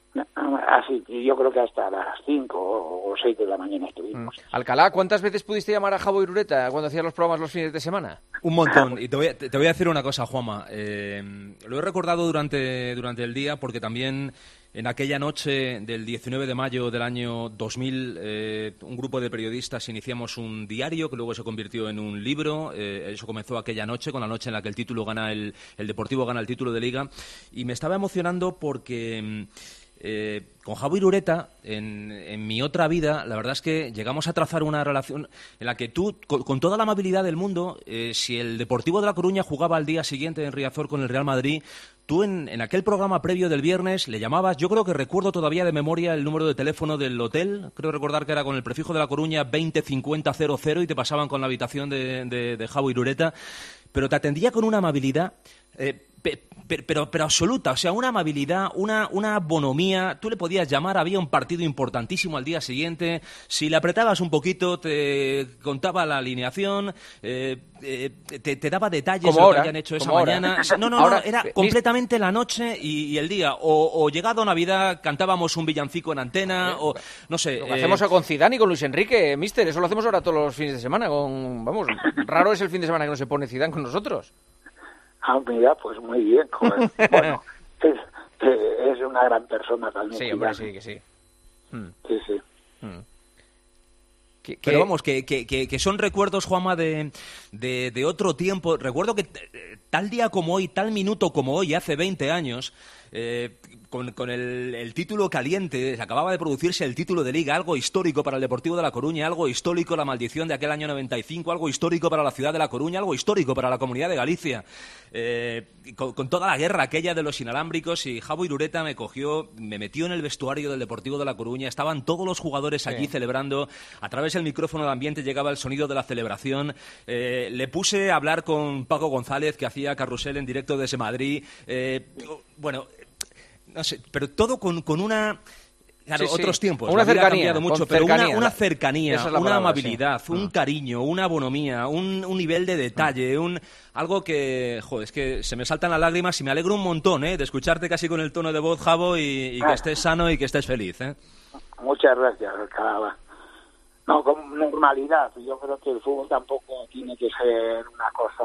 S12: así, yo creo que hasta las cinco o seis de la mañana estuvimos.
S4: Mm. Alcalá, ¿cuántas veces pudiste llamar a Javo Irureta cuando hacías los programas los fines de semana?
S3: Un montón. Y te voy a, te voy a decir una cosa, Juanma. Eh, lo he recordado durante, durante el día porque también en aquella noche del diecinueve de mayo del año dos mil, eh, un grupo de periodistas iniciamos un diario que luego se convirtió en un libro. Eh, eso comenzó aquella noche, con la noche en la que el título gana el, el Deportivo gana el título de Liga. Y me estaba emocionando porque Eh, con Javo Irureta, en, en mi otra vida, la verdad es que llegamos a trazar una relación en la que tú, con, con toda la amabilidad del mundo, eh, si el Deportivo de La Coruña jugaba al día siguiente en Riazor con el Real Madrid, tú en, en aquel programa previo del viernes le llamabas, yo creo que recuerdo todavía de memoria el número de teléfono del hotel, creo recordar que era con el prefijo de La Coruña veinte cincuenta cero cero y te pasaban con la habitación de, de, de Javo Irureta, pero te atendía con una amabilidad eh, Pero, pero, pero absoluta, o sea, una amabilidad, una, una bonomía. Tú le podías llamar, había un partido importantísimo al día siguiente, si le apretabas un poquito te contaba la alineación, eh, eh, te, te daba detalles de lo que habían hecho esa mañana. No, no,
S4: ahora,
S3: no, era completamente la noche y, y el día. O, o llegado Navidad cantábamos un villancico en antena, o no sé.
S4: Lo que
S3: eh...
S4: hacemos con Zidane y con Luis Enrique, mister, eso lo hacemos ahora todos los fines de semana. Con, vamos, raro es el fin de semana que no se pone Zidane con nosotros.
S12: Ah, mira, pues muy bien. Joder. Bueno, es, es una gran persona también.
S4: Sí, hombre, sí, que sí.
S12: Mm. Sí, sí.
S4: Mm.
S3: Que, que... Pero vamos, que, que, que son recuerdos, Juanma, de, de, de otro tiempo. Recuerdo que tal día como hoy, tal minuto como hoy, hace veinte años, eh, con, con el, el título caliente, acababa de producirse el título de Liga, algo histórico para el Deportivo de La Coruña, algo histórico la maldición de aquel año noventa y cinco, algo histórico para la ciudad de La Coruña, algo histórico para la comunidad de Galicia. Eh, con, con toda la guerra aquella de los inalámbricos, y Javo Irureta me cogió, me metió en el vestuario del Deportivo de La Coruña, estaban todos los jugadores allí sí. celebrando, a través del micrófono de ambiente llegaba el sonido de la celebración, eh, le puse a hablar con Paco González, que hacía carrusel en directo desde Madrid, eh, bueno, no sé, pero todo con, con una... Claro, sí, sí. otros tiempos,
S4: una
S3: la vida
S4: cercanía,
S3: ha cambiado mucho, pero
S4: cercanía,
S3: una, una cercanía,
S4: es
S3: una
S4: palabra,
S3: amabilidad,
S4: sí.
S3: un mm. cariño, una bonomía, un, un nivel de detalle, un algo que, joder, es que se me saltan las lágrimas y me alegro un montón, ¿eh? De escucharte casi con el tono de voz, Javo, y, y que estés sano y que estés feliz, ¿eh?
S12: Muchas gracias, Alcalá. No, con normalidad. Yo creo que el fútbol tampoco tiene que ser una cosa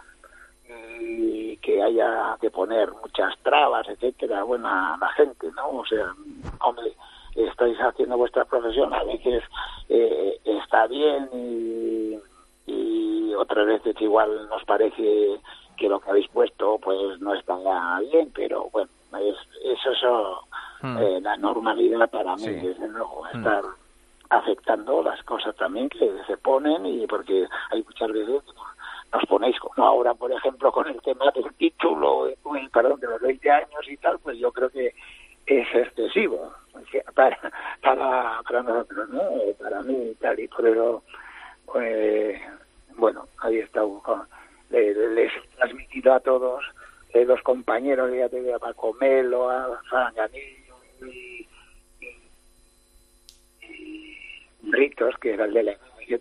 S12: eh, que haya que poner muchas trabas, etcétera, bueno, a la gente, ¿no? O sea, hombre, estáis haciendo vuestra profesión, a veces eh, está bien y, y otras veces igual nos parece que lo que habéis puesto pues no está bien, pero bueno, es, eso es eso, mm. eh, la normalidad para mí, sí. desde luego, estar mm. aceptando las cosas también que se ponen, y porque hay muchas veces nos ponéis, como ahora por ejemplo con el tema del título, uy, perdón, de los veinte años y tal, pues yo creo que es excesivo para para, para nosotros, ¿no? Para mí y tal, y por eso pues, bueno, ahí está, les, les he transmitido a de los compañeros, ya te digo, a Paco Melo, a Franganillo y, y, y Ritos, que era el delegado, que,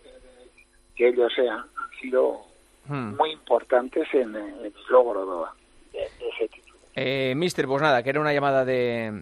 S12: que ellos sean, han sido hmm. muy importantes en, en el logro de, de ese título.
S4: Eh, Mister, pues nada, que era una llamada de,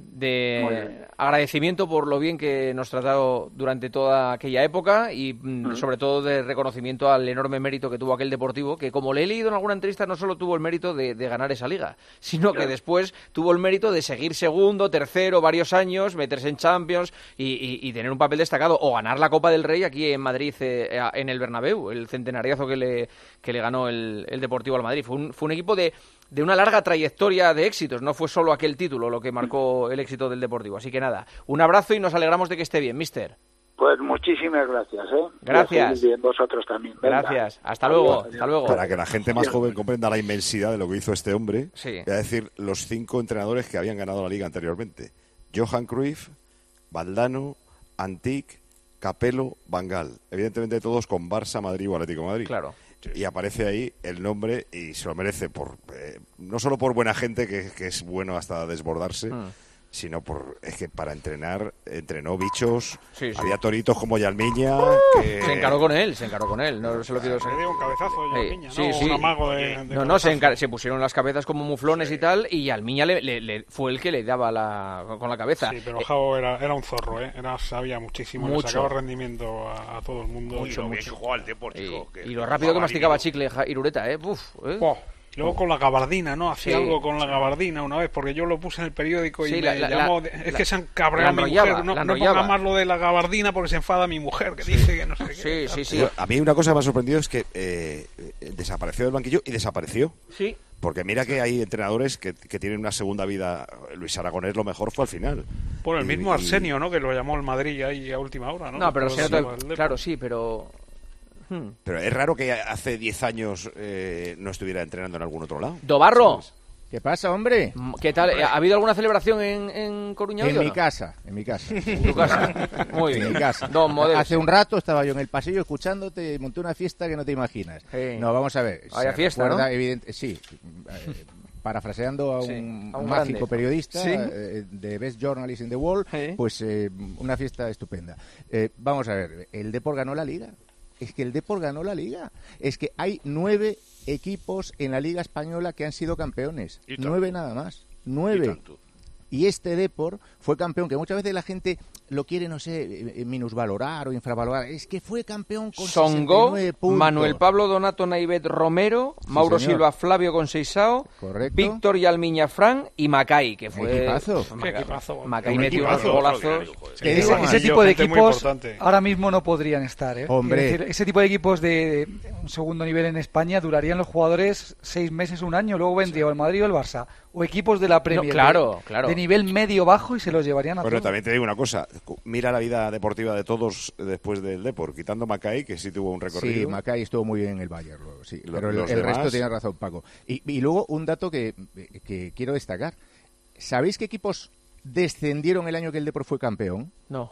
S4: de agradecimiento por lo bien que nos tratado durante toda aquella época y mm. sobre todo de reconocimiento al enorme mérito que tuvo aquel Deportivo, que como le he leído en alguna entrevista, no solo tuvo el mérito de, de ganar esa liga, sino claro. que después tuvo el mérito de seguir segundo, tercero, varios años, meterse en Champions y, y, y tener un papel destacado, o ganar la Copa del Rey aquí en Madrid, eh, en el Bernabéu, el centenariazo que le, que le ganó el, el Deportivo al Madrid. Fue un, fue un equipo de... de una larga trayectoria de éxitos, no fue solo aquel título lo que marcó el éxito del Deportivo. Así que nada, un abrazo y nos alegramos de que esté bien, mister.
S12: Pues muchísimas gracias, ¿eh?
S4: Gracias.
S12: Y vosotros también. Venga.
S4: Gracias. Hasta luego. Adiós. Hasta luego.
S6: Para que la gente más joven comprenda la inmensidad de lo que hizo este hombre,
S4: sí.
S6: voy a decir los cinco entrenadores que habían ganado la liga anteriormente. Johan Cruyff, Valdano, Antic, Capello, Van Gaal. Evidentemente todos con Barça, Madrid o Atlético de Madrid.
S4: Claro.
S6: Y aparece ahí el nombre y se lo merece por eh, no solo por buena gente, que, que es bueno hasta desbordarse, mm. sino por es que para entrenar entrenó bichos,
S4: sí, sí.
S6: había toritos como Yalmiña.
S4: Uh,
S6: que...
S4: Se encaró con él, se encaró con él, no se lo quiero
S7: saber. Le dio un cabezazo a Yalmiña,
S4: sí,
S7: ¿no?
S4: Sí,
S7: un amago de, de
S4: no, no, se, encar... se pusieron las cabezas como muflones sí. y tal, y Yalmiña le, le, le fue el que le daba la con la cabeza.
S7: Sí, pero Jao era, era un zorro, ¿eh? Era, sabía muchísimo, mucho. Le sacaba rendimiento a, a todo el mundo.
S5: Mucho,
S7: y lo
S5: bien que jugaba al Deportivo.
S4: Y, y lo rápido que masticaba chicle Irureta, ¿eh? Uf, ¿eh?
S7: Oh. Luego con la gabardina, ¿no? Hacía
S4: sí.
S7: algo con la gabardina una vez, porque yo lo puse en el periódico y
S4: sí,
S7: me
S4: la, la,
S7: llamó...
S4: La,
S7: es
S4: la,
S7: que se han cabreado mi mujer. No, no ponga más lo de la gabardina porque se enfada mi mujer, que
S4: sí.
S7: dice que no sé
S4: sí,
S7: qué.
S4: Sí, sí, sí.
S6: A mí una cosa que me ha sorprendido es que eh, desapareció del banquillo y desapareció.
S4: Sí.
S6: Porque mira que hay entrenadores que, que tienen una segunda vida. Luis Aragonés lo mejor fue al final.
S7: Bueno, el
S6: y,
S7: mismo Arsenio, ¿no? Que lo llamó el Madrid ahí a última hora, ¿no?
S4: No, pero, pero
S7: Arsenio,
S4: sí, claro, sí, pero...
S6: Hmm. Pero es raro que hace diez años eh, no estuviera entrenando en algún otro lado.
S4: Dobarro.
S8: ¿Sabes? ¿Qué pasa, hombre?
S4: ¿Qué tal? ¿Ha habido alguna celebración en, en Coruña?
S8: En
S4: hoy,
S8: mi
S4: no?
S8: casa, en mi casa.
S4: En tu casa. Muy bien.
S8: En mi casa.
S4: Don Modelo.
S8: Hace un rato estaba yo en el pasillo escuchándote y monté una fiesta que no te imaginas.
S4: Sí.
S8: No, vamos a ver.
S4: Vaya fiesta, ¿no?
S8: Evidente, sí. Eh, parafraseando a un,
S4: sí, a un
S8: mágico
S4: grande.
S8: periodista
S4: ¿Sí?
S8: eh, de Best Journalist in the World,
S4: ¿Sí?
S8: pues eh, una fiesta estupenda. Eh, vamos a ver, el Depor ganó la Liga. Es que el Depor ganó la Liga. Es que hay nueve equipos en la Liga Española que han sido campeones. Nueve nada más. Nueve. Y, y este Depor fue campeón, que muchas veces la gente lo quiere, no sé, minusvalorar o infravalorar. Es que fue campeón con
S4: Songó,
S8: sesenta y nueve puntos.
S4: Manuel Pablo Donato Naivet Romero, sí, Mauro
S8: señor.
S4: Silva Flavio Conceição,
S8: Correcto.
S4: Víctor Yalmiña Fran y Macay, que fue...
S8: Equipazo.
S7: ¿Qué equipazo?
S4: Macay metió unos golazos.
S9: Que ese, ese tipo de equipos ahora mismo no podrían estar, ¿eh?
S8: Hombre.
S9: Es decir, ese tipo de equipos de, de un segundo nivel en España durarían los jugadores seis meses, un año, luego vendría sí. o el Madrid o el Barça, o equipos de la Premier,
S4: no, claro,
S9: de,
S4: claro.
S9: de nivel medio-bajo y se los llevarían a
S6: Bueno,
S9: todos.
S6: también te digo una cosa, mira la vida deportiva de todos después del Depor, quitando Macay, que sí tuvo un recorrido.
S8: Sí, Macay estuvo muy bien en el Bayern, luego, sí,
S6: Lo,
S8: pero el, el resto tiene razón, Paco. Y, y luego un dato que, que quiero destacar. ¿Sabéis qué equipos descendieron el año que el Depor fue campeón?
S4: No.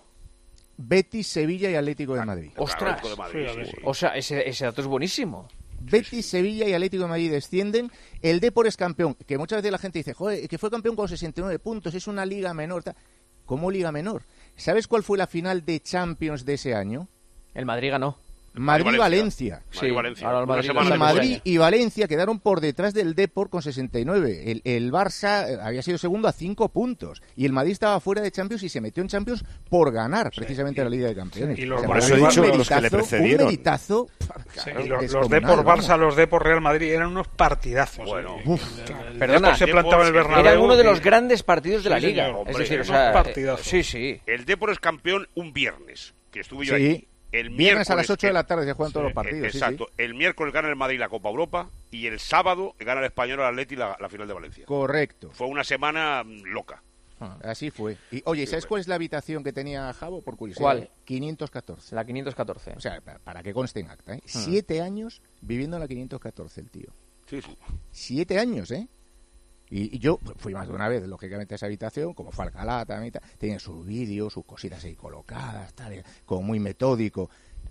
S8: Betis, Sevilla y Atlético de Madrid.
S4: ¡Ostras!
S5: De Madrid, sí, sí.
S4: O sea, ese, ese dato es buenísimo.
S8: Betis, Sevilla y Atlético de Madrid descienden. El Depor es campeón, que muchas veces la gente dice, joder, que fue campeón con sesenta y nueve puntos, es una liga menor. ¿Cómo liga menor? ¿Sabes cuál fue la final de Champions de ese año?
S4: El Madrid ganó.
S8: Madrid-Valencia.
S4: Sí,
S5: Madrid-Valencia.
S4: ahora el Madrid,
S8: y Madrid y Valencia quedaron por detrás del Depor con sesenta y nueve. El, el Barça había sido segundo a cinco puntos. Y el Madrid estaba fuera de Champions y se metió en Champions por ganar precisamente sí. la Liga de Campeones.
S7: Y los,
S8: o sea,
S6: por eso he dicho los que le precedieron.
S8: Un meritazo.
S7: Sí, y los, los Depor Barça, los Depor Real Madrid eran unos partidazos.
S5: Bueno,
S7: ¿eh?
S5: uf,
S7: el, el
S4: perdona,
S7: se plantaba en el Bernabéu.
S4: Era uno de los
S7: y...
S4: grandes partidos de la
S7: sí,
S4: Liga.
S7: Señor,
S4: es decir, o
S7: unos
S4: sea,
S7: partidazos.
S4: sí, sí.
S5: El Depor es campeón un viernes, que estuve yo
S8: sí.
S5: aquí. El
S8: viernes a las ocho de la tarde se juegan
S5: sí,
S8: todos los partidos.
S5: Exacto.
S8: Sí, sí.
S5: El miércoles gana el Madrid la Copa Europa y el sábado gana el Español al Atleti la, la final de Valencia.
S8: Correcto.
S5: Fue una semana loca.
S8: Ah, así fue. Y oye, ¿sabes cuál es la habitación que tenía Javo, por curiosidad?
S4: ¿Cuál?
S8: quinientos catorce.
S4: La quinientos catorce.
S8: O sea, para que conste en acta, ¿eh? Hmm. Siete años viviendo en la quinientos catorce el tío.
S5: Sí, sí.
S8: Siete años, ¿eh? Y, y yo fui más de una vez, lógicamente, a esa habitación, como fue Alcalá también, tenía sus vídeos, sus cositas ahí colocadas, tal, como muy metódico.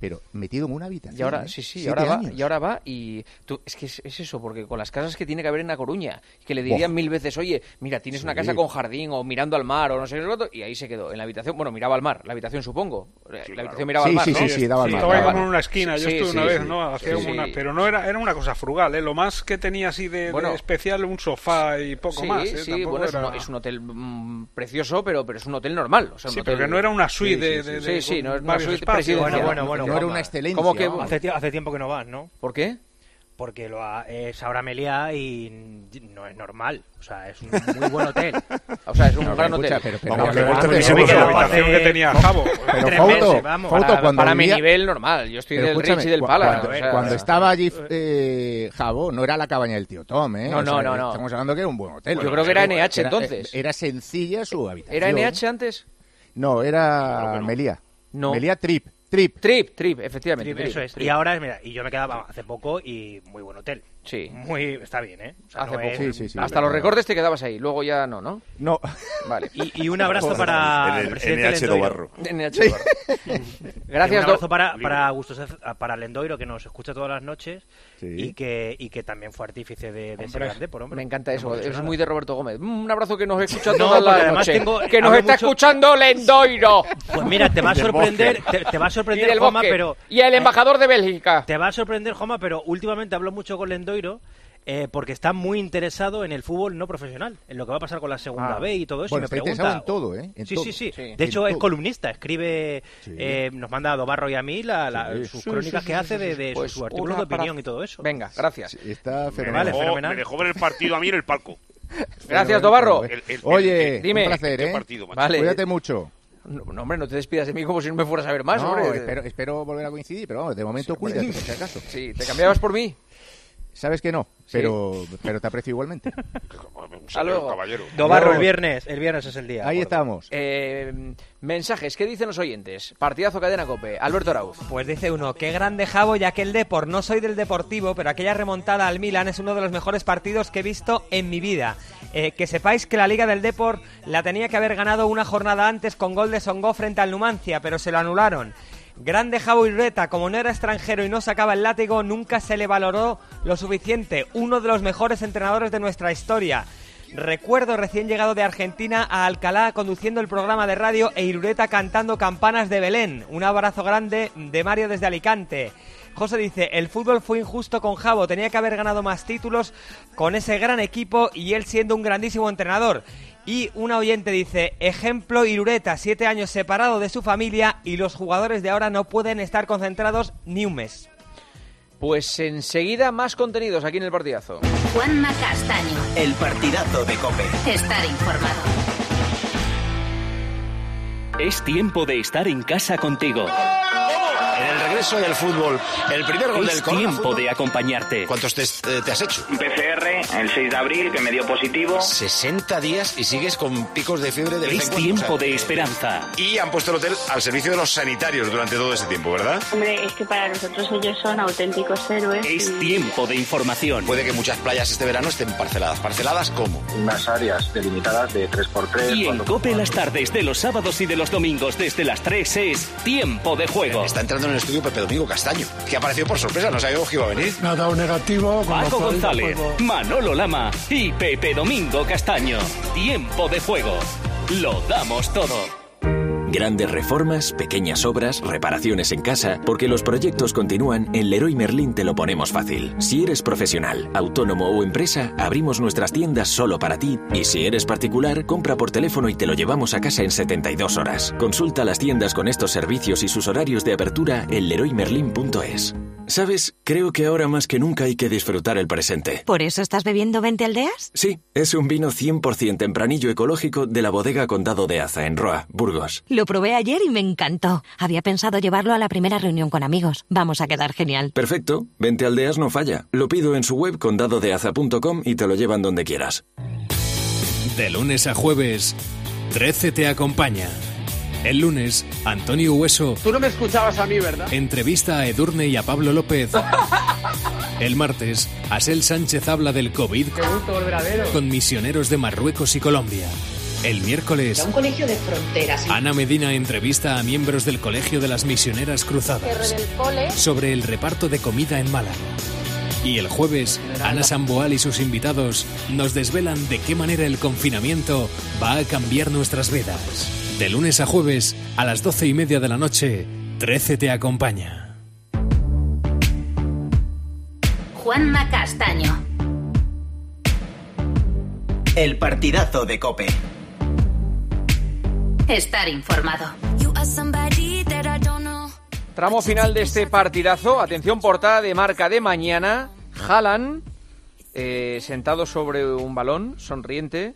S8: pero metido en una habitación.
S4: Y ahora,
S8: ¿eh?
S4: sí, sí, y
S8: Siete
S4: ahora, va,
S8: años.
S4: y ahora va y tú, es que es, es eso, porque con las casas que tiene que haber en La Coruña, que le dirían
S8: Buah.
S4: mil veces, oye, mira, tienes
S8: Sí.
S4: una casa con jardín o mirando al mar o no sé qué, otro, y ahí se quedó, en la habitación, bueno, miraba al mar, la habitación supongo, la habitación miraba
S8: Sí,
S4: al mar,
S8: sí,
S4: ¿no?
S8: sí, sí, daba al mar.
S7: Estaba ahí
S8: daba
S7: como
S8: al
S7: en una esquina, yo
S4: Sí,
S7: estuve
S4: sí,
S7: una vez,
S4: sí.
S7: ¿no? Hacía
S4: Sí,
S7: como
S4: sí.
S7: una, pero no era, era una cosa frugal, ¿eh? Lo más que tenía así de, de
S4: Bueno.
S7: especial, un sofá y poco
S4: sí,
S7: más, ¿eh?
S4: sí,
S7: Tampoco
S4: bueno, es,
S7: era...
S4: un, es un hotel mm, precioso, pero, pero es un hotel normal. O sea, un
S7: Sí,
S4: hotel...
S7: pero que no era una suite
S4: Sí,
S7: de-
S4: sí,
S7: de-
S4: sí,
S7: de-
S4: sí,
S7: con
S4: no es una
S7: varios
S4: suite
S7: espacios.
S4: presidencial.
S10: Bueno, bueno,
S8: no
S10: bueno.
S8: era una excelencia.
S4: ¿Cómo que-
S10: Hace, tie- hace tiempo que no vas, ¿no?
S4: ¿Por qué?
S10: Porque lo ha, es ahora Meliá y no es normal. O sea, es un muy buen hotel.
S4: O sea, es un
S8: No,
S4: gran
S8: escucha,
S4: hotel.
S8: pero- pero-
S7: Vamos,
S8: pero
S7: que
S8: antes-
S7: televisión
S10: me he
S7: con la
S10: quedado
S7: habitación
S10: hace-
S7: que tenía Javo.
S8: Pero
S10: Tres
S8: Fauto,
S10: meses, vamos.
S8: Fauto,
S4: Para,
S8: cuando
S4: para mi
S8: vivía-
S4: nivel normal. Yo estoy
S8: Pero
S4: del
S8: escúchame,
S4: Rich y del
S8: cu-
S4: Pala.
S8: Cuando,
S4: o sea,
S8: cuando estaba allí eh, Jabo, no era la cabaña del tío Tom, ¿eh?
S4: No,
S8: O
S4: no,
S8: sea,
S4: no, no.
S8: Estamos hablando que era un buen hotel.
S4: Yo creo que era N H
S8: Era-
S4: entonces.
S8: Era sencilla su habitación.
S4: ¿Era N H antes?
S8: No, era Meliá.
S4: No.
S8: Meliá Trip. Trip.
S4: Trip, Trip, efectivamente.
S10: Trip, eso es.
S4: Trip.
S10: Y ahora, mira, y yo me quedaba hace poco y muy buen hotel.
S4: Sí.
S10: Muy, está bien, ¿eh? O sea,
S4: Hace
S10: no
S4: poco.
S10: es-
S8: Sí, sí, sí.
S4: Hasta los recortes te quedabas ahí, luego ya no, ¿no?
S8: No.
S4: Vale.
S10: Y, y un abrazo para
S6: El-
S10: el presidente
S6: N H
S10: Lendoiro.
S6: Dobarro.
S4: N H Dobarro.
S10: Y
S4: Gracias,
S10: un abrazo
S4: Do-
S10: para, para Augusto Cez- para Lendoiro, que nos escucha todas las noches
S8: Sí.
S10: y, que, y que también fue artífice de, de ese grande, por hombre.
S4: Me encanta eso,
S10: No hemos
S4: es
S10: dicho nada.
S4: muy de Roberto Gómez. Mm, un abrazo que nos escucha
S10: No,
S4: toda
S10: porque
S4: la
S10: además
S4: noche.
S10: tengo-
S4: que nos
S10: hablo
S4: está
S10: mucho-
S4: escuchando Lendoiro.
S10: Pues mira, te va a
S6: Del
S10: sorprender,
S6: bosque.
S10: te, te va a
S4: Y
S10: sorprender,
S4: del
S10: Juanma,
S4: bosque.
S10: pero...
S4: Y el
S10: eh,
S4: embajador de Bélgica.
S10: Te va a sorprender, Juanma, pero últimamente hablo mucho con Lendoiro eh, porque está muy interesado en el fútbol no profesional, en lo que va a pasar con la segunda
S8: Ah.
S10: B y todo eso.
S8: Bueno,
S10: y
S8: está
S10: me
S8: interesado
S10: pregunta,
S8: en todo, ¿eh? En
S10: sí,
S8: todo.
S10: sí, sí,
S4: Sí.
S10: De hecho,
S8: En
S10: es
S8: todo.
S10: columnista, escribe,
S8: Sí.
S10: eh, nos manda a Dobarro y a mí la, la-
S8: Sí.
S10: sus
S4: Sí,
S10: crónicas
S4: sí,
S10: que
S4: sí,
S10: hace
S4: sí,
S10: de,
S4: sí.
S10: de
S4: Pues
S10: sus artículos
S4: una
S10: de opinión
S4: para-
S10: y todo eso.
S4: Venga, gracias.
S8: Está
S5: Me
S8: fenomenal.
S5: dejó,
S10: fenomenal.
S5: me dejó ver el partido a mí en el palco.
S4: Gracias, Dobarro.
S5: El- el-
S8: Oye,
S5: el-
S8: un
S4: dime,
S8: placer,
S5: qué
S8: ¿eh?
S5: partido, macho.
S4: Vale.
S8: Cuídate mucho.
S4: No, no, hombre, no te despidas de mí como si no me fueras a ver más,
S8: no,
S4: hombre.
S8: espero, espero volver a coincidir, pero vamos, de momento cuídate, por si acaso.
S4: Sí, ¿te cambiabas por mí?
S8: Sabes que no,
S4: Sí.
S8: pero, pero te aprecio igualmente.
S5: Un
S4: Hasta luego.
S5: caballero.
S10: Dobarro,
S8: Dios.
S10: el viernes, el viernes es el día.
S8: Ahí
S10: de acuerdo.
S8: estamos.
S4: Eh, mensajes, ¿qué dicen los oyentes? Partidazo Cadena Cope. Alberto Arauz.
S11: Pues dice uno, qué grande Javo y aquel Depor. No soy del Deportivo, pero aquella remontada al Milan es uno de los mejores partidos que he visto en mi vida. Eh, que sepáis que la Liga del Depor la tenía que haber ganado una jornada antes con gol de Songó frente al Numancia, pero se lo anularon. Grande Javo Irureta, como no era extranjero y no sacaba el látigo, nunca se le valoró lo suficiente. Uno de los mejores entrenadores de nuestra historia. Recuerdo recién llegado de Argentina a Alcalá conduciendo el programa de radio e Irureta cantando Campanas de Belén. Un abrazo grande de Mario desde Alicante. José dice, el fútbol fue injusto con Javo, tenía que haber ganado más títulos con ese gran equipo y él siendo un grandísimo entrenador. Y una oyente dice, ejemplo Irureta, siete años separado de su familia y los jugadores de ahora no pueden estar concentrados ni un mes.
S4: Pues enseguida más contenidos aquí en el partidazo.
S1: Juanma Castaño.
S2: El partidazo de COPE.
S1: Estar informado.
S13: Es tiempo de estar en casa contigo.
S14: En el regreso del fútbol, el primer gol
S13: Es
S14: del Corona
S13: tiempo
S14: Fútbol.
S13: de acompañarte.
S14: ¿Cuántos test eh, te has hecho?
S15: Un P C R el seis de abril que me dio positivo.
S14: sesenta días y sigues con picos de fiebre de vez
S13: Es
S14: en cuando,
S13: tiempo
S14: o sea,
S13: de esperanza.
S14: Y han puesto el hotel al servicio de los sanitarios durante todo ese tiempo, ¿verdad?
S16: Hombre, es que para nosotros ellos son auténticos héroes.
S13: Es
S16: y-
S13: tiempo de información.
S14: Puede que muchas playas este verano estén parceladas. ¿Parceladas cómo?
S15: Unas áreas delimitadas de tres por tres.
S13: Y en COPE las tardes de los sábados y de los domingos desde las tres es tiempo de juego.
S14: Está entrando en el estudio Pepe Domingo Castaño, que ha aparecido por sorpresa, no sabíamos que iba a venir.
S17: Me ha dado negativo. con
S13: Paco
S17: lo cual,
S13: González,
S17: pues,
S13: Manolo Lama y Pepe Domingo Castaño. Tiempo de juego. Lo damos todo.
S19: Grandes reformas, pequeñas obras, reparaciones en casa, porque los proyectos continúan, en Leroy Merlin te lo ponemos fácil. Si eres profesional, autónomo o empresa, abrimos nuestras tiendas solo para ti, y si eres particular, compra por teléfono y te lo llevamos a casa en setenta y dos horas. Consulta las tiendas con estos servicios y sus horarios de apertura en leroy merlin punto es. ¿Sabes? Creo que ahora más que nunca hay que disfrutar el presente.
S22: ¿Por eso estás bebiendo veinte aldeas?
S19: Sí, es un vino cien por ciento tempranillo ecológico de la bodega Condado de Aza, en Roa, Burgos.
S22: Lo probé ayer y me encantó. Había pensado llevarlo a la primera reunión con amigos. Vamos a quedar genial.
S19: Perfecto, veinte aldeas no falla. Lo pido en su web condado de aza punto com y te lo llevan donde quieras.
S24: De lunes a jueves, trece te acompaña. El lunes, Antonio Hueso
S31: Tú no me escuchabas a mí, ¿verdad?
S24: entrevista a Edurne y a Pablo López. El martes, Asel Sánchez habla del COVID
S31: Qué gusto volver a veros.
S24: con misioneros de Marruecos y Colombia. El miércoles,
S17: Era un colegio de fronteras.
S24: Ana Medina entrevista a miembros del Colegio de las Misioneras Cruzadas sobre el reparto de comida en Málaga. Y el jueves, Ana Samboal y sus invitados nos desvelan de qué manera el confinamiento va a cambiar nuestras vidas. De lunes a jueves, a las doce y media de la noche, trece te acompaña.
S1: Juanma Castaño.
S2: El partidazo de COPE.
S1: Estar informado.
S4: Tramo final de este partidazo. Atención, portada de Marca de mañana. Haaland eh, sentado sobre un balón, sonriente.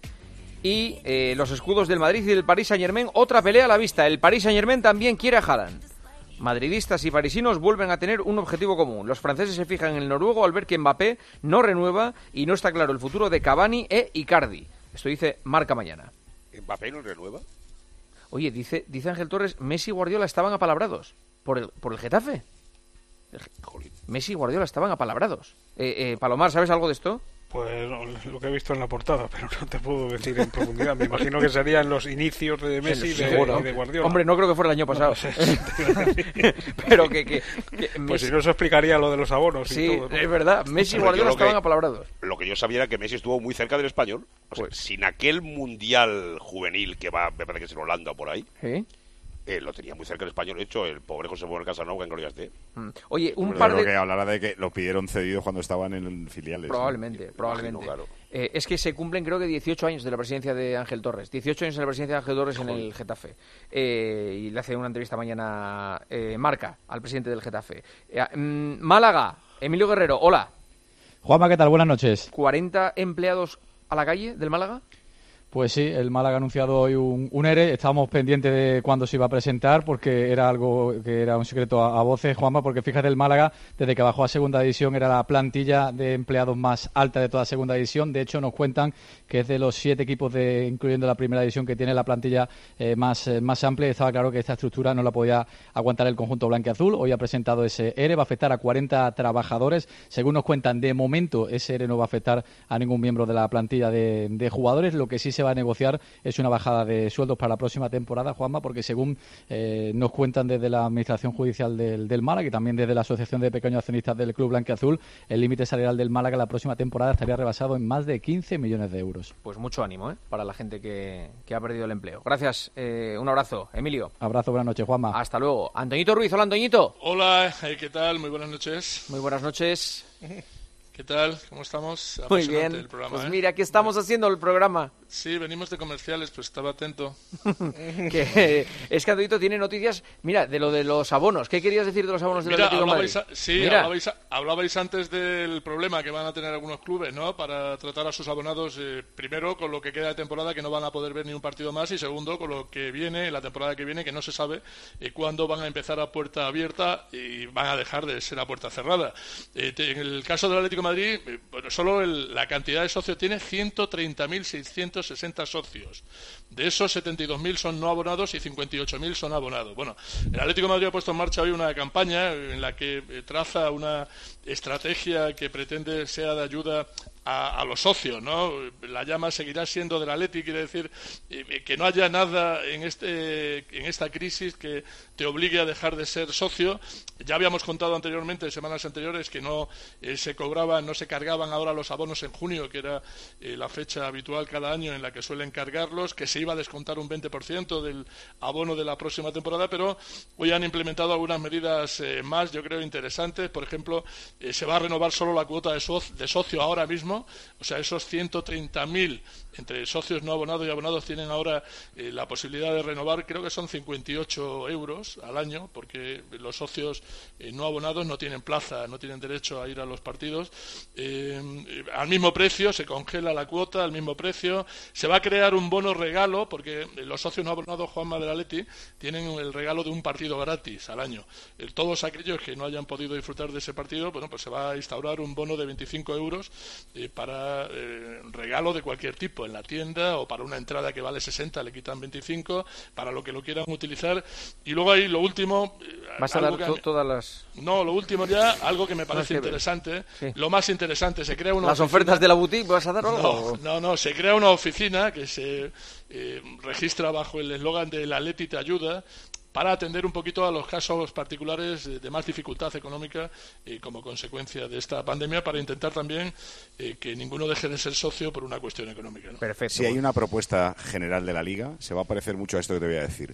S4: Y eh, los escudos del Madrid y del Paris Saint-Germain. Otra pelea a la vista. El Paris Saint-Germain también quiere a Haaland. Madridistas y parisinos vuelven a tener un objetivo común. Los franceses se fijan en el noruego al ver que Mbappé no renueva y no está claro el futuro de Cavani e Icardi. Esto dice Marca mañana.
S5: ¿Mbappé no renueva?
S4: Oye, dice, dice Ángel Torres, Messi y Guardiola estaban apalabrados por el, por el Getafe. El, Messi y Guardiola estaban apalabrados. Eh, eh, Palomar, ¿sabes algo de esto?
S7: Pues lo que he visto en la portada, pero no te puedo decir en profundidad. Me imagino que serían los inicios de Messi y de, y de Guardiola.
S4: Hombre, no creo que fuera el año pasado. No, pero que, que, que
S7: Pues
S4: Messi...
S7: si no, eso explicaría lo de los abonos.
S4: Sí,
S7: y todo, ¿no?
S4: es verdad. Messi y Guardiola estaban
S5: que,
S4: apalabrados.
S5: Lo que yo sabía era que Messi estuvo muy cerca del Español. O sea, pues, sin aquel mundial juvenil que va, me parece que es en Holanda o por ahí.
S4: ¿Eh?
S5: Eh, lo tenía muy cerca el Español. De hecho, el pobre José Manuel Casanova, en gloria esté.
S4: Mm. Oye, un
S6: Pero
S4: par
S6: creo
S4: de...
S6: que hablará de que lo pidieron cedido cuando estaban en filiales.
S4: Probablemente,
S6: ¿no?
S4: probablemente.
S6: Imagino, claro.
S4: Eh, es que se cumplen, creo que dieciocho años de la presidencia de Ángel Torres. dieciocho años de la presidencia de Ángel Torres en el Getafe. Eh, y le hace una entrevista mañana eh, Marca al presidente del Getafe. Eh, mm, Málaga, Emilio Guerrero, hola.
S18: Juanma, ¿qué tal? Buenas noches.
S4: ¿cuarenta empleados a la calle del Málaga?
S18: Pues sí, el Málaga ha anunciado hoy un, un ERE. Estábamos pendientes de cuándo se iba a presentar porque era algo que era un secreto a, a voces, Juanma, porque fíjate, el Málaga, desde que bajó a segunda división, era la plantilla de empleados más alta de toda segunda división. De hecho, nos cuentan que es de los siete equipos, de, incluyendo la primera división, que tiene la plantilla eh, más, eh, más amplia. Estaba claro que esta estructura no la podía aguantar el conjunto blanquiazul. Hoy ha presentado ese ERE, va a afectar a cuarenta trabajadores. Según nos cuentan, de momento ese ERE no va a afectar a ningún miembro de la plantilla de, de jugadores. Lo que sí se va a negociar es una bajada de sueldos para la próxima temporada, Juanma, porque según eh, nos cuentan desde la Administración Judicial del, del Málaga y también desde la Asociación de Pequeños Accionistas del Club Blanquiazul, el límite salarial del Málaga la próxima temporada estaría rebasado en más de quince millones de euros.
S4: Pues mucho ánimo, ¿eh? Para la gente que, que ha perdido el empleo. Gracias, eh, un abrazo, Emilio.
S18: Abrazo, buenas noches, Juanma.
S4: Hasta luego. Antoñito Ruiz, hola, Antoñito.
S20: Hola, ¿qué tal? Muy buenas noches.
S4: Muy buenas noches.
S20: ¿Qué tal? ¿Cómo estamos?
S4: Muy bien.
S20: El programa,
S4: pues
S20: ¿eh?
S4: mira, aquí estamos haciendo el programa.
S20: Sí, venimos de comerciales, pues estaba atento.
S4: que es que Antoñito tiene noticias, mira, de lo de los abonos. ¿Qué querías decir de los abonos del
S20: Mira,
S4: Atlético de Madrid?
S20: hablabais, a, sí,
S4: Mira.
S20: hablabais, a, hablabais antes del problema que van a tener algunos clubes, ¿no? Para tratar a sus abonados, eh, primero, con lo que queda de temporada, que no van a poder ver ni un partido más, y segundo, con lo que viene, la temporada que viene, que no se sabe eh, cuándo van a empezar a puerta abierta y van a dejar de ser a puerta cerrada. Eh, te, en el caso del Atlético de Madrid, eh, bueno, solo el, la cantidad de socios tiene ciento treinta mil seiscientos sesenta socios. De esos, setenta y dos mil son no abonados y cincuenta y ocho mil son abonados. Bueno, el Atlético de Madrid ha puesto en marcha hoy una campaña en la que eh, traza una estrategia que pretende sea de ayuda a, a los socios, ¿no? La llama seguirá siendo del Atleti, quiere decir eh, que no haya nada en este en esta crisis que te obligue a dejar de ser socio. Ya habíamos contado anteriormente, semanas anteriores, que no eh, se cobraban, no se cargaban ahora los abonos en junio, que era eh, la fecha habitual cada año en la que suelen cargarlos, que se iba a descontar un veinte por ciento del abono de la próxima temporada, pero hoy han implementado algunas medidas eh, más, yo creo, interesantes. Por ejemplo, eh, se va a renovar solo la cuota de, so de socio ahora mismo. O sea, esos ciento treinta mil entre socios no abonados y abonados tienen ahora eh, la posibilidad de renovar, creo que son cincuenta y ocho euros al año, porque los socios eh, no abonados no tienen plaza, no tienen derecho a ir a los partidos. Eh, al mismo precio, se congela la cuota, al mismo precio. Se va a crear un bono regalo, porque los socios no abonados, Juanma, del Atleti, tienen el regalo de un partido gratis al año. Eh, todos aquellos que no hayan podido disfrutar de ese partido, bueno, pues se va a instaurar un bono de veinticinco euros, eh, eh, para eh, regalo de cualquier tipo en la tienda, o para una entrada que vale sesenta le quitan veinticinco, para lo que lo quieran utilizar. Y luego ahí lo último... Eh,
S4: ¿Vas a dar to- mí... todas las...?
S20: No, lo último ya, algo que me parece no, es que interesante, sí. Lo más interesante, se crea una
S4: ¿Las
S20: oficina...
S4: ofertas de la boutique vas a dar algo?
S20: No, no, no, se crea una oficina que se eh, registra bajo el eslogan de La Atleti te ayuda, para atender un poquito a los casos particulares de más dificultad económica y como consecuencia de esta pandemia, para intentar también eh, que ninguno deje de ser socio por una cuestión económica, ¿no?
S6: Perfecto. Si hay una propuesta general de la Liga, se va a parecer mucho a esto que te voy a decir.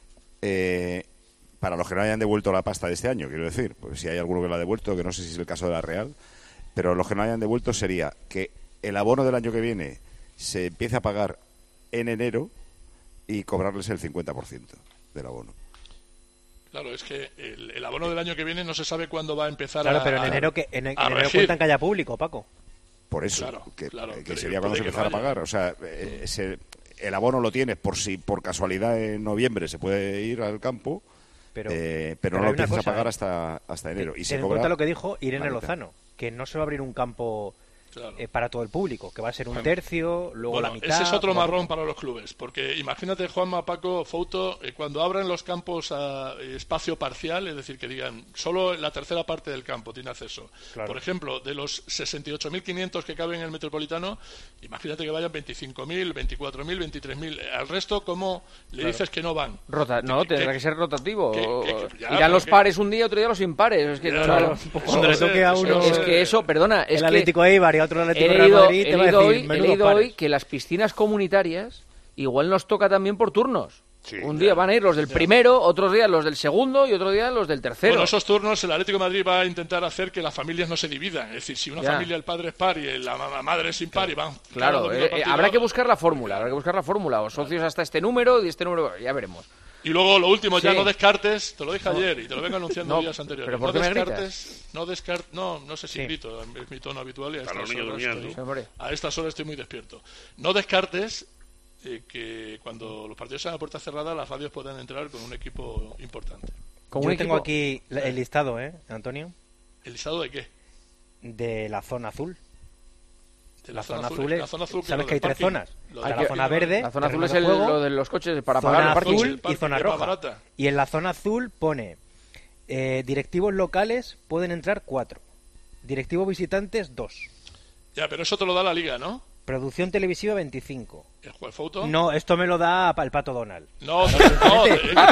S6: Eh, para los que no hayan devuelto la pasta de este año, quiero decir, pues si hay alguno que la ha devuelto, que no sé si es el caso de la Real, pero los que no hayan devuelto sería que el abono del año que viene se empiece a pagar en enero y cobrarles el cincuenta por ciento del abono.
S20: Claro, es que el, el abono del año que viene no se sabe cuándo va a empezar
S10: claro,
S20: a
S10: pero en enero, que, en, en enero cuentan que haya público, Paco.
S6: Por eso,
S20: claro,
S6: que,
S20: claro,
S6: que sería cuando se empezara a pagar. O sea, eh, se, el abono lo tienes por si por casualidad en noviembre se puede ir al campo, pero, eh, pero, pero no lo empiezas cosa, a pagar hasta, hasta enero. Y se
S10: ten en
S6: cobra
S10: cuenta lo que dijo Irene Lozano, que no se va a abrir un campo... Claro. Eh, para todo el público, que va a ser un bueno, tercio, luego
S20: bueno,
S10: la mitad...
S20: Ese es otro
S10: luego...
S20: marrón para los clubes, porque imagínate, Juanma, Paco, Fouto, eh, cuando abran los campos a eh, espacio parcial, es decir, que digan, solo la tercera parte del campo tiene acceso. Claro. Por ejemplo, de los sesenta y ocho mil quinientos que caben en el Metropolitano, imagínate que vayan veinticinco mil, veinticuatro mil, veintitrés mil. Al resto, ¿cómo le claro. dices que no van?
S4: Rota... No,
S20: que,
S4: tendrá
S20: que,
S4: que ser rotativo.
S20: Que, que, que, ya,
S4: Irán los
S20: que...
S4: pares un día, otro día los impares. Es que,
S20: ya,
S4: claro,
S20: pues,
S10: cuando le toque a uno...
S4: Es que eso, perdona... Es
S10: el Atlético Eibar y otro Atlético
S4: Real
S10: Madrid...
S4: He leído, hoy, he leído hoy que las piscinas comunitarias igual nos toca también por turnos. Sí, un día ya, van a ir los del ya. primero, otros días los del segundo y otro día los del tercero.
S20: Bueno, esos turnos el Atlético de Madrid va a intentar hacer que las familias no se dividan. Es decir, si una ya. familia el padre es par y la madre es impar y van...
S4: Claro, eh, eh, habrá que buscar la fórmula, habrá que buscar la fórmula. O socios hasta este número y este número, ya veremos.
S20: Y luego lo último, ya sí. no descartes, te lo dije no. ayer y te lo vengo anunciando
S4: no,
S20: días anteriores.
S4: ¿Pero por
S20: no
S4: qué
S20: descartes,
S4: me gritas?
S20: No descartes, no, no sé si sí. grito, es mi tono habitual y a estas, horas estoy, a estas horas estoy muy despierto. No descartes eh, que cuando los partidos sean a puerta cerrada las radios puedan entrar con un equipo importante.
S10: ¿Con Yo un tengo equipo? aquí el listado, ¿eh, Antonio?
S20: ¿El listado de qué?
S10: De la zona azul.
S20: De
S10: la,
S20: la, zona
S10: zona azul,
S20: es, la zona azul,
S10: sabes que hay tres
S20: parking,
S10: zonas.
S20: Lo
S10: Hay
S20: la
S10: que, zona verde,
S4: la zona azul es el,
S10: juego,
S4: lo de los coches para
S10: zona
S4: pagar el parking.
S10: azul
S20: el parking
S10: y zona roja.
S20: Barata.
S10: Y en la zona azul pone eh, directivos locales pueden entrar cuatro, directivos visitantes dos.
S20: Ya, pero eso te lo da la liga, ¿no?
S10: Producción televisiva veinticinco.
S20: ¿El juez Fouto?
S10: No, esto me lo da el Pato Donald.
S20: No, no, no, es que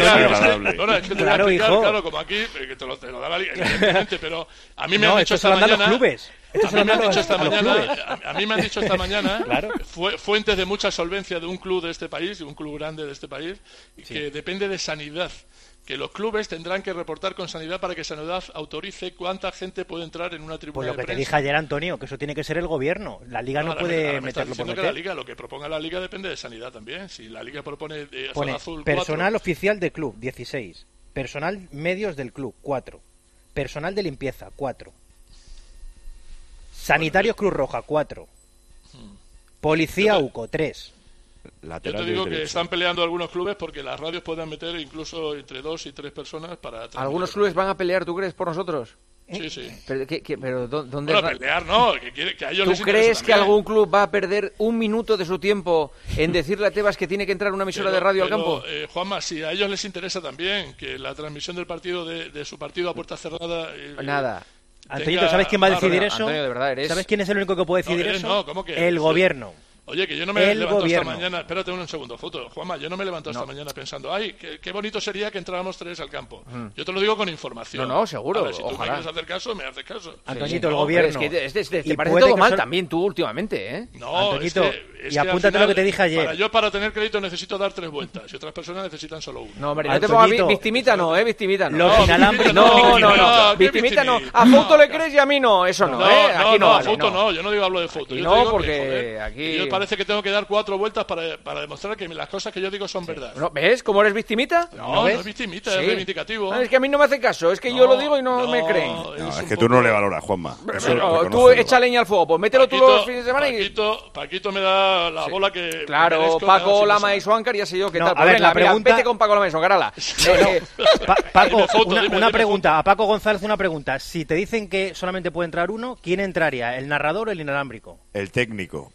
S20: te voy a
S10: claro,
S20: explicar,
S10: hijo.
S20: claro, como aquí, que te lo, te lo da la liga, evidentemente, pero a mí me
S10: no,
S20: han dicho esta
S10: mañana...
S20: los
S10: clubes.
S20: A mí me han dicho esta mañana, a, a mí me han dicho esta mañana, claro. fu fuentes de mucha solvencia de un club de este país, de un club grande de este país, sí. que depende de sanidad. Que los clubes tendrán que reportar con Sanidad para que Sanidad autorice cuánta gente puede entrar en una tribuna
S10: pues lo
S20: de
S10: que
S20: prensa.
S10: te dije ayer, Antonio, que eso tiene que ser el gobierno. La Liga no, no puede
S20: me,
S10: meterlo por meter.
S20: Que la Liga, lo que proponga la Liga depende de Sanidad también. Si la Liga propone eh,
S10: Pone
S20: zona azul
S10: personal
S20: cuatro.
S10: Oficial del club, dieciséis. Personal medios del club, cuatro. Personal de limpieza, cuatro. Sanitarios bueno, Cruz Roja, cuatro. Hmm. Policía te... UCO, tres.
S20: Yo te digo que están peleando algunos clubes porque las radios puedan meter incluso entre dos y tres personas para...
S4: ¿Algunos clubes van a pelear, tú crees, por nosotros?
S20: Sí, sí.
S4: ¿Pero, ¿qué, qué, pero dónde
S20: bueno,
S4: va?
S20: pelear no, que, quiere, que a ellos
S4: ¿Tú
S20: les
S4: crees que
S20: también.
S4: algún club va a perder un minuto de su tiempo en decirle a Tebas que tiene que entrar una emisora
S20: pero,
S4: de radio
S20: pero,
S4: al campo?
S20: Eh, Juanma, si a ellos les interesa también que la transmisión del partido de, de su partido a puerta cerrada... Eh,
S4: Nada.
S10: Antonio, ¿sabes quién va a decidir eso?
S4: Antonio, de verdad, eres...
S10: ¿Sabes quién es el único que puede decidir
S20: no, eres,
S10: eso?
S20: No, ¿cómo que?
S10: El gobierno.
S20: Oye, que yo no me
S10: el
S20: levanto
S10: gobierno.
S20: esta mañana... Espérate un segundo, Foto. Juanma, yo no me levanto esta no. mañana pensando, ay, qué, qué bonito sería que entráramos tres al campo. Mm. Yo te lo digo con información.
S4: No, no, seguro.
S20: Ahora, si tú
S4: ojalá.
S20: me quieres hacer caso, me haces caso.
S10: Antoñito,
S20: sí,
S10: el gobierno.
S4: Es que te, te, te, te parece todo mal son... también tú últimamente, ¿eh?
S20: No,
S10: Antoñito,
S20: es que, es
S10: y apúntate
S20: final,
S10: lo que te dije ayer.
S20: Para yo, para tener crédito, necesito dar tres vueltas. Y otras personas necesitan solo una.
S4: No, hombre, no te pongas victimita, no, ¿eh? Victimita no.
S10: Los inalámbricos.
S4: No, no, no. Victimita no. A Foto le crees y a mí no. Eso no, ¿eh? Aquí no.
S20: A Foto no. Yo no digo hablo de Foto.
S4: No, porque aquí...
S20: Yo parece que tengo que dar cuatro vueltas para para demostrar que las cosas que yo digo son sí. verdad.
S4: ¿No, ¿Ves cómo eres victimita?
S20: No,
S4: no,
S20: no es victimita, sí. es reivindicativo.
S4: No, es que a mí no me hace caso, es que no, yo lo digo y no, no me creen.
S6: No, es, es que tú no le valoras, Juanma.
S4: Pero, tú echa leña al fuego, pues mételo
S20: Paquito,
S4: tú los fines de semana
S20: Paquito,
S4: y...
S20: Paquito me da la, la
S4: Sí.
S20: bola que
S4: Claro,
S20: merezco
S4: Paco
S20: cada fin de
S4: Lama y
S20: semana.
S4: Swankar, ya sé yo qué
S10: No,
S4: tal.
S10: a
S4: Pues
S10: ver,
S4: venga,
S10: la
S4: mira,
S10: pregunta-
S4: vete con Paco Lama y Swankar, ala. Eh,
S10: Pa- Paco,
S20: Dime foto,
S10: una,
S20: dime,
S10: una
S20: dime
S10: pregunta. A Paco González una pregunta. Si te dicen que solamente puede entrar uno, ¿quién entraría? ¿El narrador o el inalámbrico?
S6: El técnico.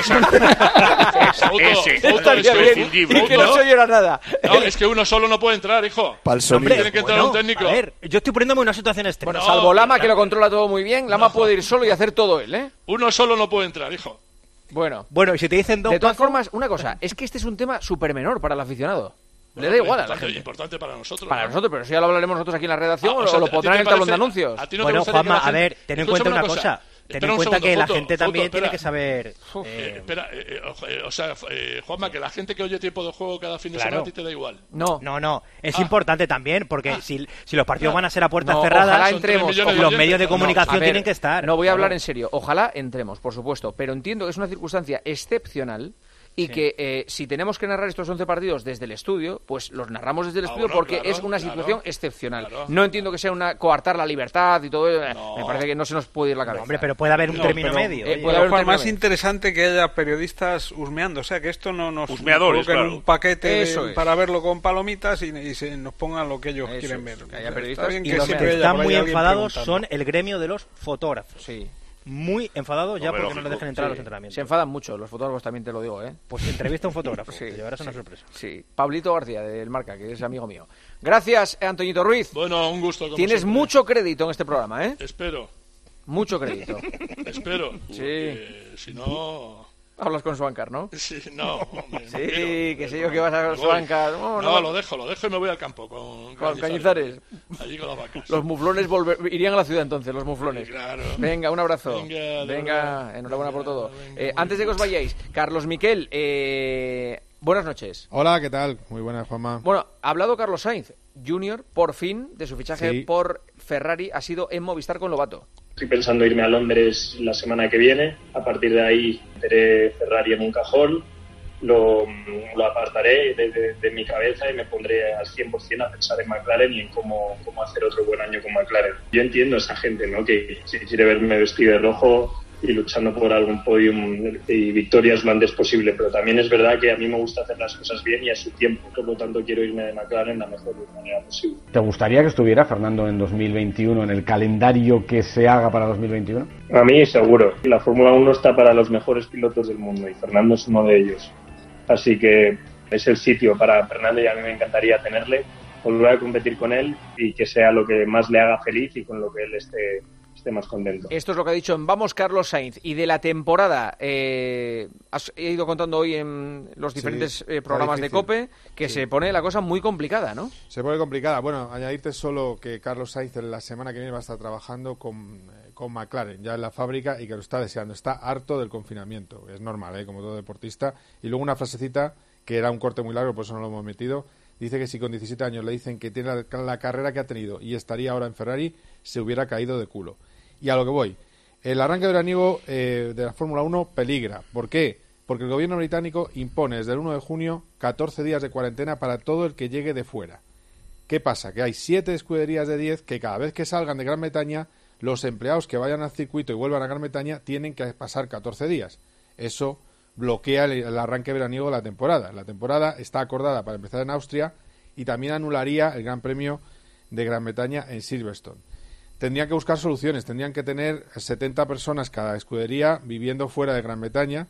S20: Foto,
S5: Ese.
S20: foto
S4: Estaría
S20: es
S4: bien,
S20: imprescindible,
S4: y que no
S20: ¿no?
S4: se oyera nada.
S20: No, es que uno solo no puede entrar, hijo.
S6: Pa'l sonido.
S20: Tiene que entrar un técnico.
S10: A ver, yo estoy poniéndome en una situación extrema.
S4: Bueno, salvo Lama, que lo controla todo muy bien, Lama puede ir solo y hacer todo él, ¿eh?
S20: Uno solo no puede entrar, hijo.
S4: Bueno.
S10: Bueno, y si te dicen dos,
S4: De todas
S10: Paco,
S4: formas, una cosa, es que este es un tema súper menor para el aficionado. Le da
S20: Bueno,
S4: igual a la
S20: importante,
S4: gente.
S20: importante para nosotros.
S4: Para
S20: ¿no?
S4: nosotros, pero eso ya lo hablaremos nosotros aquí en la redacción
S20: Ah,
S4: o,
S20: o sea,
S4: lo
S20: ¿a ti
S4: pondrán
S20: te
S4: en el tablón de
S20: parece-
S4: anuncios.
S20: a ti no te
S10: bueno,
S20: gustaría que
S10: Juanma,
S20: la
S10: a
S20: gente-
S10: ver, ten en
S20: Escúchame
S10: cuenta una
S20: una
S10: cosa.
S20: cosa.
S10: Ten
S20: Espera
S10: en
S20: un
S10: cuenta que
S20: segundo,
S10: la
S20: Foto,
S10: gente
S20: Foto,
S10: también
S20: espera.
S10: tiene que saber...
S20: Eh,
S10: eh,
S20: espera, eh, eh, ojo, eh, o sea, eh, Juanma, que la gente que oye tiempo de juego cada fin de
S10: Claro.
S20: semana a ti te da igual.
S4: No.
S10: No, no, es
S20: Ah.
S10: importante también, porque si, si los partidos
S20: Ah.
S10: van a ser a puertas
S4: No,
S10: cerradas,
S4: ojalá
S20: son
S4: entremos.
S20: tres millones de
S10: los
S20: oyentes.
S10: medios de
S20: No,
S10: comunicación
S4: A ver,
S10: tienen que estar.
S4: No voy a hablar
S10: claro.
S4: en serio. Ojalá entremos, por supuesto, pero entiendo que es una circunstancia excepcional y
S10: Sí.
S4: que eh, si tenemos que narrar estos once partidos desde el estudio, pues los narramos desde el
S20: Ah,
S4: estudio
S20: bueno,
S4: porque
S20: claro,
S4: es una
S20: claro,
S4: situación excepcional.
S20: claro.
S4: No entiendo que sea una coartar la libertad y todo. eh,
S20: No.
S4: Me parece que no se nos puede ir la cabeza.
S10: Hombre, pero puede haber un
S7: No,
S10: término
S7: pero-
S10: medio.
S4: eh,
S10: oye.
S4: puede haber un
S7: Juan,
S4: término
S7: más
S4: medio.
S7: interesante que haya periodistas husmeando, o sea, que esto no nos
S5: Husmeadores,
S7: coloquen
S5: claro.
S7: un paquete de-
S4: Eso es.
S7: para verlo con palomitas y, y se nos pongan lo que ellos
S4: Eso
S7: quieren
S4: es,
S7: ver.
S4: que haya
S7: Está
S4: periodistas
S7: bien
S10: Y
S7: que
S10: los
S7: siempre
S10: que
S7: haya
S10: están
S7: por ahí
S10: muy
S7: alguien
S10: enfadados
S7: preguntando.
S10: son el gremio de los fotógrafos.
S4: Sí.
S10: Muy enfadados ya
S5: Hombre,
S10: porque no les
S5: lógico.
S10: dejen entrar a los
S4: Sí.
S10: entrenamientos.
S4: Se enfadan mucho, los fotógrafos también te lo digo, ¿eh?
S10: Pues entrevista a un fotógrafo,
S4: Sí,
S10: te llevarás una
S4: sí,
S10: sorpresa.
S4: Sí, Pablito García, del Marca, que es amigo mío. Gracias, Antoñito Ruiz.
S20: Bueno, un gusto. como
S4: Tienes
S20: siempre.
S4: mucho crédito en este programa, ¿eh?
S20: Espero,
S4: Mucho crédito.
S20: espero.
S4: Sí.
S20: porque Si no...
S4: Hablas con Swankar, ¿no?
S20: Sí, no, hombre,
S4: Sí,
S20: no quiero.
S4: que sé yo que vas a
S20: Me voy.
S4: Swankar. No,
S20: No,
S4: no.
S20: lo dejo, lo dejo y me voy al campo con,
S4: Con Cañizares.
S20: Allí con las vacas.
S4: Los muflones volver- irían a la ciudad entonces, los muflones.
S20: Sí, claro.
S4: Venga, un abrazo.
S20: Venga, de
S4: Venga,
S20: verdad.
S4: enhorabuena por
S20: Venga,
S4: todo.
S20: venga,
S4: Eh,
S20: muy
S4: antes de que
S20: bien.
S4: os vayáis, Carlos Miquel, eh, buenas noches.
S3: Hola, ¿qué tal? Muy buenas, Juanma.
S4: Bueno, ha hablado Carlos Sainz junior por fin, de su fichaje
S3: Sí.
S4: por Ferrari, ha sido en Movistar con Lobato.
S17: Estoy pensando irme a Londres la semana que viene. A partir de ahí meteré Ferrari en un cajón, lo, lo apartaré de, de- de mi cabeza y me pondré al cien por ciento a pensar en McLaren y en cómo, cómo hacer otro buen año con McLaren. Yo entiendo a esa gente, ¿no?, que si quiere verme vestido de rojo y luchando por algún podium y victorias lo antes posible, pero también es verdad que a mí me gusta hacer las cosas bien y a su tiempo. Por lo tanto, quiero irme de McLaren la mejor manera posible.
S21: ¿Te gustaría que estuviera Fernando en dos mil veintiuno, en el calendario que se haga para dos mil veintiuno?
S17: A mí seguro. La Fórmula uno está para los mejores pilotos del mundo y Fernando es uno de ellos. Así que es el sitio para Fernando y a mí me encantaría tenerle, volver a competir con él y que sea lo que más le haga feliz y con lo que él esté, esté más contento.
S4: Esto es lo que ha dicho en Vamos Carlos Sainz. Y de la temporada, eh, has ido contando hoy en los diferentes
S3: Sí,
S4: eh,
S3: está
S4: programas de
S3: difícil.
S4: COPE que
S3: Sí.
S4: se pone la cosa muy complicada, ¿no?
S3: Se pone complicada. Bueno, añadirte solo que Carlos Sainz la semana que viene va a estar trabajando con, eh, con McLaren, ya en la fábrica, y que lo está deseando. Está harto del confinamiento. Es normal, ¿eh?, como todo deportista. Y luego una frasecita, que era un corte muy largo, por eso no lo hemos metido. Dice que si con diecisiete años le dicen que tiene la, la carrera que ha tenido y estaría ahora en Ferrari, se hubiera caído de culo. Y a lo que voy. El arranque veraniego eh, de la Fórmula uno peligra. ¿Por qué? Porque el gobierno británico impone desde el uno de junio catorce días de cuarentena para todo el que llegue de fuera. ¿Qué pasa? Que hay siete escuderías de diez que cada vez que salgan de Gran Bretaña, los empleados que vayan al circuito y vuelvan a Gran Bretaña tienen que pasar catorce días. Eso bloquea el, el arranque veraniego de la temporada. La temporada está acordada para empezar en Austria y también anularía el Gran Premio de Gran Bretaña en Silverstone. Tendrían que buscar soluciones, tendrían que tener setenta personas cada escudería viviendo fuera de Gran Bretaña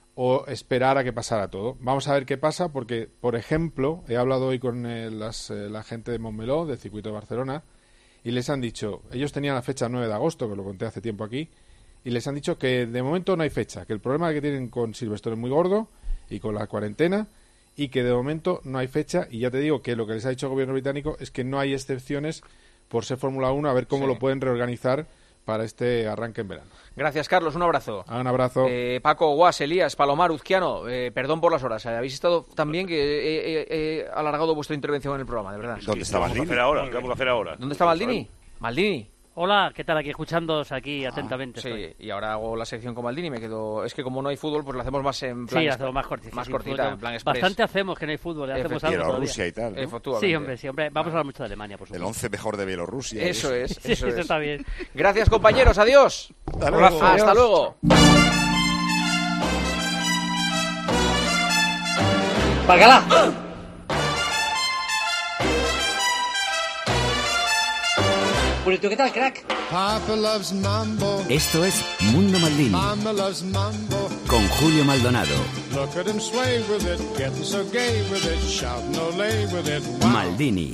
S3: o esperar a que pasara todo. Vamos a ver qué pasa porque, por ejemplo, he hablado hoy con eh, las, eh, la gente de Montmeló, del circuito de Barcelona, y les han dicho, ellos tenían la fecha nueve de agosto, que lo conté hace tiempo aquí, y les han dicho que de momento no hay fecha, que el problema que tienen con Silverstone es muy gordo y con la cuarentena, y que de momento no hay fecha, y ya te digo que lo que les ha dicho el gobierno británico es que no hay excepciones por ser Fórmula uno, a ver cómo
S4: Sí.
S3: lo pueden reorganizar para este arranque en verano.
S4: Gracias, Carlos. Un abrazo.
S3: Un abrazo.
S4: Eh, Paco, Guas, Elías, Palomar, Uzquiano, eh, perdón por las horas. Eh, habéis estado tan bien que he, he- he alargado vuestra intervención en el programa, de verdad.
S5: ¿Dónde está Maldini? ¿Qué vamos a hacer ahora? ¿Qué vamos a hacer ahora?
S4: ¿Dónde está Maldini? Maldini.
S23: Hola, ¿qué tal? Aquí escuchándoos aquí atentamente.
S4: Sí,
S23: estoy.
S4: y ahora hago la sección con Maldini. Me quedo. Es que como no hay fútbol, pues lo hacemos más en plan.
S23: Sí,
S4: express.
S23: hacemos más cortita.
S4: Más
S23: sí,
S4: cortita,
S23: fútbol.
S4: en plan express.
S23: Bastante hacemos que no hay fútbol, hacemos algo todavía.
S6: Bielorrusia y tal, ¿no?
S4: Efectivamente.
S23: Sí, hombre, sí, hombre. Vamos a hablar mucho de Alemania, por supuesto.
S6: El once mejor de Bielorrusia.
S4: Eso es,
S23: Sí,
S4: eso
S23: eso
S4: es.
S23: está bien.
S4: Gracias, compañeros. Adiós.
S6: Hasta luego.
S4: Hasta luego.
S23: ¡Bacala! Bueno, ¿y tú qué tal, crack?
S8: Esto es Mundo Maldini con Julio Maldonado. Maldini.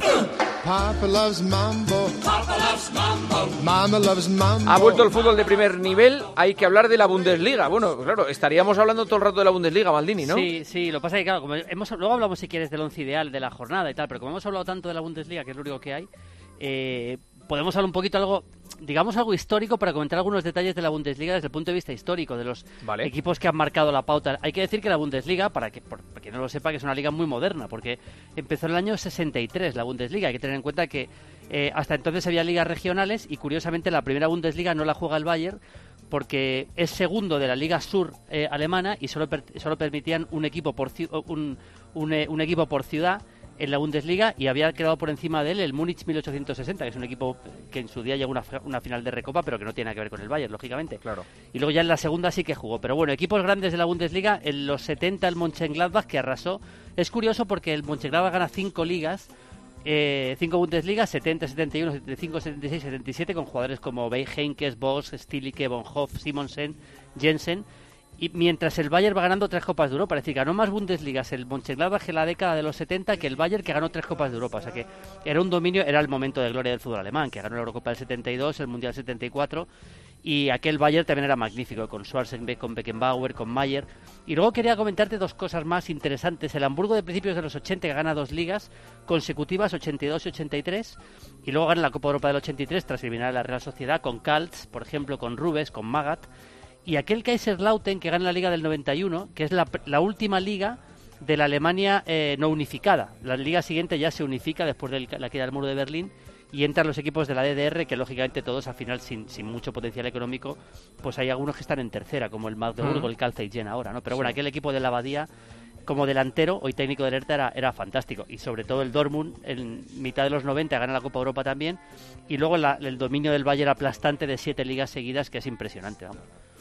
S4: Ha vuelto el fútbol de primer nivel, hay que hablar de la Bundesliga. Bueno, claro, estaríamos hablando todo el rato de la Bundesliga, Maldini, ¿no?
S23: Sí, sí, lo que pasa es que, claro, como hemos, luego hablamos, si quieres, del once ideal de la jornada y tal, pero como hemos hablado tanto de la Bundesliga, que es lo único que hay, eh, podemos hablar un poquito algo, digamos algo histórico para comentar algunos detalles de la Bundesliga desde el punto de vista histórico, de los
S4: vale.
S23: equipos que han marcado la pauta. Hay que decir que la Bundesliga, para que, por, para que no lo sepa, que es una liga muy moderna, porque empezó en el año sesenta y tres la Bundesliga. Hay que tener en cuenta que eh, hasta entonces había ligas regionales y, curiosamente, la primera Bundesliga no la juega el Bayern porque es segundo de la Liga Sur eh, alemana y solo, per, solo permitían un equipo por, un, un, un equipo por ciudad en la Bundesliga, y había quedado por encima de él el Múnich mil ochocientos sesenta, que es un equipo que en su día llegó a una, una final de Recopa, pero que no tiene nada que ver con el Bayern, lógicamente.
S4: Claro.
S23: Y luego ya en la segunda sí que jugó. Pero bueno, equipos grandes de la Bundesliga, en los setenta el Mönchengladbach, que arrasó. Es curioso porque el Mönchengladbach gana cinco ligas, eh, cinco Bundesligas, setenta, setenta y uno, setenta y cinco, setenta y seis, setenta y siete, con jugadores como Bey, Heynckes, Bosch, Stilicke, Bonhoff, Simonsen, Jensen. Y mientras el Bayern va ganando tres Copas de Europa, es decir, ganó más Bundesligas el Mönchengladbach en la década de los setenta que el Bayern, que ganó tres Copas de Europa. O sea que era un dominio, era el momento de gloria del fútbol alemán, que ganó la Eurocopa del setenta y dos, el Mundial del setenta y cuatro, y aquel Bayern también era magnífico, con Schwarzenbeck, con Beckenbauer, con Mayer. Y luego quería comentarte dos cosas más interesantes. El Hamburgo de principios de los ochenta, que gana dos ligas consecutivas, ochenta y dos y ochenta y tres, y luego gana la Copa Europa del ochenta y tres tras eliminar a la Real Sociedad, con Kaltz, por ejemplo, con Rubes, con Magath. Y aquel Kaiserslautern que gana la Liga del noventa y uno, que es la, la última liga de la Alemania eh, no unificada. La liga siguiente ya se unifica después de la caída del muro de Berlín y entran los equipos de la D D R, que lógicamente todos al final sin, sin mucho potencial económico, pues hay algunos que están en tercera, como el Magdeburgo, uh-huh. el Carlsruhe ahora, ¿no? Pero bueno, sí. aquel equipo de la Abadía como delantero, hoy técnico del Hertha, era, era fantástico. Y sobre todo el Dortmund, en mitad de los noventa, gana la Copa Europa también. Y luego la, el dominio del Bayern aplastante de siete ligas seguidas, que es impresionante, vamos.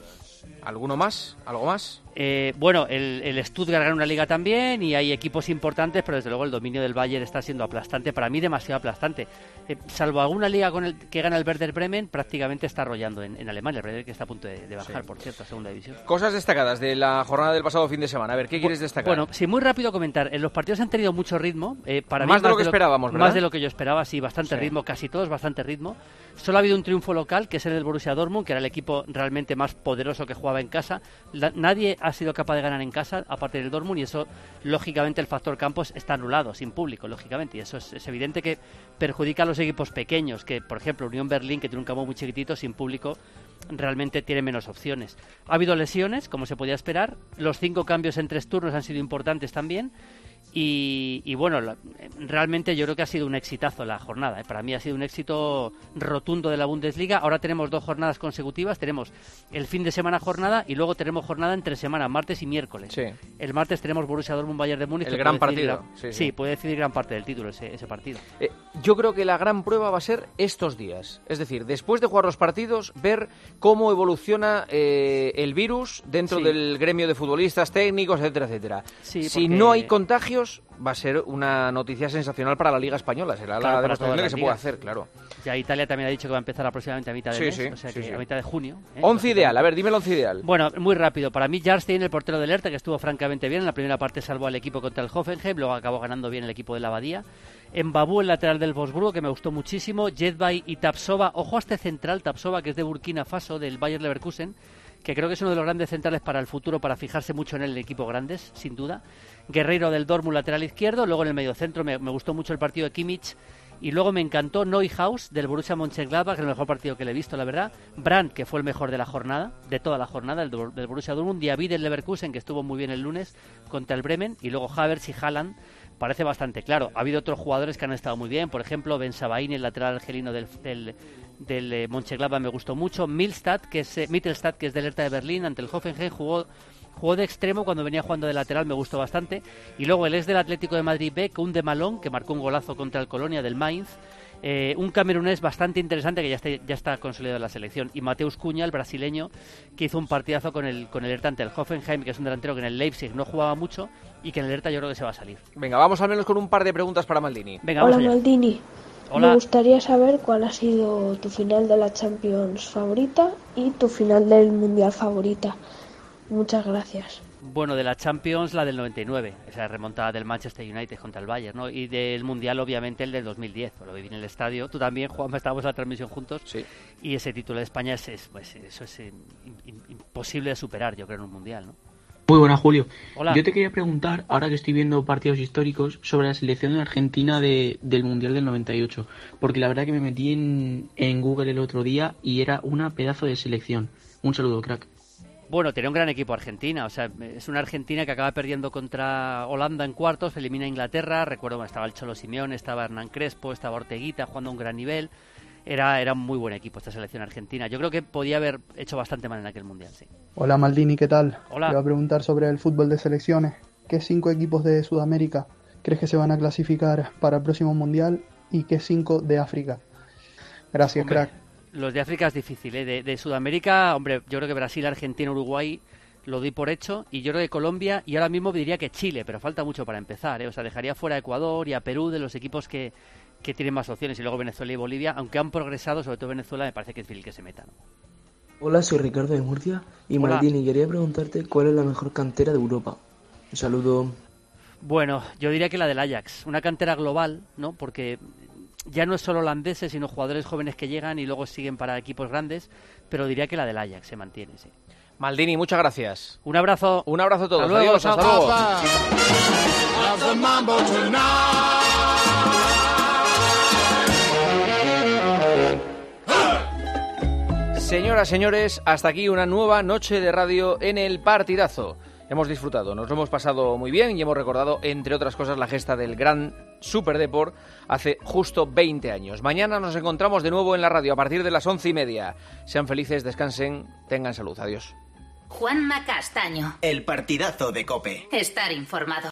S4: ¿Alguno más? ¿Algo más?
S23: Eh, bueno, el, el Stuttgart gana una liga también y hay equipos importantes, pero desde luego el dominio del Bayern está siendo aplastante, para mí demasiado aplastante. Eh, salvo alguna liga con el que gana el Werder Bremen, prácticamente está arrollando en, en Alemania, el Werder, que está a punto de, de bajar, sí. por cierto, a segunda división.
S4: Cosas destacadas de la jornada del pasado fin de semana. A ver, ¿qué quieres destacar?
S23: Bueno, sí, muy rápido comentar. En los partidos han tenido mucho ritmo. Eh, para
S4: más
S23: mí,
S4: de lo que esperábamos, ¿verdad?
S23: Más de lo que yo esperaba, sí, bastante sí. ritmo, casi todos bastante ritmo. Solo ha habido un triunfo local, que es el del Borussia Dortmund, que era el equipo realmente más poderoso que jugaba en casa. La, nadie ha sido capaz de ganar en casa, aparte del Dortmund, y eso, lógicamente, el factor campos está anulado, sin público, lógicamente, y eso es, es evidente que perjudica a los equipos pequeños, que, por ejemplo, Unión Berlín, que tiene un campo muy chiquitito, sin público, realmente tiene menos opciones. Ha habido lesiones, como se podía esperar, los cinco cambios en tres turnos han sido importantes también, y, y bueno, la, realmente yo creo que ha sido un exitazo la jornada, ¿eh? Para mí ha sido un éxito rotundo de la Bundesliga. Ahora tenemos dos jornadas consecutivas, tenemos el fin de semana jornada y luego tenemos jornada entre semana, martes y miércoles.
S4: Sí.
S23: El martes tenemos Borussia Dortmund Bayern de Múnich.
S4: El gran partido.
S23: Gran,
S4: sí,
S23: sí,
S4: sí,
S23: puede decidir gran parte del título ese, ese partido.
S4: Eh, yo creo que la gran prueba va a ser estos días. Es decir, después de jugar los partidos, ver cómo evoluciona eh, el virus dentro sí. del gremio de futbolistas, técnicos, etcétera, etcétera.
S23: Sí,
S4: si
S23: porque...
S4: no hay contagios, va a ser una noticia sensacional para la Liga Española. Será
S23: claro,
S4: la demostración de que se puede
S23: ligas.
S4: hacer, claro.
S23: Ya Italia también ha dicho que va a empezar aproximadamente a mitad de
S4: sí,
S23: mes,
S4: sí,
S23: o sea
S4: sí,
S23: que
S4: sí.
S23: a mitad de junio. ¿eh?
S4: Once ideal, a ver, dime el once ideal.
S23: Bueno, muy rápido. Para mí, Jarstein, el portero del Hertha, que estuvo francamente bien. En la primera parte salvó al equipo contra el Hoffenheim, luego acabó ganando bien el equipo de la Abadía. Mbabu, el lateral del Wolfsburgo, que me gustó muchísimo. Jedvay y Tapsova. Ojo a este central, Tapsova, que es de Burkina Faso, del Bayer Leverkusen, que creo que es uno de los grandes centrales para el futuro, para fijarse mucho en el equipo grandes, sin duda. Guerreiro del Dortmund, lateral izquierdo. Luego en el mediocentro me, me gustó mucho el partido de Kimmich. Y luego me encantó Neuhaus, del Borussia Mönchengladbach, el mejor partido que le he visto, la verdad. Brandt, que fue el mejor de la jornada, de toda la jornada, el del Borussia Dortmund. Diaby del Leverkusen, que estuvo muy bien el lunes contra el Bremen. Y luego Havertz y Haaland, parece bastante claro. Ha habido otros jugadores que han estado muy bien. Por ejemplo, Ben Sabaini, el lateral argelino del... del del eh, Mönchengladbach, me gustó mucho. Milstad, que es, eh, Mittelstadt, que es del Hertha de Berlín, ante el Hoffenheim, jugó Jugó de extremo cuando venía jugando de lateral, me gustó bastante. Y luego el ex del Atlético de Madrid B, Koundé Malone, que marcó un golazo contra el Colonia del Mainz. Eh, un camerunés bastante interesante que ya está, ya está consolidado en la selección. Y Mateus Cunha, el brasileño, que hizo un partidazo con el, con el Hertha ante el Hoffenheim, que es un delantero que en el Leipzig no jugaba mucho y que en el Hertha yo creo que se va a salir.
S4: Venga, vamos al menos con un par de preguntas para Maldini.
S23: Venga, vamos
S9: Hola
S23: allá.
S9: Maldini.
S23: Hola.
S9: Me gustaría saber cuál ha sido tu final de la Champions favorita y tu final del Mundial favorita. Muchas gracias.
S23: Bueno, de la Champions, la del noventa y nueve, esa remontada del Manchester United contra el Bayern, ¿no? Y del Mundial, obviamente, el del dos mil diez, lo viví en el estadio. Tú también, Juanma, estábamos en la transmisión juntos.
S4: Sí.
S23: Y ese título de España, es, es, pues, eso es eh, in, imposible de superar, yo creo, en un Mundial, ¿no?
S11: Muy buena, Julio.
S23: Hola.
S11: Yo te quería preguntar, ahora que estoy viendo partidos históricos, sobre la selección de Argentina de, del Mundial del noventa y ocho. Porque la verdad que me metí en, en Google el otro día y era una pedazo de selección. Un saludo, crack.
S23: Bueno, tenía un gran equipo Argentina, o sea, es una Argentina que acaba perdiendo contra Holanda en cuartos, elimina a Inglaterra, recuerdo, bueno, estaba el Cholo Simeone, estaba Hernán Crespo, estaba Orteguita jugando a un gran nivel, era, era un muy buen equipo esta selección argentina. Yo creo que podía haber hecho bastante mal en aquel Mundial, sí.
S12: Hola Maldini, ¿qué tal?
S23: Hola.
S12: Te voy a preguntar sobre el fútbol de selecciones. ¿Qué cinco equipos de Sudamérica crees que se van a clasificar para el próximo Mundial y qué cinco de África? Gracias,
S23: Hombre,
S12: crack.
S23: Los de África es difícil, ¿eh? De, de Sudamérica, hombre, yo creo que Brasil, Argentina, Uruguay lo doy por hecho, y yo creo que Colombia, y ahora mismo diría que Chile, pero falta mucho para empezar, ¿eh? O sea, dejaría fuera a Ecuador y a Perú de los equipos que, que tienen más opciones, y luego Venezuela y Bolivia, aunque han progresado, sobre todo Venezuela, me parece que es difícil que se metan.
S16: Hola, soy Ricardo de Murcia, y
S23: Hola.
S16: Maldini, quería preguntarte cuál es la mejor cantera de Europa. Un saludo.
S23: Bueno, yo diría que la del Ajax, una cantera global, ¿no? Porque ya no es solo holandeses, sino jugadores jóvenes que llegan y luego siguen para equipos grandes, pero diría que la del Ajax se mantiene, sí.
S4: Maldini, muchas gracias.
S23: Un abrazo.
S4: Un abrazo a todos.
S23: Hasta luego,
S4: Adiós, hasta luego. Señoras, señores, hasta aquí una nueva noche de radio en El Partidazo. Hemos disfrutado, nos lo hemos pasado muy bien y hemos recordado, entre otras cosas, la gesta del gran Superdeport hace justo veinte años. Mañana nos encontramos de nuevo en la radio a partir de las once y media. Sean felices, descansen, tengan salud. Adiós.
S1: Juanma Castaño.
S2: El Partidazo de COPE.
S1: Estar informado.